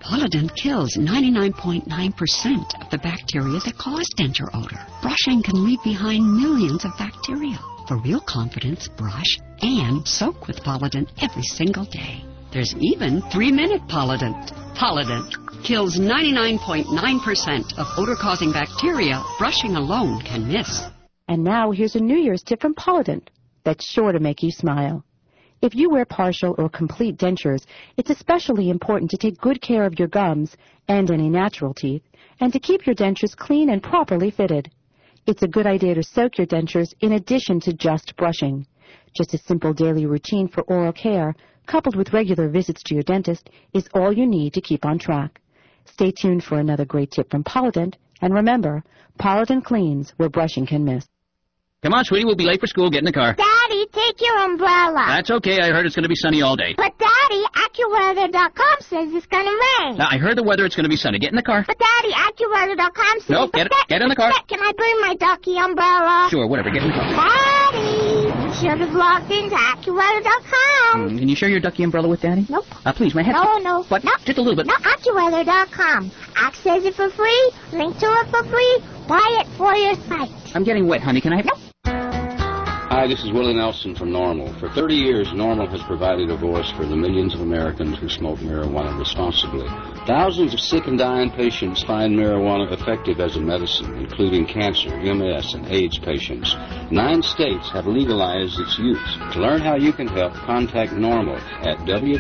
S5: Polident kills 99.9% of the bacteria that cause denture odor. Brushing can leave behind millions of bacteria. For real confidence, brush and soak with Polident every single day. There's even 3-minute Polident. Polident kills 99.9% of odor-causing bacteria brushing alone can miss.
S13: And now here's a New Year's tip from Polident that's sure to make you smile. If you wear partial or complete dentures, it's especially important to take good care of your gums and any natural teeth, and to keep your dentures clean and properly fitted. It's a good idea to soak your dentures in addition to just brushing. Just a simple daily routine for oral care, coupled with regular visits to your dentist, is all you need to keep on track. Stay tuned for another great tip from Polident, and remember, Polident cleans where brushing can miss.
S16: Come on, sweetie, we'll be late for school. Get in the car.
S19: Daddy, take your umbrella.
S16: That's okay. I heard it's going to be sunny all day.
S19: But, Daddy, AccuWeather.com says it's going to rain.
S16: I heard the weather. It's going to be sunny. Get in the car.
S19: But, Daddy, AccuWeather.com says...
S16: Nope, get in the car.
S19: Can I bring my ducky umbrella?
S16: Sure, whatever. Get in the car.
S19: Daddy, you should have logged into AccuWeather.com.
S16: Can you share your ducky umbrella with Daddy?
S19: Nope.
S16: Please, my head.
S19: No.
S16: What?
S19: No.
S16: Just a little bit.
S19: No, AccuWeather.com. Access it for free. Link to it for free. Buy it for your site.
S16: I'm getting wet, honey. Can I have...
S19: Nope.
S20: Hi, this is Willie Nelson from NORML. For 30 years, NORML has provided a voice for the millions of Americans who smoke marijuana responsibly. Thousands of sick and dying patients find marijuana effective as a medicine, including cancer, MS, and AIDS patients. 9 states have legalized its use. To learn how you can help, contact NORML at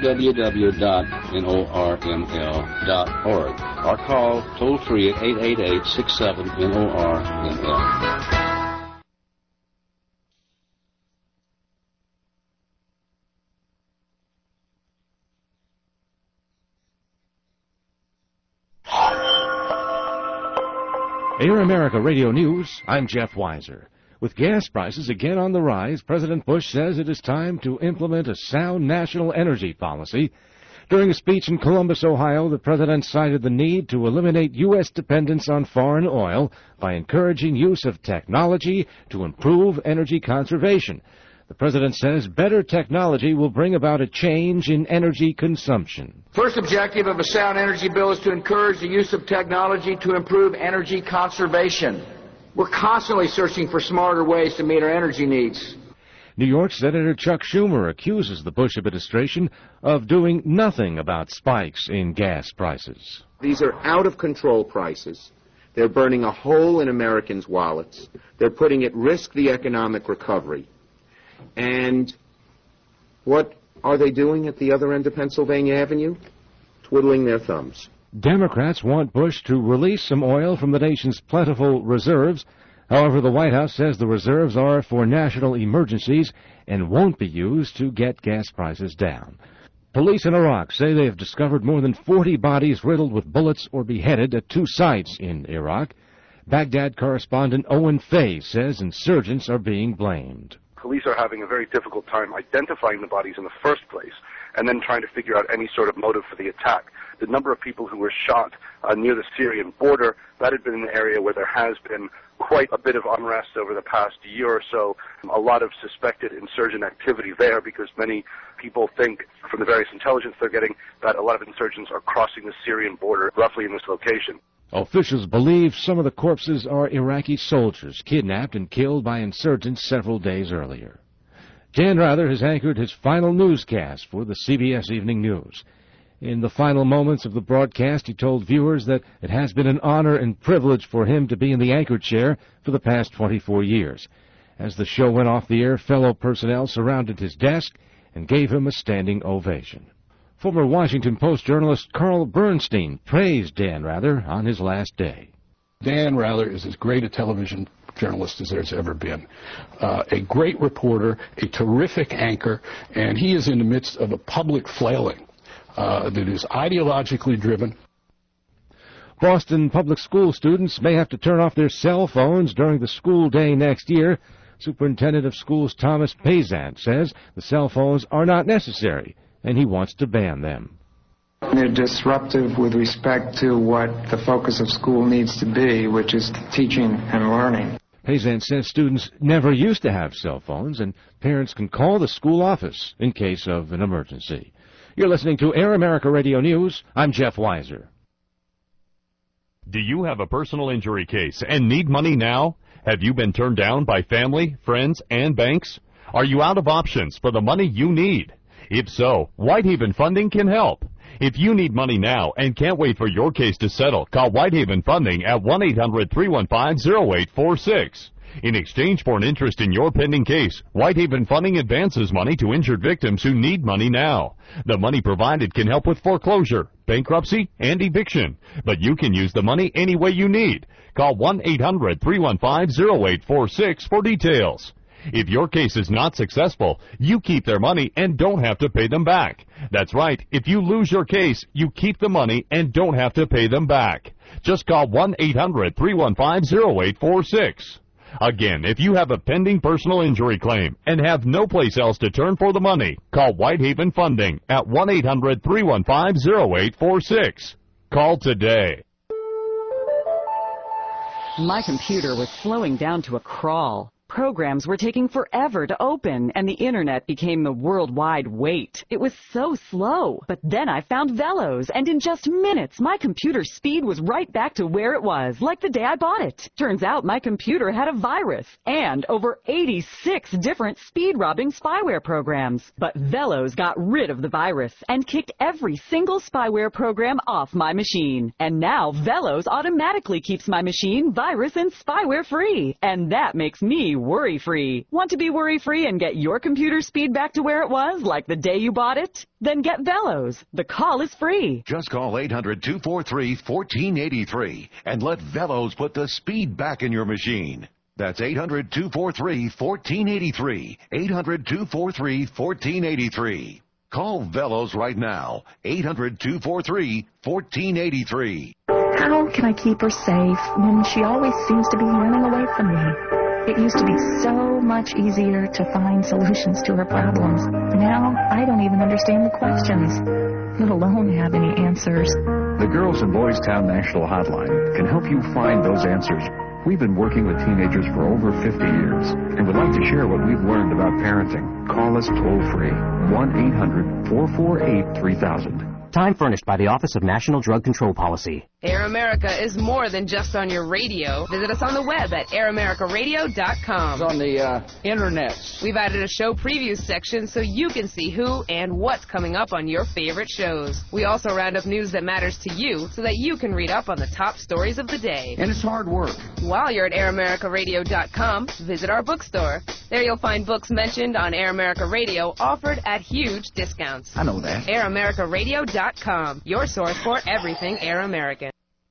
S20: www.norml.org or call toll-free at 888-67-NORML.
S21: Air America Radio News, I'm Jeff Weiser. With gas prices again on the rise, President Bush says it is time to implement a sound national energy policy. During a speech in Columbus, Ohio, the president cited the need to eliminate U.S. dependence on foreign oil by encouraging use of technology to improve energy conservation. The president says better technology will bring about a change in energy consumption.
S7: First objective of a sound energy bill is to encourage the use of technology to improve energy conservation. We're constantly searching for smarter ways to meet our energy needs.
S21: New York Senator Chuck Schumer accuses the Bush administration of doing nothing about spikes in gas prices.
S22: These are out-of-control prices. They're burning a hole in Americans' wallets. They're putting at risk the economic recovery. And what are they doing at the other end of Pennsylvania Avenue? Twiddling their thumbs.
S21: Democrats want Bush to release some oil from the nation's plentiful reserves. However, the White House says the reserves are for national emergencies and won't be used to get gas prices down. Police in Iraq say they have discovered more than 40 bodies riddled with bullets or beheaded at 2 sites in Iraq. Baghdad correspondent Owen Fay says insurgents are being blamed.
S23: Police are having a very difficult time identifying the bodies in the first place and then trying to figure out any sort of motive for the attack. The number of people who were shot near the Syrian border, that had been an area where there has been quite a bit of unrest over the past year or so, a lot of suspected insurgent activity there because many people think from the various intelligence they're getting that a lot of insurgents are crossing the Syrian border roughly in this location.
S21: Officials believe some of the corpses are Iraqi soldiers kidnapped and killed by insurgents several days earlier. Dan Rather has anchored his final newscast for the CBS Evening News. In the final moments of the broadcast, he told viewers that it has been an honor and privilege for him to be in the anchor chair for the past 24 years. As the show went off the air, fellow personnel surrounded his desk and gave him a standing ovation. Former Washington Post journalist Carl Bernstein praised Dan Rather on his last day.
S24: Dan Rather is as great a television journalist as there's ever been. A great reporter, a terrific anchor, and he is in the midst of a public flailing that is ideologically driven.
S21: Boston public school students may have to turn off their cell phones during the school day next year. Superintendent of Schools Thomas Payzant says the cell phones are not necessary, and he wants to ban them.
S25: They're disruptive with respect to what the focus of school needs to be, which is teaching and learning.
S21: Payzant says students never used to have cell phones, and parents can call the school office in case of an emergency. You're listening to Air America Radio News. I'm Jeff Weiser.
S2: Do you have a personal injury case and need money now? Have you been turned down by family, friends, and banks? Are you out of options for the money you need? If so, Whitehaven Funding can help. If you need money now and can't wait for your case to settle, call Whitehaven Funding at 1-800-315-0846. In exchange for an interest in your pending case, Whitehaven Funding advances money to injured victims who need money now. The money provided can help with foreclosure, bankruptcy, and eviction, but you can use the money any way you need. Call 1-800-315-0846 for details. If your case is not successful, you keep their money and don't have to pay them back. That's right. If you lose your case, you keep the money and don't have to pay them back. Just call 1-800-315-0846. Again, if you have a pending personal injury claim and have no place else to turn for the money, call Whitehaven Funding at 1-800-315-0846. Call today.
S6: My computer was slowing down to a crawl. Programs were taking forever to open, and the internet became the worldwide wait. It was so slow. But then I found Velos, and in just minutes, my computer speed was right back to where it was, like the day I bought it. Turns out my computer had a virus, and over 86 different speed-robbing spyware programs. But Velos got rid of the virus, and kicked every single spyware program off my machine. And now Velos automatically keeps my machine virus and spyware-free. And that makes me worry-free. Want to be worry-free and get your computer speed back to where it was, like the day you bought it? Then get Velos. The call is free.
S9: Just call 800-243-1483 and let Velos put the speed back in your machine. That's 800-243-1483. 800-243-1483. Call Velos right now. 800-243-1483.
S10: How can I keep her safe when she always seems to be running away from me? It used to be so much easier to find solutions to her problems. Now, I don't even understand the questions, let alone have any answers.
S11: The Girls and Boys Town National Hotline can help you find those answers. We've been working with teenagers for over 50 years and would like to share what we've learned about parenting. Call us toll-free, 1-800-448-3000.
S12: Time furnished by the Office of National Drug Control Policy.
S26: Air America is more than just on your radio. Visit us on the web at AirAmericaRadio.com.
S27: It's on the internet.
S26: We've added a show previews section so you can see who and what's coming up on your favorite shows. We also round up news that matters to you so that you can read up on the top stories of the day.
S27: And it's hard work.
S26: While you're at AirAmericaRadio.com, visit our bookstore. There you'll find books mentioned on Air America Radio offered at huge discounts.
S27: I know that.
S26: AirAmericaRadio.com, your source for everything Air American.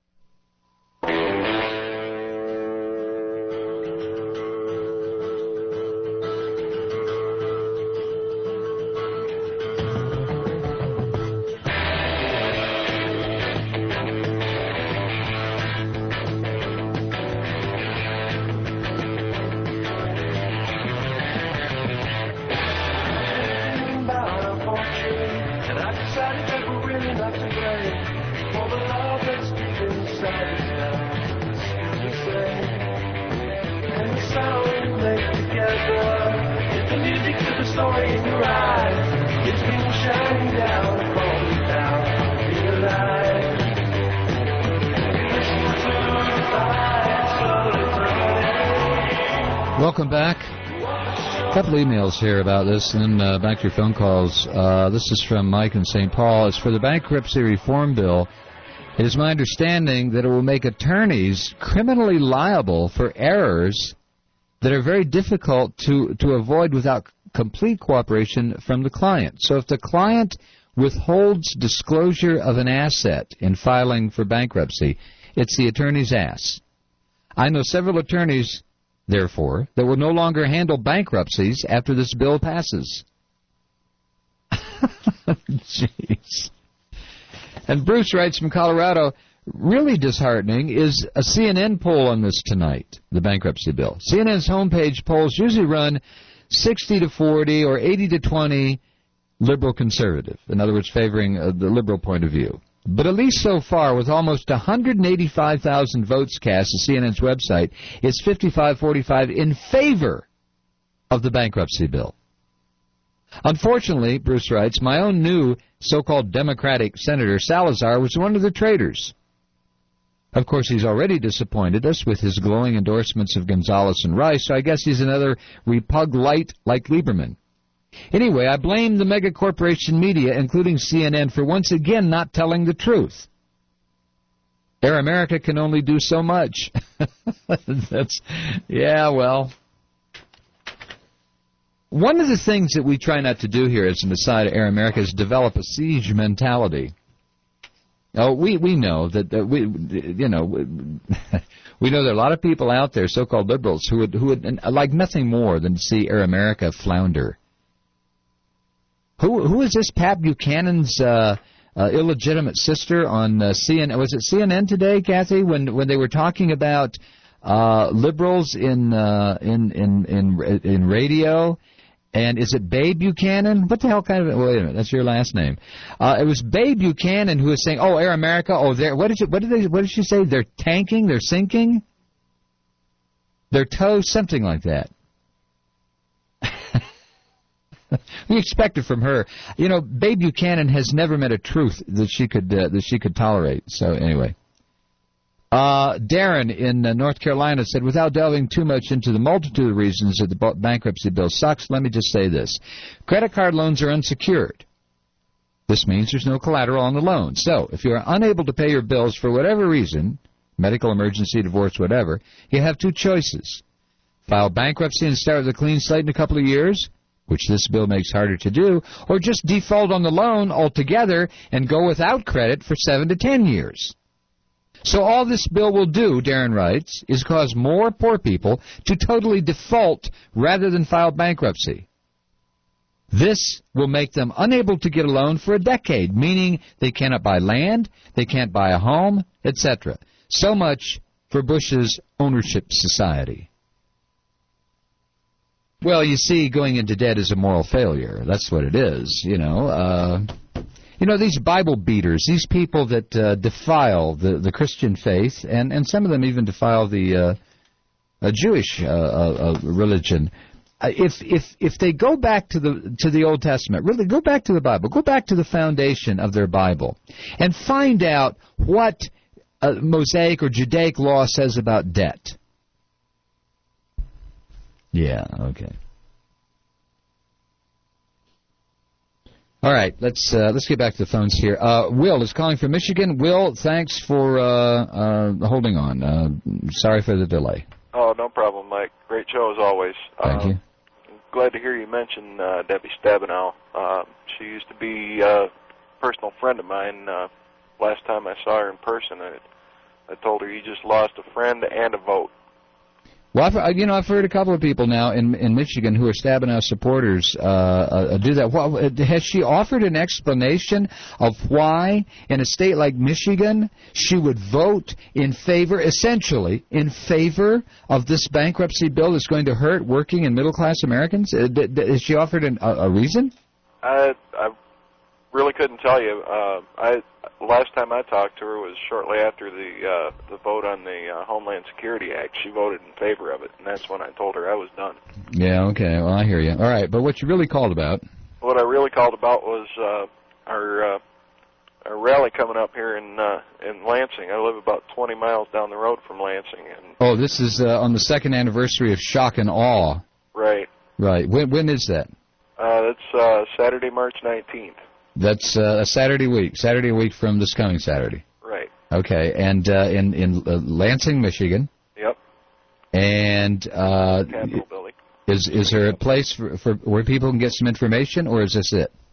S8: Welcome back. A couple emails here about this, and then back to your phone calls. This is from Mike in St. Paul. It's for the bankruptcy reform bill. It is my understanding that it will make attorneys criminally liable for errors that are very difficult to avoid without complete cooperation from the client. So if the client withholds disclosure of an asset in filing for bankruptcy, it's the attorney's ass. I know several attorneys, therefore, that will no longer handle bankruptcies after this bill passes. Jeez. And Bruce writes from Colorado, really disheartening is a CNN poll on this tonight, the bankruptcy bill. CNN's homepage polls usually run 60-40 or 80-20 liberal conservative, in other words, favoring the liberal point of view. But at least so far, with almost 185,000 votes cast at CNN's website, it's 55-45 in favor of the bankruptcy bill. Unfortunately, Bruce writes, my own new so-called Democratic Senator Salazar was one of the traitors. Of course, he's already disappointed us with his glowing endorsements of Gonzales and Rice, so I guess he's another repug light like Lieberman. Anyway, I blame the mega-corporation media, including CNN, for once again not telling the truth. Air America can only do so much. Well. One of the things that we try not to do here as an aside at Air America is develop a siege mentality. Oh, we know that we know there are a lot of people out there, so-called liberals, who would like nothing more than to see Air America flounder. Who is this Pat Buchanan's illegitimate sister on CNN? Was it CNN today, Kathy, when they were talking about liberals in radio? And is it Babe Buchanan? What the hell kind of... Wait a minute, that's your last name. It was Babe Buchanan who was saying, "Oh, Air America, what did she say? They're tanking, they're sinking, they're toast," something like that. We expect it from her. You know, Babe Buchanan has never met a truth that she could tolerate. So anyway. Darren in North Carolina said, without delving too much into the multitude of reasons that the bankruptcy bill sucks, let me just say this. Credit card loans are unsecured. This means there's no collateral on the loan. So, if you are unable to pay your bills for whatever reason, medical emergency, divorce, whatever, you have two choices. File bankruptcy and start with a clean slate in a couple of years, which this bill makes harder to do, or just default on the loan altogether and go without credit for 7 to 10 years. So all this bill will do, Darren writes, is cause more poor people to totally default rather than file bankruptcy. This will make them unable to get a loan for a decade, meaning they cannot buy land, they can't buy a home, etc. So much for Bush's ownership society. Well, you see, going into debt is a moral failure. That's what it is, you know. These Bible beaters, these people that defile the Christian faith, and some of them even defile the Jewish religion. If they go back to the Old Testament, really go back to the Bible, go back to the foundation of their Bible, and find out what Mosaic or Judaic law says about debt. Yeah, okay. All right, let's get back to the phones here. Will is calling from Michigan. Will, thanks for holding on. Sorry for the delay.
S1: Oh, no problem, Mike. Great show as always.
S8: Thank you.
S1: Glad to hear you mention Debbie Stabenow. She used to be a personal friend of mine. Last time I saw her in person, I told her you just lost a friend and a vote.
S8: Well, I've heard a couple of people now in Michigan who are Stabenow supporters do that. Has she offered an explanation of why, in a state like Michigan, she would vote essentially in favor of this bankruptcy bill that's going to hurt working and middle-class Americans? Has she offered a reason?
S1: I really couldn't tell you. Last time I talked to her was shortly after the vote on the Homeland Security Act. She voted in favor of it, and that's when I told her I was done.
S8: Yeah, okay. Well, I hear you. All right, but what you really called about?
S1: What I really called about was our rally coming up here in Lansing. I live about 20 miles down the road from Lansing. And
S8: this is on the second anniversary of Shock and Awe.
S1: Right.
S8: Right. When is that?
S1: That's Saturday, March 19th.
S8: That's a Saturday week from this coming Saturday.
S1: Right.
S8: Okay, and in Lansing, Michigan.
S1: Yep.
S8: And
S1: Capitol building.
S8: Is there a place for where people can get some information, or is this it?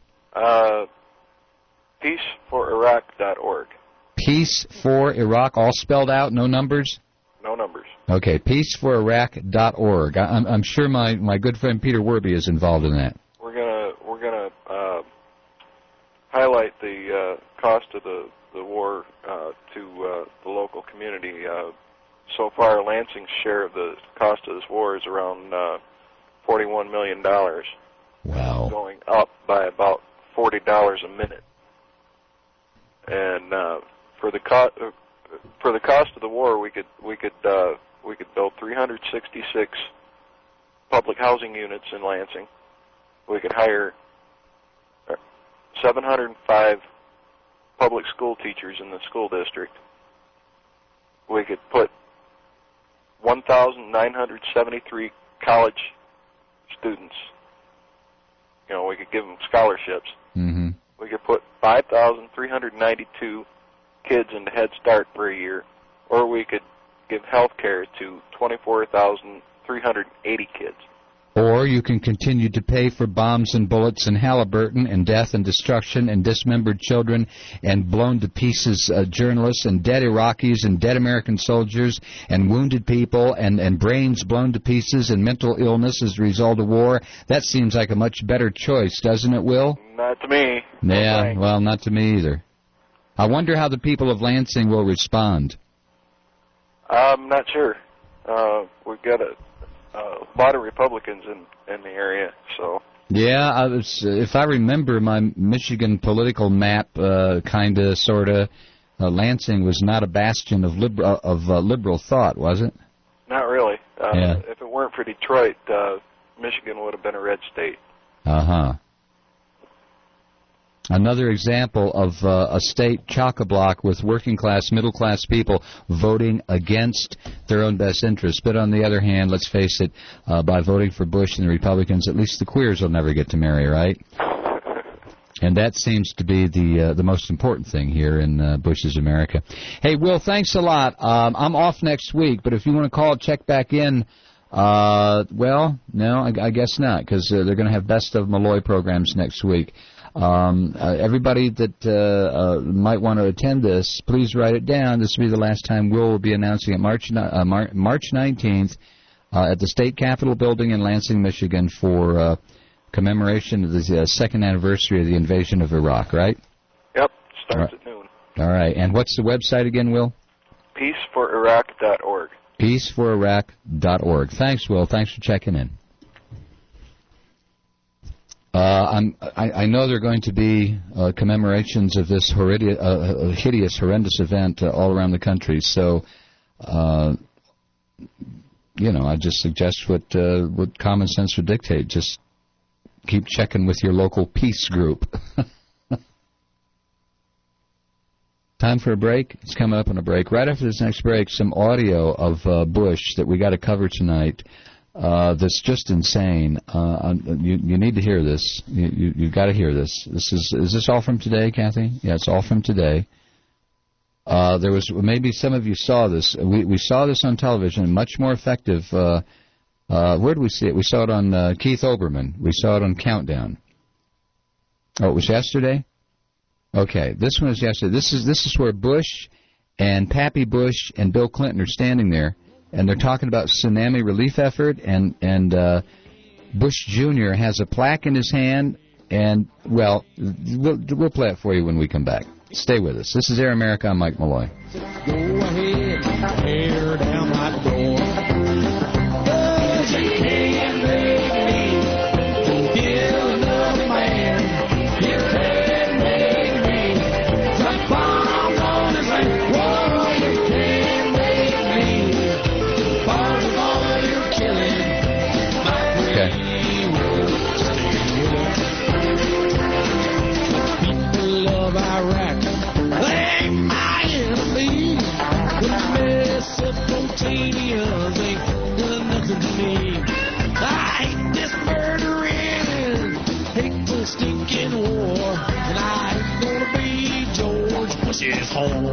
S1: Peaceforiraq.org.
S8: Peace for Iraq, all spelled out, no numbers?
S1: No numbers.
S8: Okay, peaceforiraq.org. I'm sure my good friend Peter Werby is involved in that.
S1: We're gonna highlight the cost of the war to the local community. So far, Lansing's share of the cost of this war is around $41 million.
S8: Wow.
S1: Going up by about $40 a minute. And for the cost of the war, we could build 366 public housing units in Lansing. We could hire 705 public school teachers in the school district. We could put 1,973 college students. You know, we could give them scholarships.
S8: Mm-hmm.
S1: We could put 5,392 kids into Head Start for a year, or we could give health care to 24,380 kids.
S8: Or you can continue to pay for bombs and bullets and Halliburton and death and destruction and dismembered children and blown to pieces journalists and dead Iraqis and dead American soldiers and wounded people and brains blown to pieces and mental illness as a result of war. That seems like a much better choice, doesn't it, Will?
S1: Not to me.
S8: Yeah, well, not to me either. I wonder how the people of Lansing will respond.
S1: I'm not sure. We've got a lot of Republicans in the area, so.
S8: Yeah, if I remember my Michigan political map, kind of, sort of, Lansing was not a bastion of liberal thought, was it?
S1: Not really.
S8: Yeah.
S1: If it weren't for Detroit, Michigan would have been a red state.
S8: Uh-huh. Another example of a state chock-a-block with working-class, middle-class people voting against their own best interests. But on the other hand, let's face it, by voting for Bush and the Republicans, at least the queers will never get to marry, right? And that seems to be the most important thing here in Bush's America. Hey, Will, thanks a lot. I'm off next week, but if you want to call, check back in. Well, no, I guess not, because they're going to have Best of Malloy programs next week. Everybody that might want to attend this, please write it down. This will be the last time will be announcing it March 19th at the State Capitol Building in Lansing, Michigan for commemoration of the second anniversary of the invasion of Iraq, right?
S1: Yep, starts at noon.
S8: All right, and what's the website again, Will?
S1: PeaceForIraq.org.
S8: PeaceForIraq.org. Thanks, Will. Thanks for checking in. I know there are going to be commemorations of this hideous, horrendous event all around the country. So, I just suggest what common sense would dictate. Just keep checking with your local peace group. Time for a break. It's coming up on a break. Right after this next break, some audio of Bush that we got to cover tonight. That's just insane. You need to hear this. You got to hear this. Is this all from today, Kathy? Yeah, it's all from today. There was, maybe some of you saw this. We saw this on television, much more effective. Where did we see it? We saw it on Keith Olbermann. We saw it on Countdown. Oh, it was yesterday? Okay, this one is yesterday. This is where Bush and Pappy Bush and Bill Clinton are standing there. And they're talking about tsunami relief effort, and Bush Jr. has a plaque in his hand, and, well, we'll play it for you when we come back. Stay with us. This is Air America. I'm Mike Malloy.
S3: Go ahead, tear down my door. You can't make me kill another man. You can't make me drop bombs on his land. Whoa, you can't make me. Part of all you're killing. My people of Iraq, they my enemies. The Mesopotamians ain't done nothing to me. I hate this murdering, hate the stinking war, and I ain't gonna be George Bush's whore.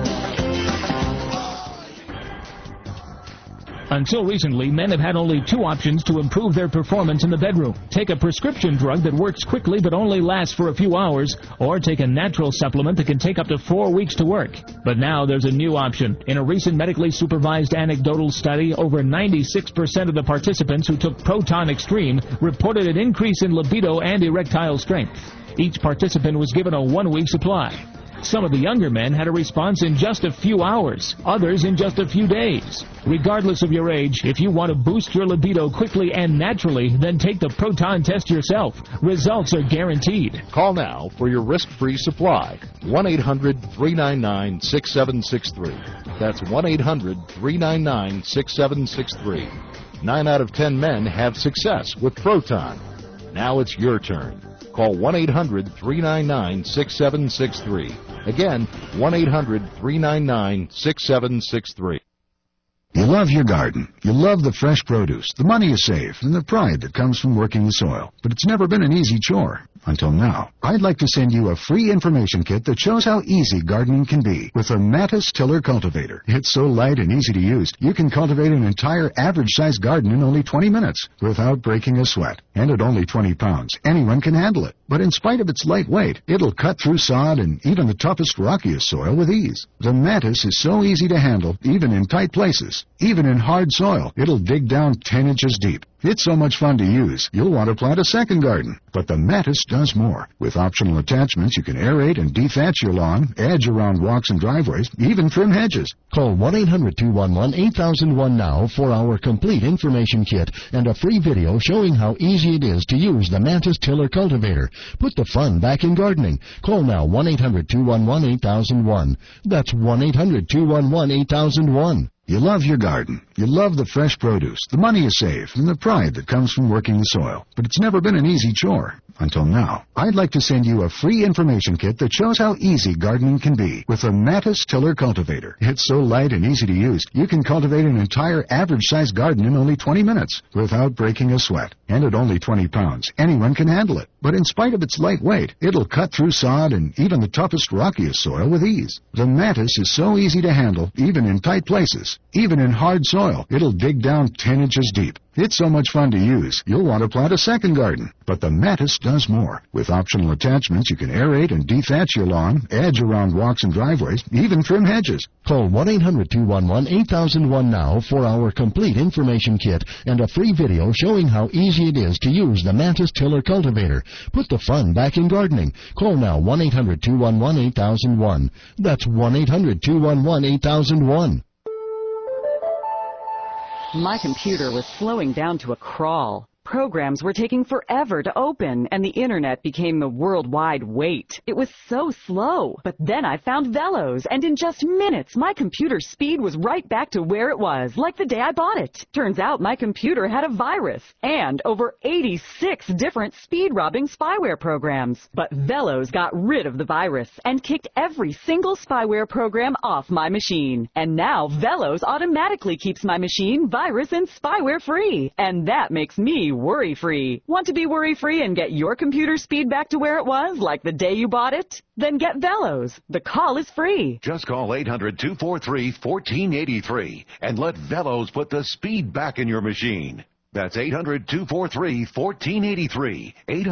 S4: Until recently, men have had only two options to improve their performance in the bedroom. Take a prescription drug that works quickly but only lasts for a few hours, or take a natural supplement that can take up to 4 weeks to work. But now there's a new option. In a recent medically supervised anecdotal study, over 96% of the participants who took Proton Extreme reported an increase in libido and erectile strength. Each participant was given a 1-week supply. Some of the younger men had a response in just a few hours, others in just a few days. Regardless of your age, if you want to boost your libido quickly and naturally, then take the Proton test yourself. Results are guaranteed.
S5: Call now for your risk-free supply. 1-800-399-6763. That's 1-800-399-6763. 9 out of 10 men have success with Proton. Now it's your turn. Call 1-800-399-6763. Again, 1-800-399-6763.
S13: You love your garden. You love the fresh produce, the money you save, and the pride that comes from working the soil. But it's never been an easy chore. Until now. I'd like to send you a free information kit that shows how easy gardening can be with a Matus Tiller Cultivator. It's so light and easy to use, you can cultivate an entire average-sized garden in only 20 minutes without breaking a sweat. And at only 20 pounds, anyone can handle it. But in spite of its light weight, it'll cut through sod and even the toughest, rockiest soil with ease. The Matus is so easy to handle, even in tight places. Even in hard soil, it'll dig down 10 inches deep. It's so much fun to use, you'll want to plant a second garden. But the Matus does more. With optional attachments, you can aerate and dethatch your lawn, edge around walks and driveways, even trim hedges.
S14: Call 1-800-211-8001 now for our complete information kit and a free video showing how easy it is to use the Matus Tiller Cultivator. Put the fun back in gardening. Call now 1-800-211-8001. That's 1-800-211-8001.
S13: You love your garden. You love the fresh produce, the money you save, and the pride that comes from working the soil. But it's never been an easy chore. Until now. I'd like to send you a free information kit that shows how easy gardening can be with a Matus Tiller Cultivator. It's so light and easy to use, you can cultivate an entire average-sized garden in only 20 minutes without breaking a sweat. And at only 20 pounds, anyone can handle it. But in spite of its light weight, it'll cut through sod and even the toughest, rockiest soil with ease. The Matus is so easy to handle, even in tight places. Even in hard soil, it'll dig down 10 inches deep. It's so much fun to use, you'll want to plant a second garden. But the Matus does more. With optional attachments, you can aerate and dethatch your lawn, edge around walks and driveways, even trim hedges.
S14: Call 1-800-211-8001 now for our complete information kit and a free video showing how easy it is to use the Matus Tiller Cultivator. Put the fun back in gardening. Call now 1-800-211-8001. That's 1-800-211-8001.
S6: My computer was slowing down to a crawl. Programs were taking forever to open, and the internet became the worldwide wait. It was so slow. But then I found Velos, and in just minutes, my computer speed was right back to where it was, like the day I bought it. Turns out my computer had a virus, and over 86 different speed-robbing spyware programs. But Velos got rid of the virus, and kicked every single spyware program off my machine. And now Velos automatically keeps my machine virus and spyware-free. And that makes me worry-free. Want to be worry-free and get your computer speed back to where it was, like the day you bought it? Then get Velos. The call is free.
S9: Just call 800-243-1483 and let Velos put the speed back in your machine. That's 800-243-1483.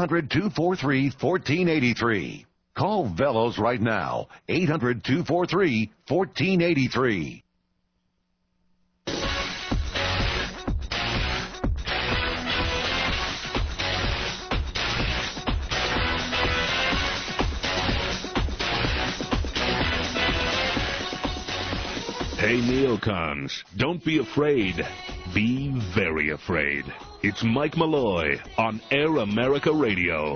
S9: 800-243-1483. Call Velos right now. 800-243-1483.
S15: Hey, neocons, don't be afraid. Be very afraid. It's Mike Malloy on Air America Radio.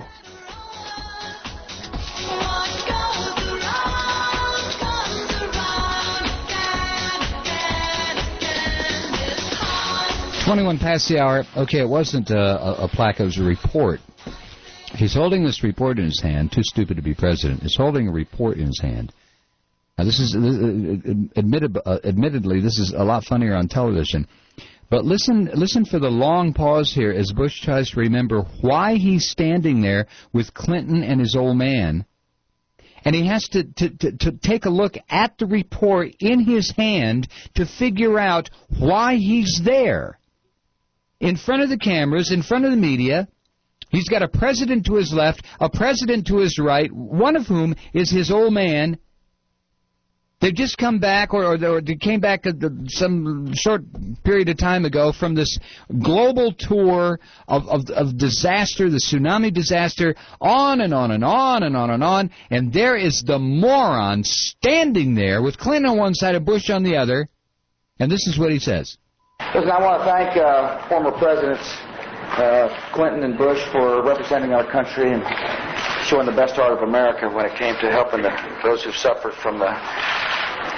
S8: "21 past the hour." Okay, it wasn't a plaque, it was a report. He's holding this report in his hand. Too stupid to be president. He's holding a report in his hand. Now, this is, admittedly, this is a lot funnier on television. But listen for the long pause here as Bush tries to remember why he's standing there with Clinton and his old man. And he has to take a look at the report in his hand to figure out why he's there. In front of the cameras, in front of the media, he's got a president to his left, a president to his right, one of whom is his old man. They've just come back, or they came back some short period of time ago from this global tour of disaster, the tsunami disaster, on and on and on and on and on. And there is the moron standing there with Clinton on one side and Bush on the other. And this is what he says.
S7: Listen, I want to thank former Presidents Clinton and Bush for representing our country and showing the best heart of America when it came to helping those who suffered from the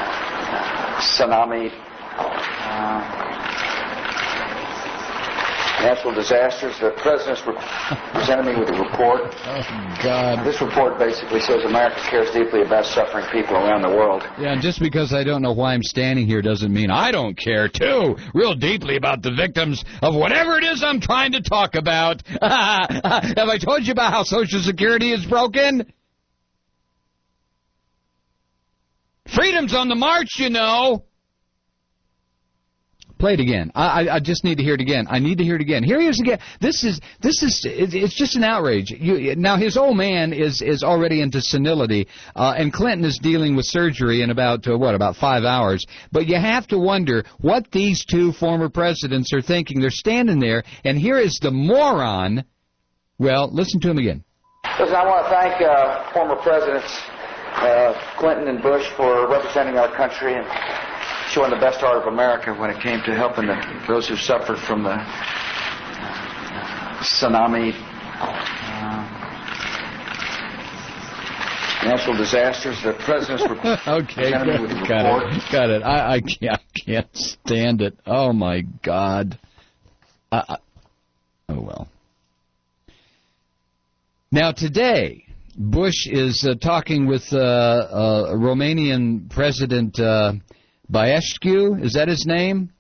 S7: tsunami. natural disasters. The president's presented me with a report.
S8: Oh, God.
S7: This report basically says America cares deeply about suffering people around the world.
S8: Yeah, and just because I don't know why I'm standing here doesn't mean I don't care, too, real deeply about the victims of whatever it is I'm trying to talk about. Have I told you about how Social Security is broken? Freedom's on the march, you know. Play it again. I just need to hear it again. I need to hear it again. Here he is again. It's just an outrage. Now, his old man is already into senility, and Clinton is dealing with surgery in about 5 hours. But you have to wonder what these two former presidents are thinking. They're standing there, and here is the moron. Well, listen to him again.
S7: Listen, I want to thank former presidents Clinton and Bush for representing our country and showing the best art of America when it came to helping those who suffered from the tsunami, natural disasters. The presidents were
S8: okay. Got it. I can't stand it. Oh my God. Oh well. Now today, Bush is talking with Romanian President Baescu. Is that his name?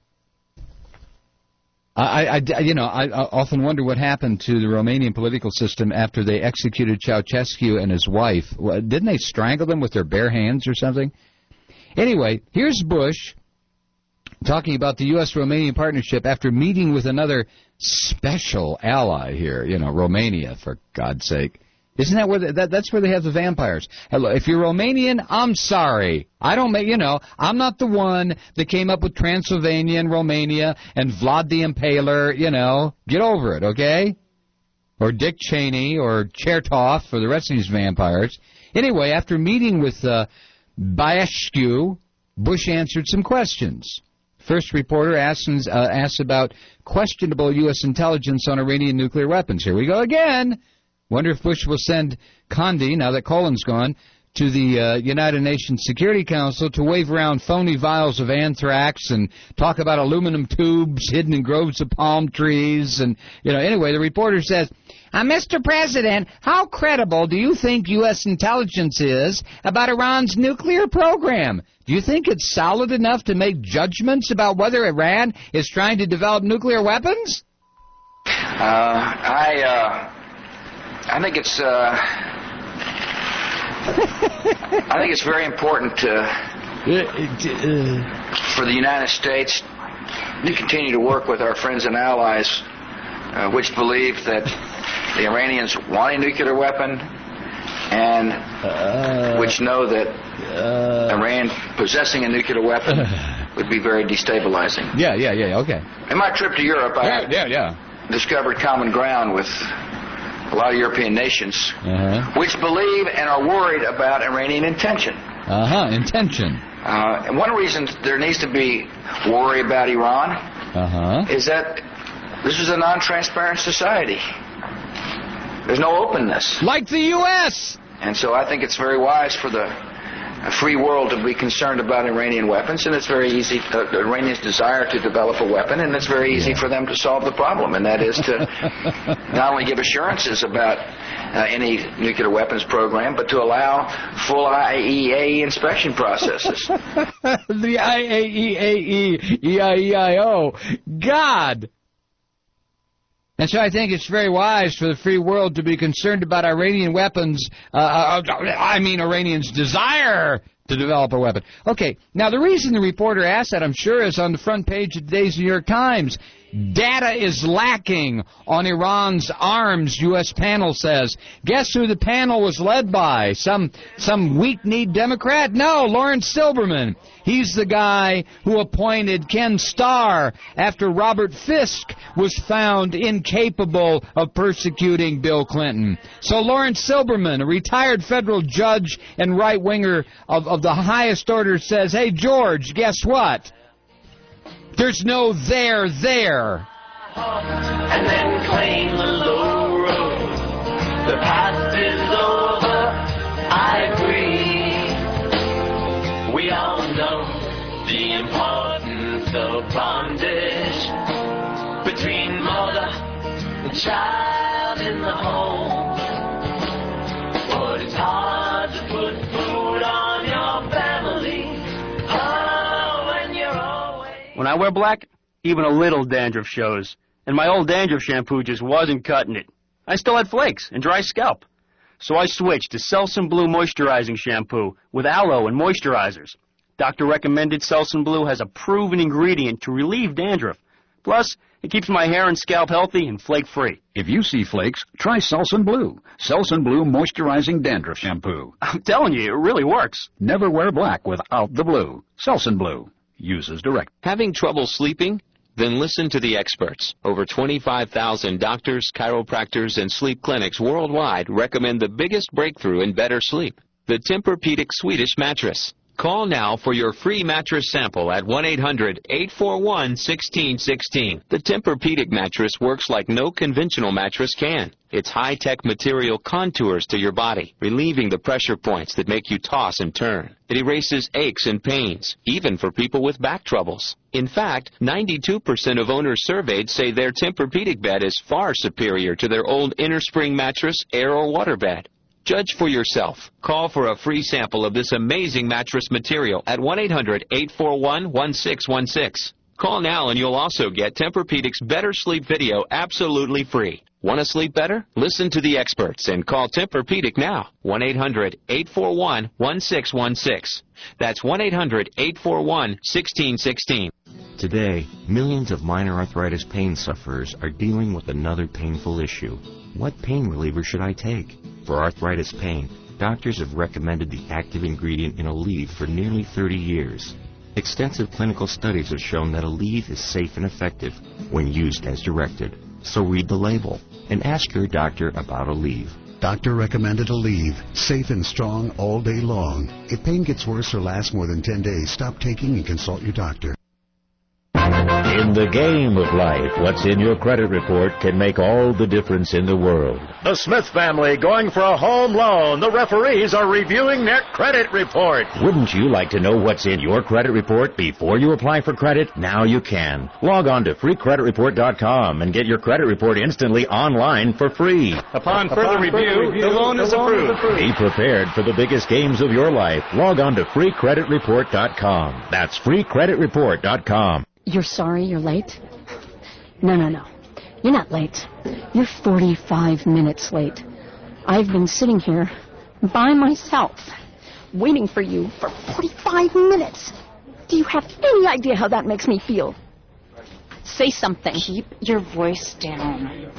S8: I often wonder what happened to the Romanian political system after they executed Ceausescu and his wife. Didn't they strangle them with their bare hands or something? Anyway, here's Bush talking about the U.S.-Romanian partnership after meeting with another special ally here, Romania, for God's sake. Isn't that where that's where they have the vampires? Hello, if you're Romanian, I'm sorry. I'm not the one that came up with Transylvania and Romania and Vlad the Impaler, Get over it, okay? Or Dick Cheney or Chertoff for the rest of these vampires. Anyway, after meeting with Baescu, Bush answered some questions. First reporter asks about questionable U.S. intelligence on Iranian nuclear weapons. Here we go again. Wonder if Bush will send Condi, now that Colin's gone, to the United Nations Security Council to wave around phony vials of anthrax and talk about aluminum tubes hidden in groves of palm trees. And, anyway, the reporter says, Mr. President, how credible do you think U.S. intelligence is about Iran's nuclear program? Do you think it's solid enough to make judgments about whether Iran is trying to develop nuclear weapons?
S7: I think it's very important for the United States to continue to work with our friends and allies, which believe that the Iranians want a nuclear weapon, and which know that Iran possessing a nuclear weapon would be very destabilizing.
S8: Yeah, okay.
S7: In my trip to Europe, I discovered common ground with a lot of European nations, which believe and are worried about Iranian intention.
S8: Intention.
S7: And one reason there needs to be worry about Iran is that this is a non-transparent society. There's no openness.
S8: Like the U.S.
S7: And so I think it's very wise for the free world to be concerned about Iranian weapons, and it's very easy, the Iranians desire to develop a weapon, and it's very easy for them to solve the problem, and that is to not only give assurances about any nuclear weapons program, but to allow full IAEA inspection processes.
S8: The IAEA, EIEIO. God! And so I think it's very wise for the free world to be concerned about Iranian weapons, Iranians' desire to develop a weapon. Okay, now the reason the reporter asked that, I'm sure, is on the front page of today's New York Times. Data is lacking on Iran's arms, U.S. panel says. Guess who the panel was led by? Some weak-kneed Democrat? No, Lawrence Silberman. He's the guy who appointed Ken Starr after Robert Fisk was found incapable of persecuting Bill Clinton. So Lawrence Silberman, a retired federal judge and right-winger of the highest order, says, hey, George, guess what? There's no there.
S3: And then claim the low road. The past is over, I agree. We all know the importance of bondage between mother child in the home. But it's hard to put food on your family. Oh, when you're away.
S16: When I wear black, even a little dandruff shows. And my old dandruff shampoo just wasn't cutting it. I still had flakes and dry scalp. So I switched to Selsun Blue Moisturizing Shampoo with aloe and moisturizers. Doctor recommended Selsun Blue has a proven ingredient to relieve dandruff. Plus, it keeps my hair and scalp healthy and flake-free.
S17: If you see flakes, try Selsun Blue. Selsun Blue Moisturizing Dandruff Shampoo.
S16: I'm telling you, it really works.
S17: Never wear black without the blue. Selsun Blue. Uses direct.
S18: Having trouble sleeping? Then listen to the experts. Over 25,000 doctors, chiropractors, and sleep clinics worldwide recommend the biggest breakthrough in better sleep, the Tempur-Pedic Swedish mattress. Call now for your free mattress sample at 1-800-841-1616. The Tempur-Pedic mattress works like no conventional mattress can. Its high-tech material contours to your body, relieving the pressure points that make you toss and turn. It erases aches and pains, even for people with back troubles. In fact, 92% of owners surveyed say their Tempur-Pedic bed is far superior to their old innerspring mattress, air, or water bed. Judge for yourself. Call for a free sample of this amazing mattress material at 1-800-841-1616. Call now and you'll also get Tempur-Pedic's Better Sleep video absolutely free. Want to sleep better? Listen to the experts and call Tempur-Pedic now. 1-800-841-1616. That's 1-800-841-1616.
S19: Today, millions of minor arthritis pain sufferers are dealing with another painful issue. What pain reliever should I take? For arthritis pain, doctors have recommended the active ingredient in Aleve for nearly 30 years. Extensive clinical studies have shown that Aleve is safe and effective when used as directed. So read the label and ask your doctor about Aleve.
S20: Doctor recommended Aleve. Safe and strong all day long. If pain gets worse or lasts more than 10 days, stop taking and consult your doctor.
S22: In the game of life, what's in your credit report can make all the difference in the world.
S23: The Smith family going for a home loan. The referees are reviewing their credit report.
S22: Wouldn't you like to know what's in your credit report before you apply for credit? Now you can. Log on to freecreditreport.com and get your credit report instantly online for free.
S23: Upon further review, the loan is approved.
S22: Be prepared for the biggest games of your life. Log on to freecreditreport.com. That's freecreditreport.com.
S10: You're sorry you're late? No. You're not late. You're 45 minutes late. I've been sitting here by myself, waiting for you for 45 minutes. Do you have any idea how that makes me feel? Say something.
S28: Keep your voice down.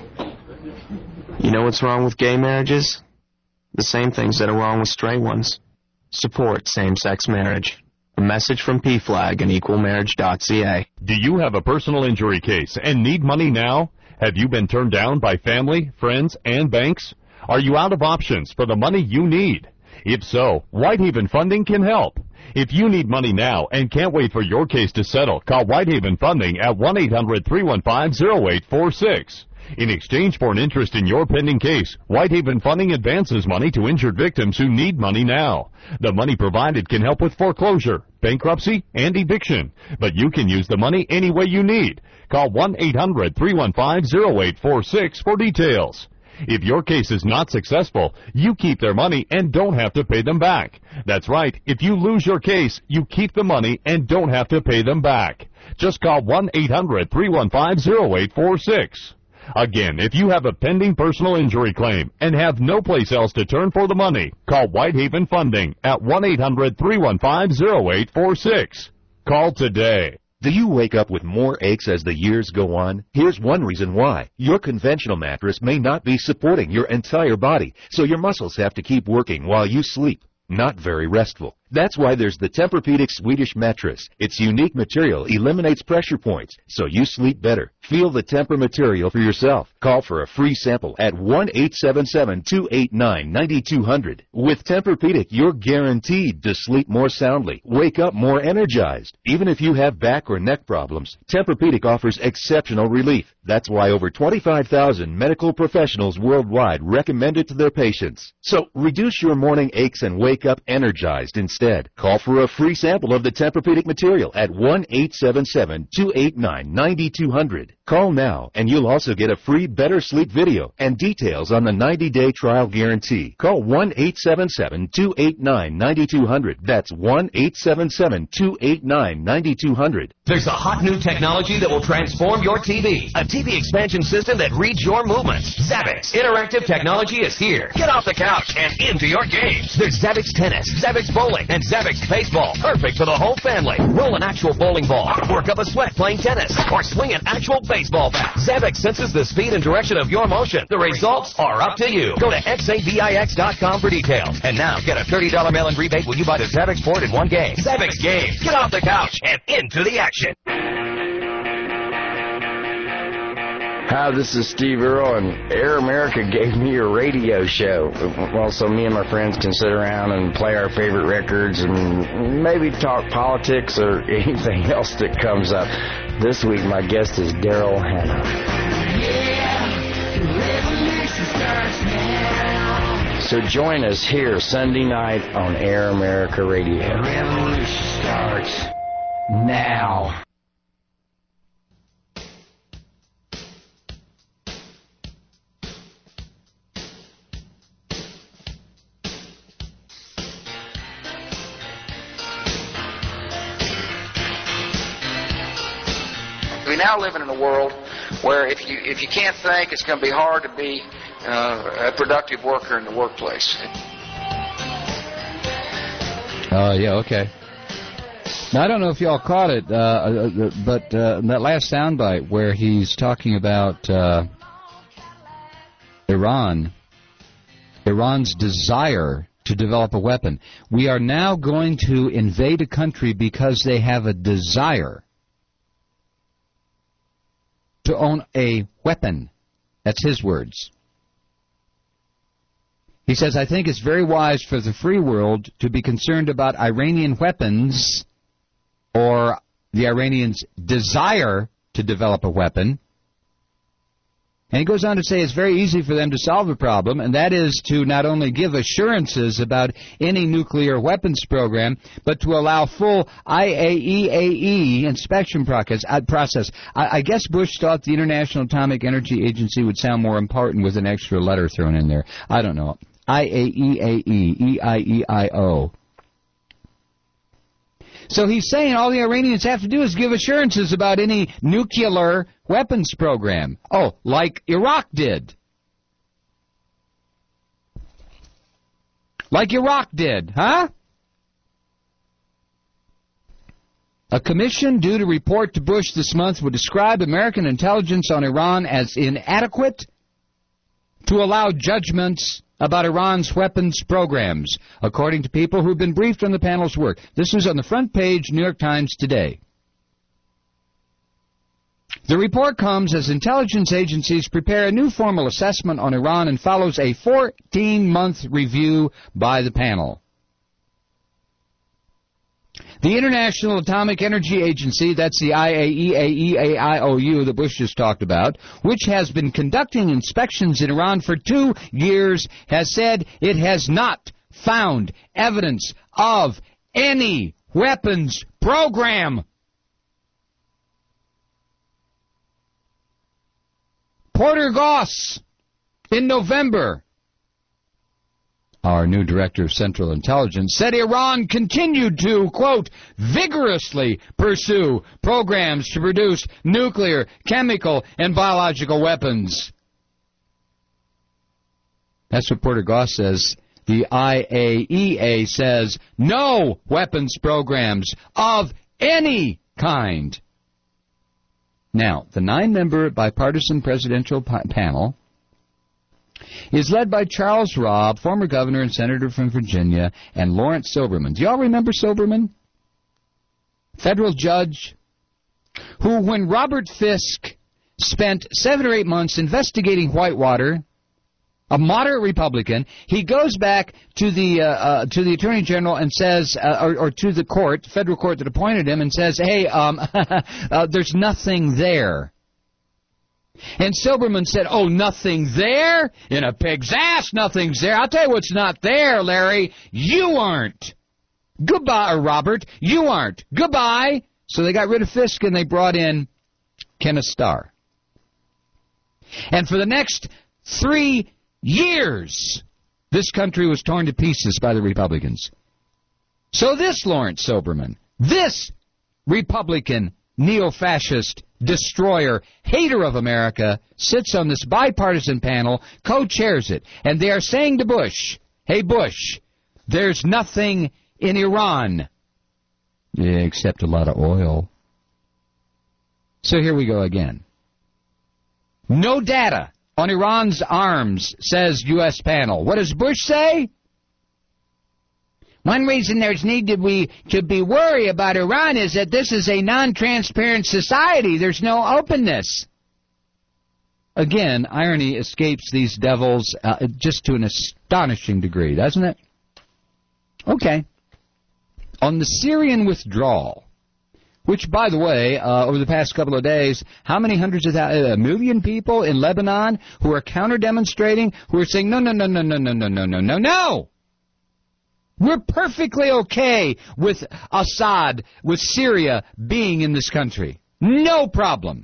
S29: You know what's wrong with gay marriages? The same things that are wrong with straight ones. Support same-sex marriage. A message from PFLAG and equalmarriage.ca.
S2: Do you have a personal injury case and need money now? Have you been turned down by family, friends, and banks? Are you out of options for the money you need? If so, Whitehaven Funding can help. If you need money now and can't wait for your case to settle, call Whitehaven Funding at 1-800-315-0846. In exchange for an interest in your pending case, Whitehaven Funding advances money to injured victims who need money now. The money provided can help with foreclosure, bankruptcy, and eviction, but you can use the money any way you need. Call 1-800-315-0846 for details. If your case is not successful, you keep their money and don't have to pay them back. That's right. If you lose your case, you keep the money and don't have to pay them back. Just call 1-800-315-0846. Again, if you have a pending personal injury claim and have no place else to turn for the money, call Whitehaven Funding at 1-800-315-0846. Call today.
S19: Do you wake up with more aches as the years go on? Here's one reason why. Your conventional mattress may not be supporting your entire body, so your muscles have to keep working while you sleep. Not very restful. That's why there's the Tempur-Pedic Swedish mattress. Its unique material eliminates pressure points, so you sleep better. Feel the Tempur material for yourself. Call for a free sample at 1-877-289-9200. With Tempur-Pedic, you're guaranteed to sleep more soundly, wake up more energized. Even if you have back or neck problems, Tempur-Pedic offers exceptional relief. That's why over 25,000 medical professionals worldwide recommend it to their patients. So reduce your morning aches and wake up energized instead
S1: instead. Call for a free sample of the Tempur-Pedic material at 1-877-289-9200. Call now, and you'll also get a free Better Sleep video and details on the 90-day trial guarantee. Call 1-877-289-9200. That's 1-877-289-9200.
S4: There's a hot new technology that will transform your TV. A TV expansion system that reads your movements. Zavix Interactive Technology is here. Get off the couch and into your games. There's Zavix Tennis, Zavix Bowling, and Zavix Baseball. Perfect for the whole family. Roll an actual bowling ball, work up a sweat playing tennis, or swing an actual baseball bat. Zavix senses the speed and direction of your motion. The results are up to you. Go to xavix.com for details. And now get a $30 mail-in rebate when you buy the Zavix board in one game. Zavix Games. Get off the couch and into the action.
S11: Hi, this is Steve Earle, and Air America gave me a radio show. Well, so me and my friends can sit around and play our favorite records and maybe talk politics or anything else that comes up. This week, my guest is Daryl Hannah.
S3: Yeah, the revolution starts now.
S11: So join us here Sunday night on Air America Radio.
S3: The revolution starts now.
S7: We now live in a world where if you can't think, it's going to be hard to be a productive worker in the workplace.
S8: Yeah, okay. Now, I don't know if y'all caught it, but that last soundbite where he's talking about Iran's desire to develop a weapon. We are now going to invade a country because they have a desire to own a weapon. That's his words. He says, I think it's very wise for the free world to be concerned about Iranian weapons or the Iranians' desire to develop a weapon. And he goes on to say it's very easy for them to solve a problem, and that is to not only give assurances about any nuclear weapons program, but to allow full IAEA inspection process. I guess Bush thought the International Atomic Energy Agency would sound more important with an extra letter thrown in there. I don't know. IAEA, EIEIO. So he's saying all the Iranians have to do is give assurances about any nuclear weapons program. Oh, like Iraq did. Like Iraq did, huh? A commission due to report to Bush this month would describe American intelligence on Iran as inadequate to allow judgments about Iran's weapons programs, according to people who've been briefed on the panel's work. This is on the front page, New York Times today. The report comes as intelligence agencies prepare a new formal assessment on Iran and follows a 14-month review by the panel. The International Atomic Energy Agency, that's the IAEA that Bush just talked about, which has been conducting inspections in Iran for 2 years, has said it has not found evidence of any weapons program. Porter Goss, in November, our new director of Central Intelligence, said Iran continued to, quote, vigorously pursue programs to produce nuclear, chemical, and biological weapons. That's what Porter Goss says. The IAEA says no weapons programs of any kind. Now, the 9-member bipartisan presidential panel is led by Charles Robb, former governor and senator from Virginia, and Lawrence Silberman. Do y'all remember Silberman? Federal judge who, when Robert Fisk spent 7 or 8 months investigating Whitewater, a moderate Republican, he goes back to the Attorney General and says, or to the court, federal court that appointed him, and says, hey, there's nothing there. And Silberman said, oh, nothing there? In a pig's ass, nothing's there. I'll tell you what's not there, Larry. You aren't. Goodbye, Robert. You aren't. Goodbye. So they got rid of Fisk and they brought in Kenneth Starr. And for the next 3 years, this country was torn to pieces by the Republicans. So this Lawrence Soberman, this Republican, neo-fascist, destroyer, hater of America, sits on this bipartisan panel, co-chairs it, and they are saying to Bush, hey, Bush, there's nothing in Iran except a lot of oil. So here we go again. No data on Iran's arms, says U.S. panel. What does Bush say? One reason there's need to be worried about Iran is that this is a non-transparent society. There's no openness. Again, irony escapes these devils just to an astonishing degree, doesn't it? Okay. On the Syrian withdrawal, which, by the way, over the past couple of days, how many hundreds of thousands, 1 million people in Lebanon who are counter-demonstrating, who are saying, no. We're perfectly okay with Assad, with Syria being in this country. No problem.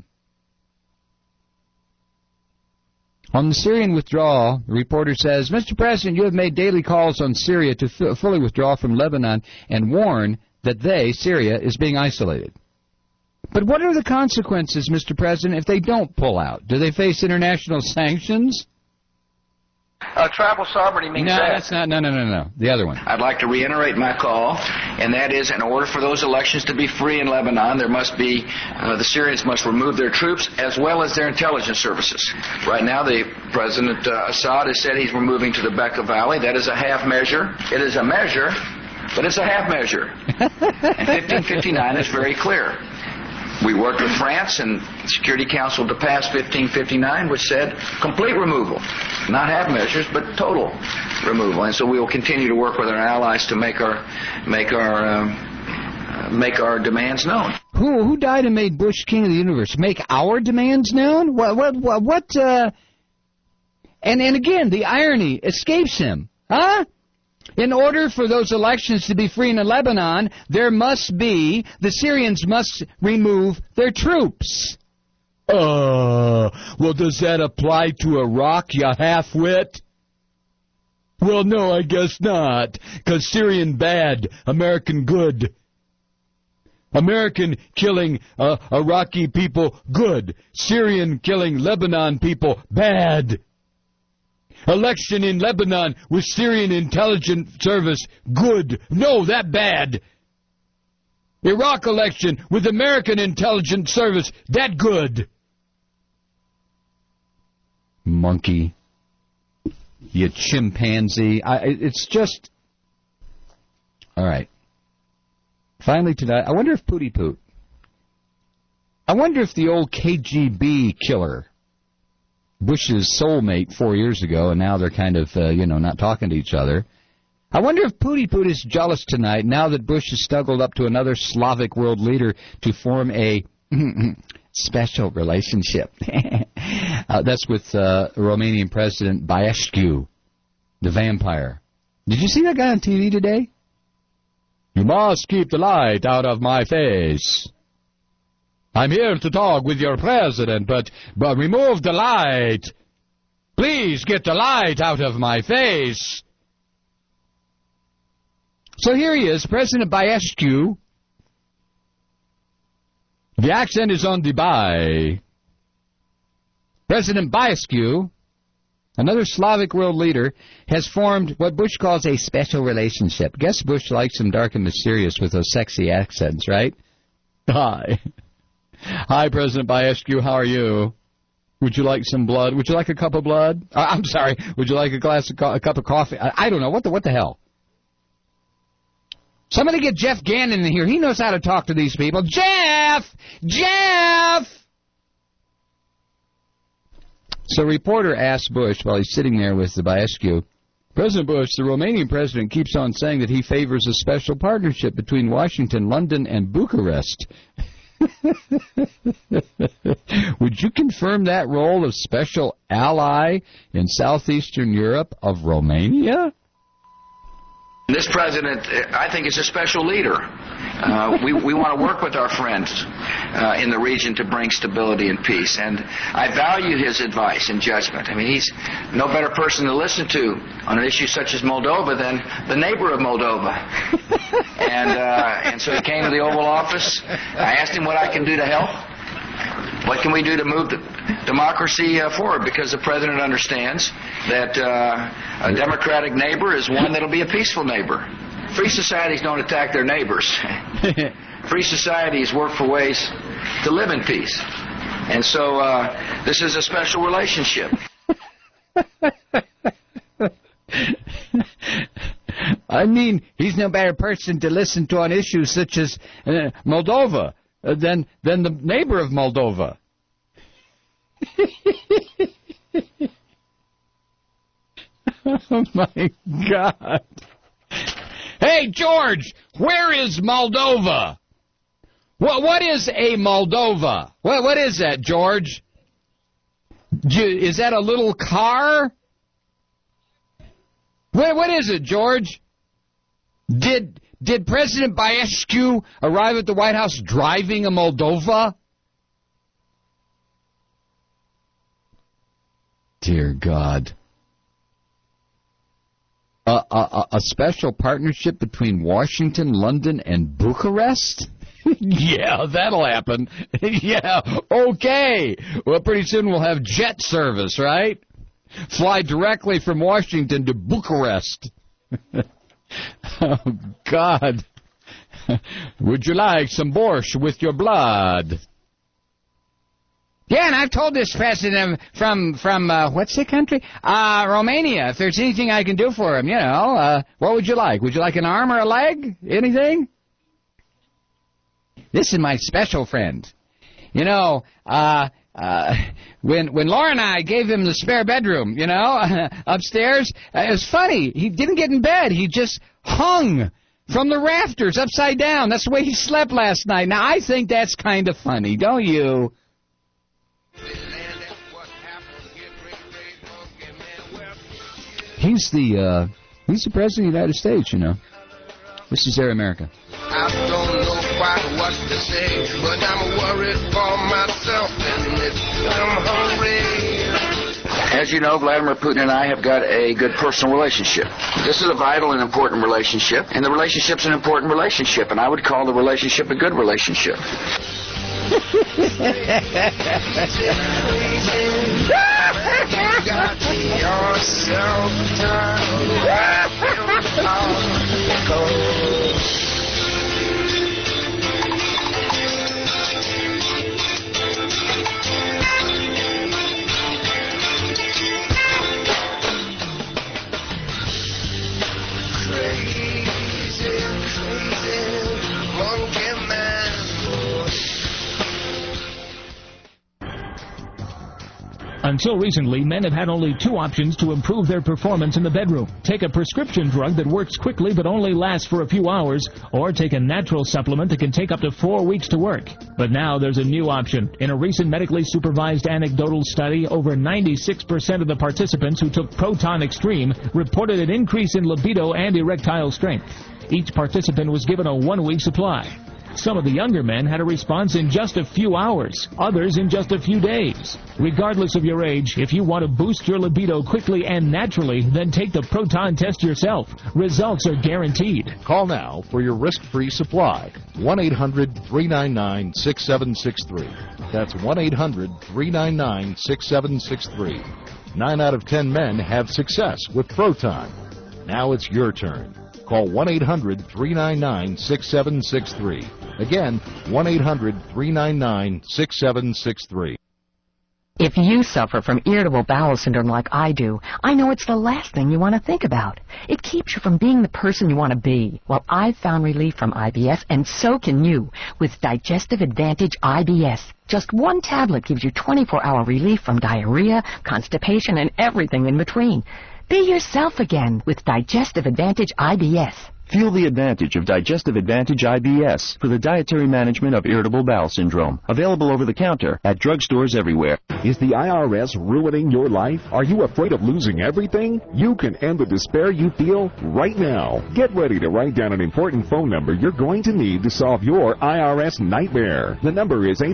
S8: On the Syrian withdrawal, the reporter says, Mr. President, you have made daily calls on Syria to fully withdraw from Lebanon and warn that Syria, is being isolated. But what are the consequences, Mr. President, if they don't pull out? Do they face international sanctions?
S7: Travel sovereignty means
S8: No,
S7: that.
S8: that's not. No. The other one.
S7: I'd like to reiterate my call, and that is, in order for those elections to be free in Lebanon, there must be, the Syrians must remove their troops as well as their intelligence services. Right now, the President Assad has said he's removing to the Bekaa Valley. That is a half measure. It is a measure, but it's a half measure. And 1559 is very clear. We worked with France and the Security Council to pass 1559, which said complete removal. Not half measures, but total removal. And so we will continue to work with our allies to make our demands known.
S8: Who died and made Bush king of the universe? Make our demands known? What? And again, the irony escapes him. Huh? In order for those elections to be free in Lebanon, the Syrians must remove their troops. Well, does that apply to Iraq, you half-wit? Well, no, I guess not, 'cause Syrian bad, American good. American killing Iraqi people, good. Syrian killing Lebanon people, bad. Election in Lebanon with Syrian intelligence service, good. No, that bad. Iraq election with American intelligence service, that good. Monkey. You chimpanzee. It's just... All right. Finally tonight, I wonder if Pootie Poot. I wonder if the old KGB killer, Bush's soulmate 4 years ago, and now they're kind of, not talking to each other. I wonder if Pootie Poot is jealous tonight now that Bush has snuggled up to another Slavic world leader to form a special relationship. That's with Romanian President Băsescu, the vampire. Did you see that guy on TV today? You must keep the light out of my face. I'm here to talk with your president, but remove the light. Please get the light out of my face. So here he is, President Băsescu. The accent is on the by. President Băsescu, another Slavic world leader, has formed what Bush calls a special relationship. Guess Bush likes him dark and mysterious with those sexy accents, right? Hi. Hi, President Băsescu, how are you? Would you like some blood? Would you like a cup of blood? I'm sorry, would you like a cup of coffee? I don't know, what the hell? Somebody get Jeff Gannon in here. He knows how to talk to these people. Jeff! So a reporter asked Bush while he's sitting there with the Băsescu, President Bush, the Romanian president keeps on saying that he favors a special partnership between Washington, London, and Bucharest. Would you confirm that role of special ally in southeastern Europe of Romania?
S7: This president, I think, is a special leader. We want to work with our friends in the region to bring stability and peace. And I value his advice and judgment. I mean, he's no better person to listen to on an issue such as Moldova than the neighbor of Moldova. And so he came to the Oval Office. I asked him what I can do to help. What can we do to move the democracy forward? Because the president understands that a democratic neighbor is one that'll be a peaceful neighbor. Free societies don't attack their neighbors. Free societies work for ways to live in peace. And so this is a special relationship.
S8: I mean, he's no better person to listen to on issues such as Moldova than the neighbor of Moldova. Oh, my God. Hey, George, where is Moldova? What is a Moldova? What is that, George? Is that a little car? What is it, George? Did President Baescu arrive at the White House driving a Moldova? Dear God. A special partnership between Washington, London, and Bucharest? Yeah, that'll happen. Yeah, okay. Well, pretty soon we'll have jet service, right? Fly directly from Washington to Bucharest. Oh, God. Would you like some borscht with your blood? Yeah, and I've told this president from what's the country? Romania, if there's anything I can do for him, what would you like? Would you like an arm or a leg? Anything? This is my special friend. When Laura and I gave him the spare bedroom, upstairs, it was funny. He didn't get in bed. He just hung from the rafters upside down. That's the way he slept last night. Now, I think that's kind of funny, don't you? He's the president of the United States, This is Air America.
S3: I don't know quite what to say, but I'm worried for myself and I'm hungry.
S7: As you know, Vladimir Putin and I have got a good personal relationship. This is a vital and important relationship, and the relationship's an important relationship, and I would call the relationship a good relationship.
S5: Until recently, men have had only two options to improve their performance in the bedroom. Take a prescription drug that works quickly but only lasts for a few hours, or take a natural supplement that can take up to 4 weeks to work. But now there's a new option. In a recent medically supervised anecdotal study, over 96% of the participants who took Proton Extreme reported an increase in libido and erectile strength. Each participant was given a 1-week supply. Some of the younger men had a response in just a few hours, others in just a few days. Regardless of your age, if you want to boost your libido quickly and naturally, then take the Proton test yourself. Results are guaranteed.
S12: Call now for your risk-free supply. 1-800-399-6763. That's 1-800-399-6763. 9 out of 10 men have success with Proton. Now it's your turn. Call 1-800-399-6763. Again, 1-800-399-6763.
S13: If you suffer from irritable bowel syndrome like I do, I know it's the last thing you want to think about. It keeps you from being the person you want to be. Well, I've found relief from IBS, and so can you with Digestive Advantage IBS. Just one tablet gives you 24-hour relief from diarrhea, constipation, and everything in between. Be yourself again with Digestive Advantage IBS.
S6: Feel the advantage of Digestive Advantage IBS for the dietary management of irritable bowel syndrome. Available over the counter at drugstores everywhere.
S9: Is the IRS ruining your life? Are you afraid of losing everything? You can end the despair you feel right now. Get ready to write down an important phone number you're going to need to solve your IRS nightmare. The number is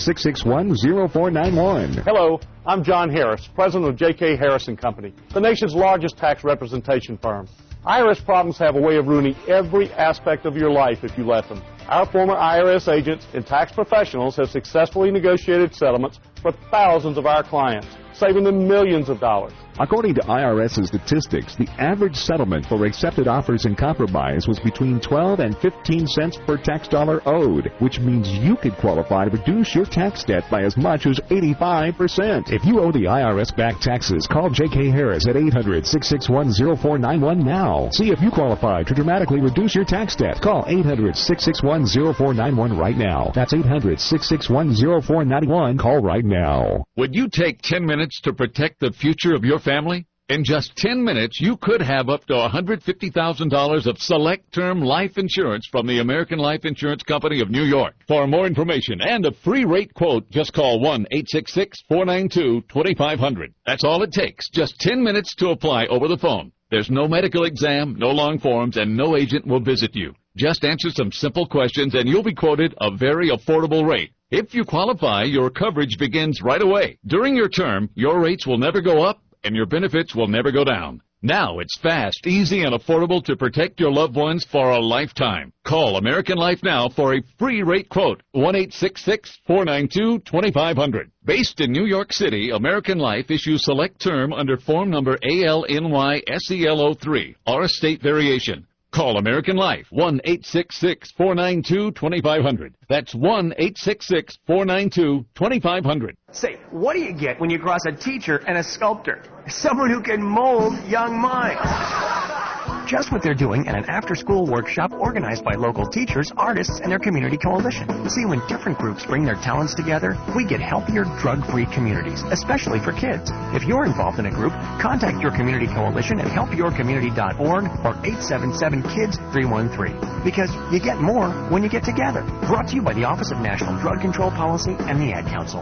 S9: 800-661-0491.
S14: Hello, I'm John Harris, president of J.K. Harris & Company, the nation's largest tax representation firm. IRS problems have a way of ruining every aspect of your life if you let them. Our former IRS agents and tax professionals have successfully negotiated settlements for thousands of our clients, saving them millions of dollars.
S9: According to IRS statistics, the average settlement for accepted offers in compromise was between 12 and 15 cents per tax dollar owed, which means you could qualify to reduce your tax debt by as much as 85%. If you owe the IRS back taxes, call J.K. Harris at 800-661-0491 now. See if you qualify to dramatically reduce your tax debt. Call 800-661-0491 right now. That's 800-661-0491. Call right now.
S15: Would you take 10 minutes to protect the future of your family? In just 10 minutes, you could have up to $150,000 of select term life insurance from the American Life Insurance Company of New York. For more information and a free rate quote, just call 1-866-492-2500. That's all it takes, just 10 minutes to apply over the phone. There's no medical exam, no long forms, and no agent will visit you. Just answer some simple questions and you'll be quoted a very affordable rate. If you qualify, your coverage begins right away. During your term, your rates will never go up and your benefits will never go down. Now it's fast, easy, and affordable to protect your loved ones for a lifetime. Call American Life now for a free rate quote, 1-866-492-2500. Based in New York City, American Life issues select term under form number ALNY-SEL03 or a state variation. Call American Life, 1-866-492-2500. That's 1-866-492-2500.
S21: Say, what do you get when you cross a teacher and a sculptor? Someone who can mold young minds. Just what they're doing at an after-school workshop organized by local teachers, artists, and their community coalition. See, when different groups bring their talents together, we get healthier, drug-free communities, especially for kids. If you're involved in a group, contact your community coalition at helpyourcommunity.org or 877-KIDS-313. Because you get more when you get together. Brought to you by the Office of National Drug Control Policy and the Ad Council.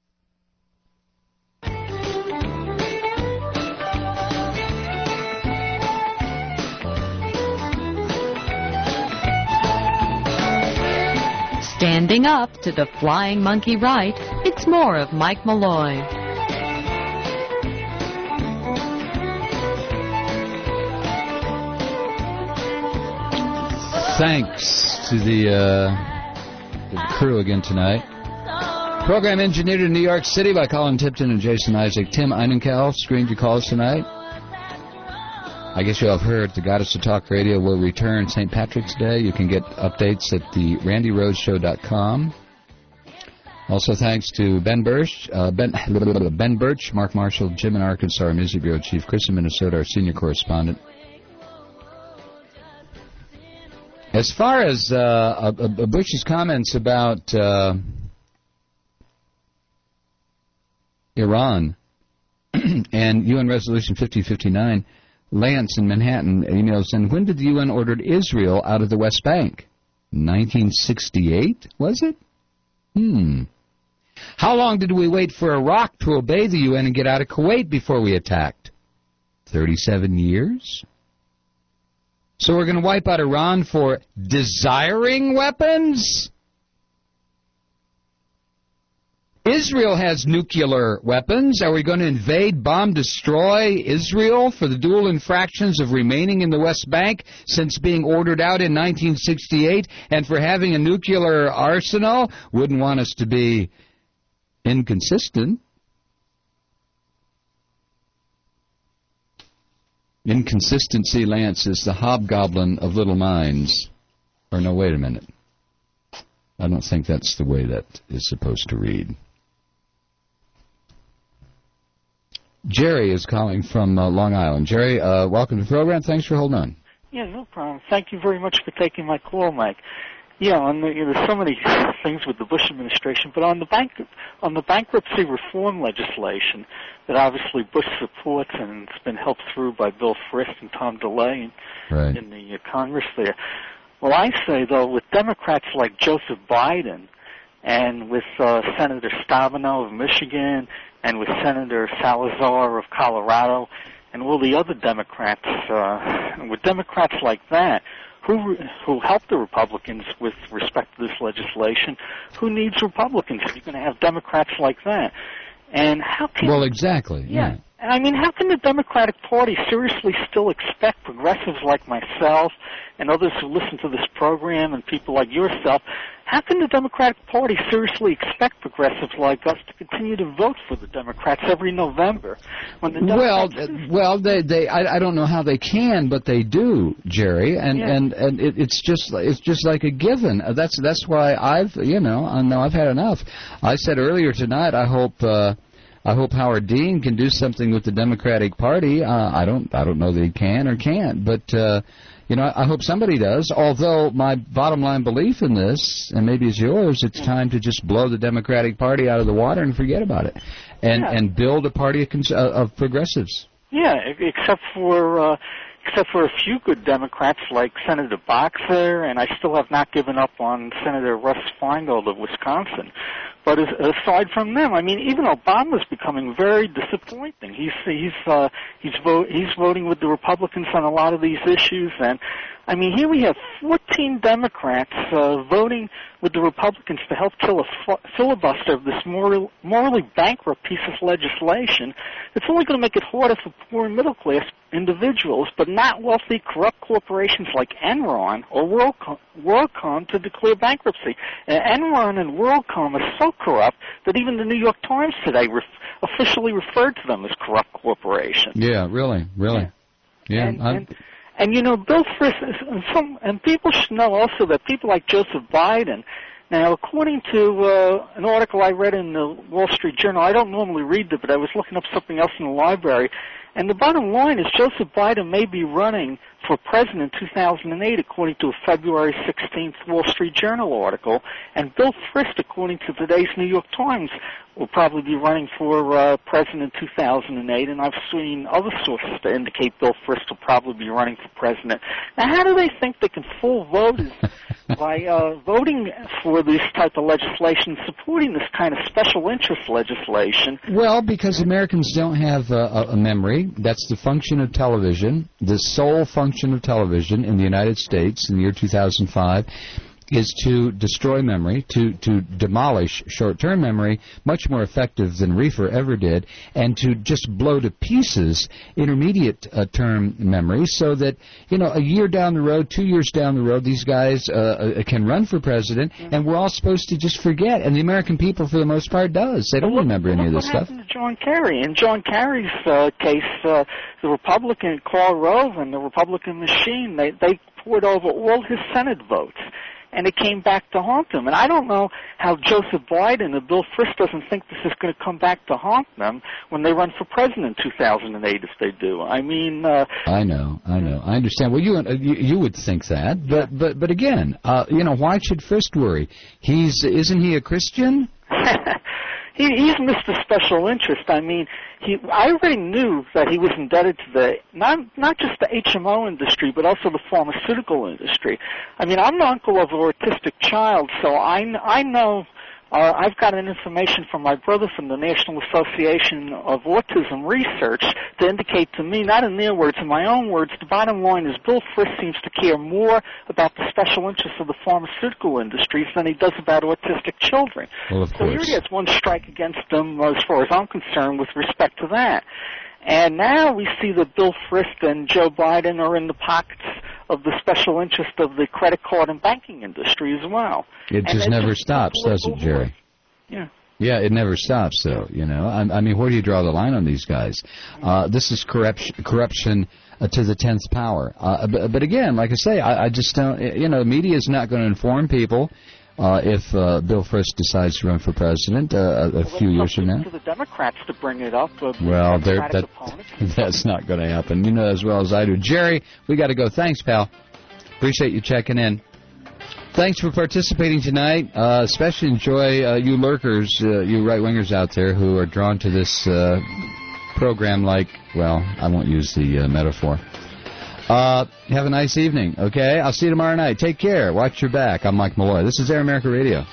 S13: Standing up to the flying monkey right, it's more of Mike Malloy.
S8: Thanks to the crew again tonight. Program engineered in New York City by Colin Tipton and Jason Isaac. Tim Einenkel screened your calls tonight. I guess you'll have heard the Goddess of Talk Radio will return St. Patrick's Day. You can get updates at the RandyRhoadsShow.com. Also thanks to Ben Birch, Mark Marshall, Jim in Arkansas, our Music Bureau Chief, Chris in Minnesota, our senior correspondent. As far as Bush's comments about Iran and UN Resolution 5059, Lance in Manhattan emails, and when did the UN order Israel out of the West Bank? 1968, was it? How long did we wait for Iraq to obey the UN and get out of Kuwait before we attacked? 37 years? So we're going to wipe out Iran for desiring weapons? Israel has nuclear weapons. Are we going to invade, bomb, destroy Israel for the dual infractions of remaining in the West Bank since being ordered out in 1968 and for having a nuclear arsenal? Wouldn't want us to be inconsistent. Inconsistency, Lance, is the hobgoblin of little minds. Or no, wait a minute. I don't think that's the way that is supposed to read. Jerry is calling from Long Island. Jerry, welcome to the program. Thanks for holding on.
S24: Yeah, no problem. Thank you very much for taking my call, Mike.
S16: Yeah, there's so many things with the Bush administration, but on the bankruptcy reform legislation that obviously Bush supports and it's been helped through by Bill Frist and Tom DeLay in the Congress there. Well, I say though, with Democrats like Joseph Biden and with Senator Stabenow of Michigan and with Senator Salazar of Colorado and all the other Democrats, with Democrats like that, who help the Republicans with respect to this legislation, who needs Republicans if you're going to have Democrats like that? And how can...
S8: Well, exactly, yeah.
S16: I mean, how can the Democratic Party seriously still expect progressives like myself and others who listen to this program and people like yourself, how can the Democratic Party seriously expect progressives like us to continue to vote for the Democrats every November? When the
S8: I don't know how they can, but they do, Jerry, and it's just like a given. That's why I know I've had enough. I said earlier tonight, I hope Howard Dean can do something with the Democratic Party. I don't know that he can or can't, but I hope somebody does. Although my bottom line belief in this, and maybe it's yours, it's time to just blow the Democratic Party out of the water and forget about it, and build a party of progressives.
S16: Yeah, except for a few good Democrats like Senator Boxer, and I still have not given up on Senator Russ Feingold of Wisconsin. But aside from them, I mean, even Obama's becoming very disappointing. He's voting with the Republicans on a lot of these issues, and I mean, here we have 14 Democrats voting with the Republicans to help kill a filibuster of this morally bankrupt piece of legislation. It's only going to make it harder for poor and middle-class individuals, but not wealthy, corrupt corporations like Enron or WorldCom to declare bankruptcy. Enron and WorldCom are so corrupt that even the New York Times today officially referred to them as corrupt corporations.
S8: Yeah, really. Yeah.
S16: And Bill Frist, and people should know also that people like Joseph Biden, now according to an article I read in the Wall Street Journal, I don't normally read it, but I was looking up something else in the library, and the bottom line is Joseph Biden may be running for president in 2008, according to a February 16th Wall Street Journal article, and Bill Frist, according to today's New York Times, will probably be running for president in 2008, and I've seen other sources to indicate Bill Frist will probably be running for president. Now, how do they think they can full voters by voting for this type of legislation, supporting this kind of special interest legislation?
S8: Well, because Americans don't have a memory. That's the function of television, the sole function of television in the United States in the year 2005. Is to destroy memory, to demolish short-term memory, much more effective than reefer ever did, and to just blow to pieces intermediate-term memory so that, a year down the road, 2 years down the road, these guys can run for president, and we're all supposed to just forget. And the American people, for the most part, does. They don't remember any of this stuff.
S16: What happened to John Kerry? In John Kerry's case, the Republican, Karl Rove and the Republican machine, they poured over all his Senate votes. And it came back to haunt them. And I don't know how Joseph Biden and Bill Frist doesn't think this is going to come back to haunt them when they run for president in 2008 if they do. I mean...
S8: I know. I understand. Well, you would think that. But again, why should Frist worry? Isn't he a Christian?
S16: He's Mr. Special Interest. I mean, I already knew that he was indebted to not just the HMO industry, but also the pharmaceutical industry. I mean, I'm the uncle of an autistic child, so I know. I've gotten information from my brother from the National Association of Autism Research to indicate to me, not in their words, in my own words, the bottom line is Bill Frist seems to care more about the special interests of the pharmaceutical industries than he does about autistic children.
S8: Well, of course.
S16: So here he has one strike against him, as far as I'm concerned, with respect to that. And now we see that Bill Frist and Joe Biden are in the pockets of the special interest of the credit card and banking industry as well.
S8: It just never stops, does it, Jerry?
S16: Yeah.
S8: Yeah, it never stops, though, I mean, where do you draw the line on these guys? This is corruption to the 10th power. But again, like I say, I just don't, the media is not going to inform people. If Bill Frist decides to run for president a few years from now.
S16: To the Democrats to bring it up.
S8: Well, that's not going to happen. You know as well as I do. Jerry, we got to go. Thanks, pal. Appreciate you checking in. Thanks for participating tonight. Especially enjoy you lurkers, you right-wingers out there who are drawn to this program like, well, I won't use the metaphor. Have a nice evening, okay? I'll see you tomorrow night. Take care. Watch your back. I'm Mike Malloy. This is Air America Radio.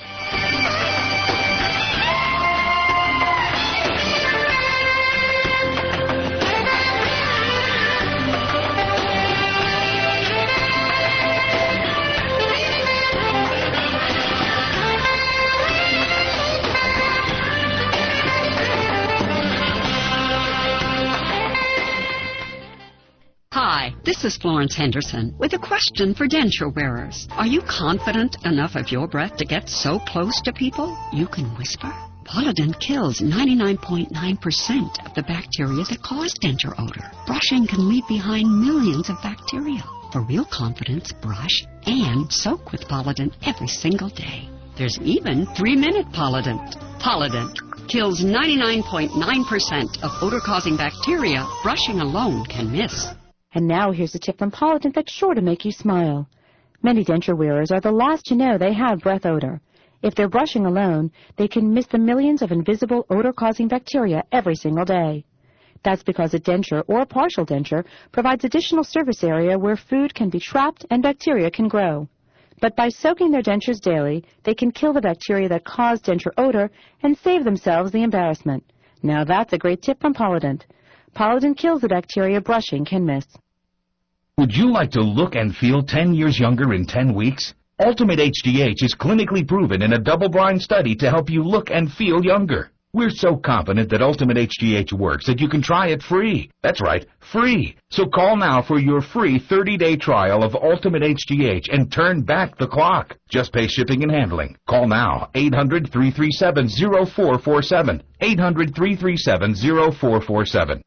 S17: Hi, this is Florence Henderson with a question for denture wearers. Are you confident enough of your breath to get so close to people you can whisper? Polident kills 99.9% of the bacteria that cause denture odor. Brushing can leave behind millions of bacteria. For real confidence, brush and soak with Polident every single day. There's even 3-minute Polident. Polident kills 99.9% of odor-causing bacteria brushing alone can miss.
S18: And now here's a tip from Polident that's sure to make you smile. Many denture wearers are the last to know they have breath odor. If they're brushing alone, they can miss the millions of invisible odor-causing bacteria every single day. That's because a denture or partial denture provides additional surface area where food can be trapped and bacteria can grow. But by soaking their dentures daily, they can kill the bacteria that cause denture odor and save themselves the embarrassment. Now that's a great tip from Polident. Polident kills the bacteria brushing can miss.
S20: Would you like to look and feel 10 years younger in 10 weeks? Ultimate HGH is clinically proven in a double-blind study to help you look and feel younger. We're so confident that Ultimate HGH works that you can try it free. That's right, free. So call now for your free 30-day trial of Ultimate HGH and turn back the clock. Just pay shipping and handling. Call now, 800-337-0447. 800-337-0447.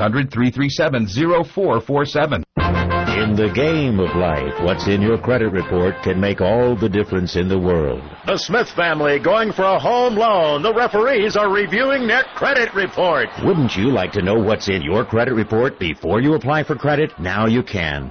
S20: 800-337-0447.
S22: In the game of life, what's in your credit report can make all the difference in the world.
S23: The Smith family going for a home loan. The referees are reviewing their credit report.
S22: Wouldn't you like to know what's in your credit report before you apply for credit? Now you can.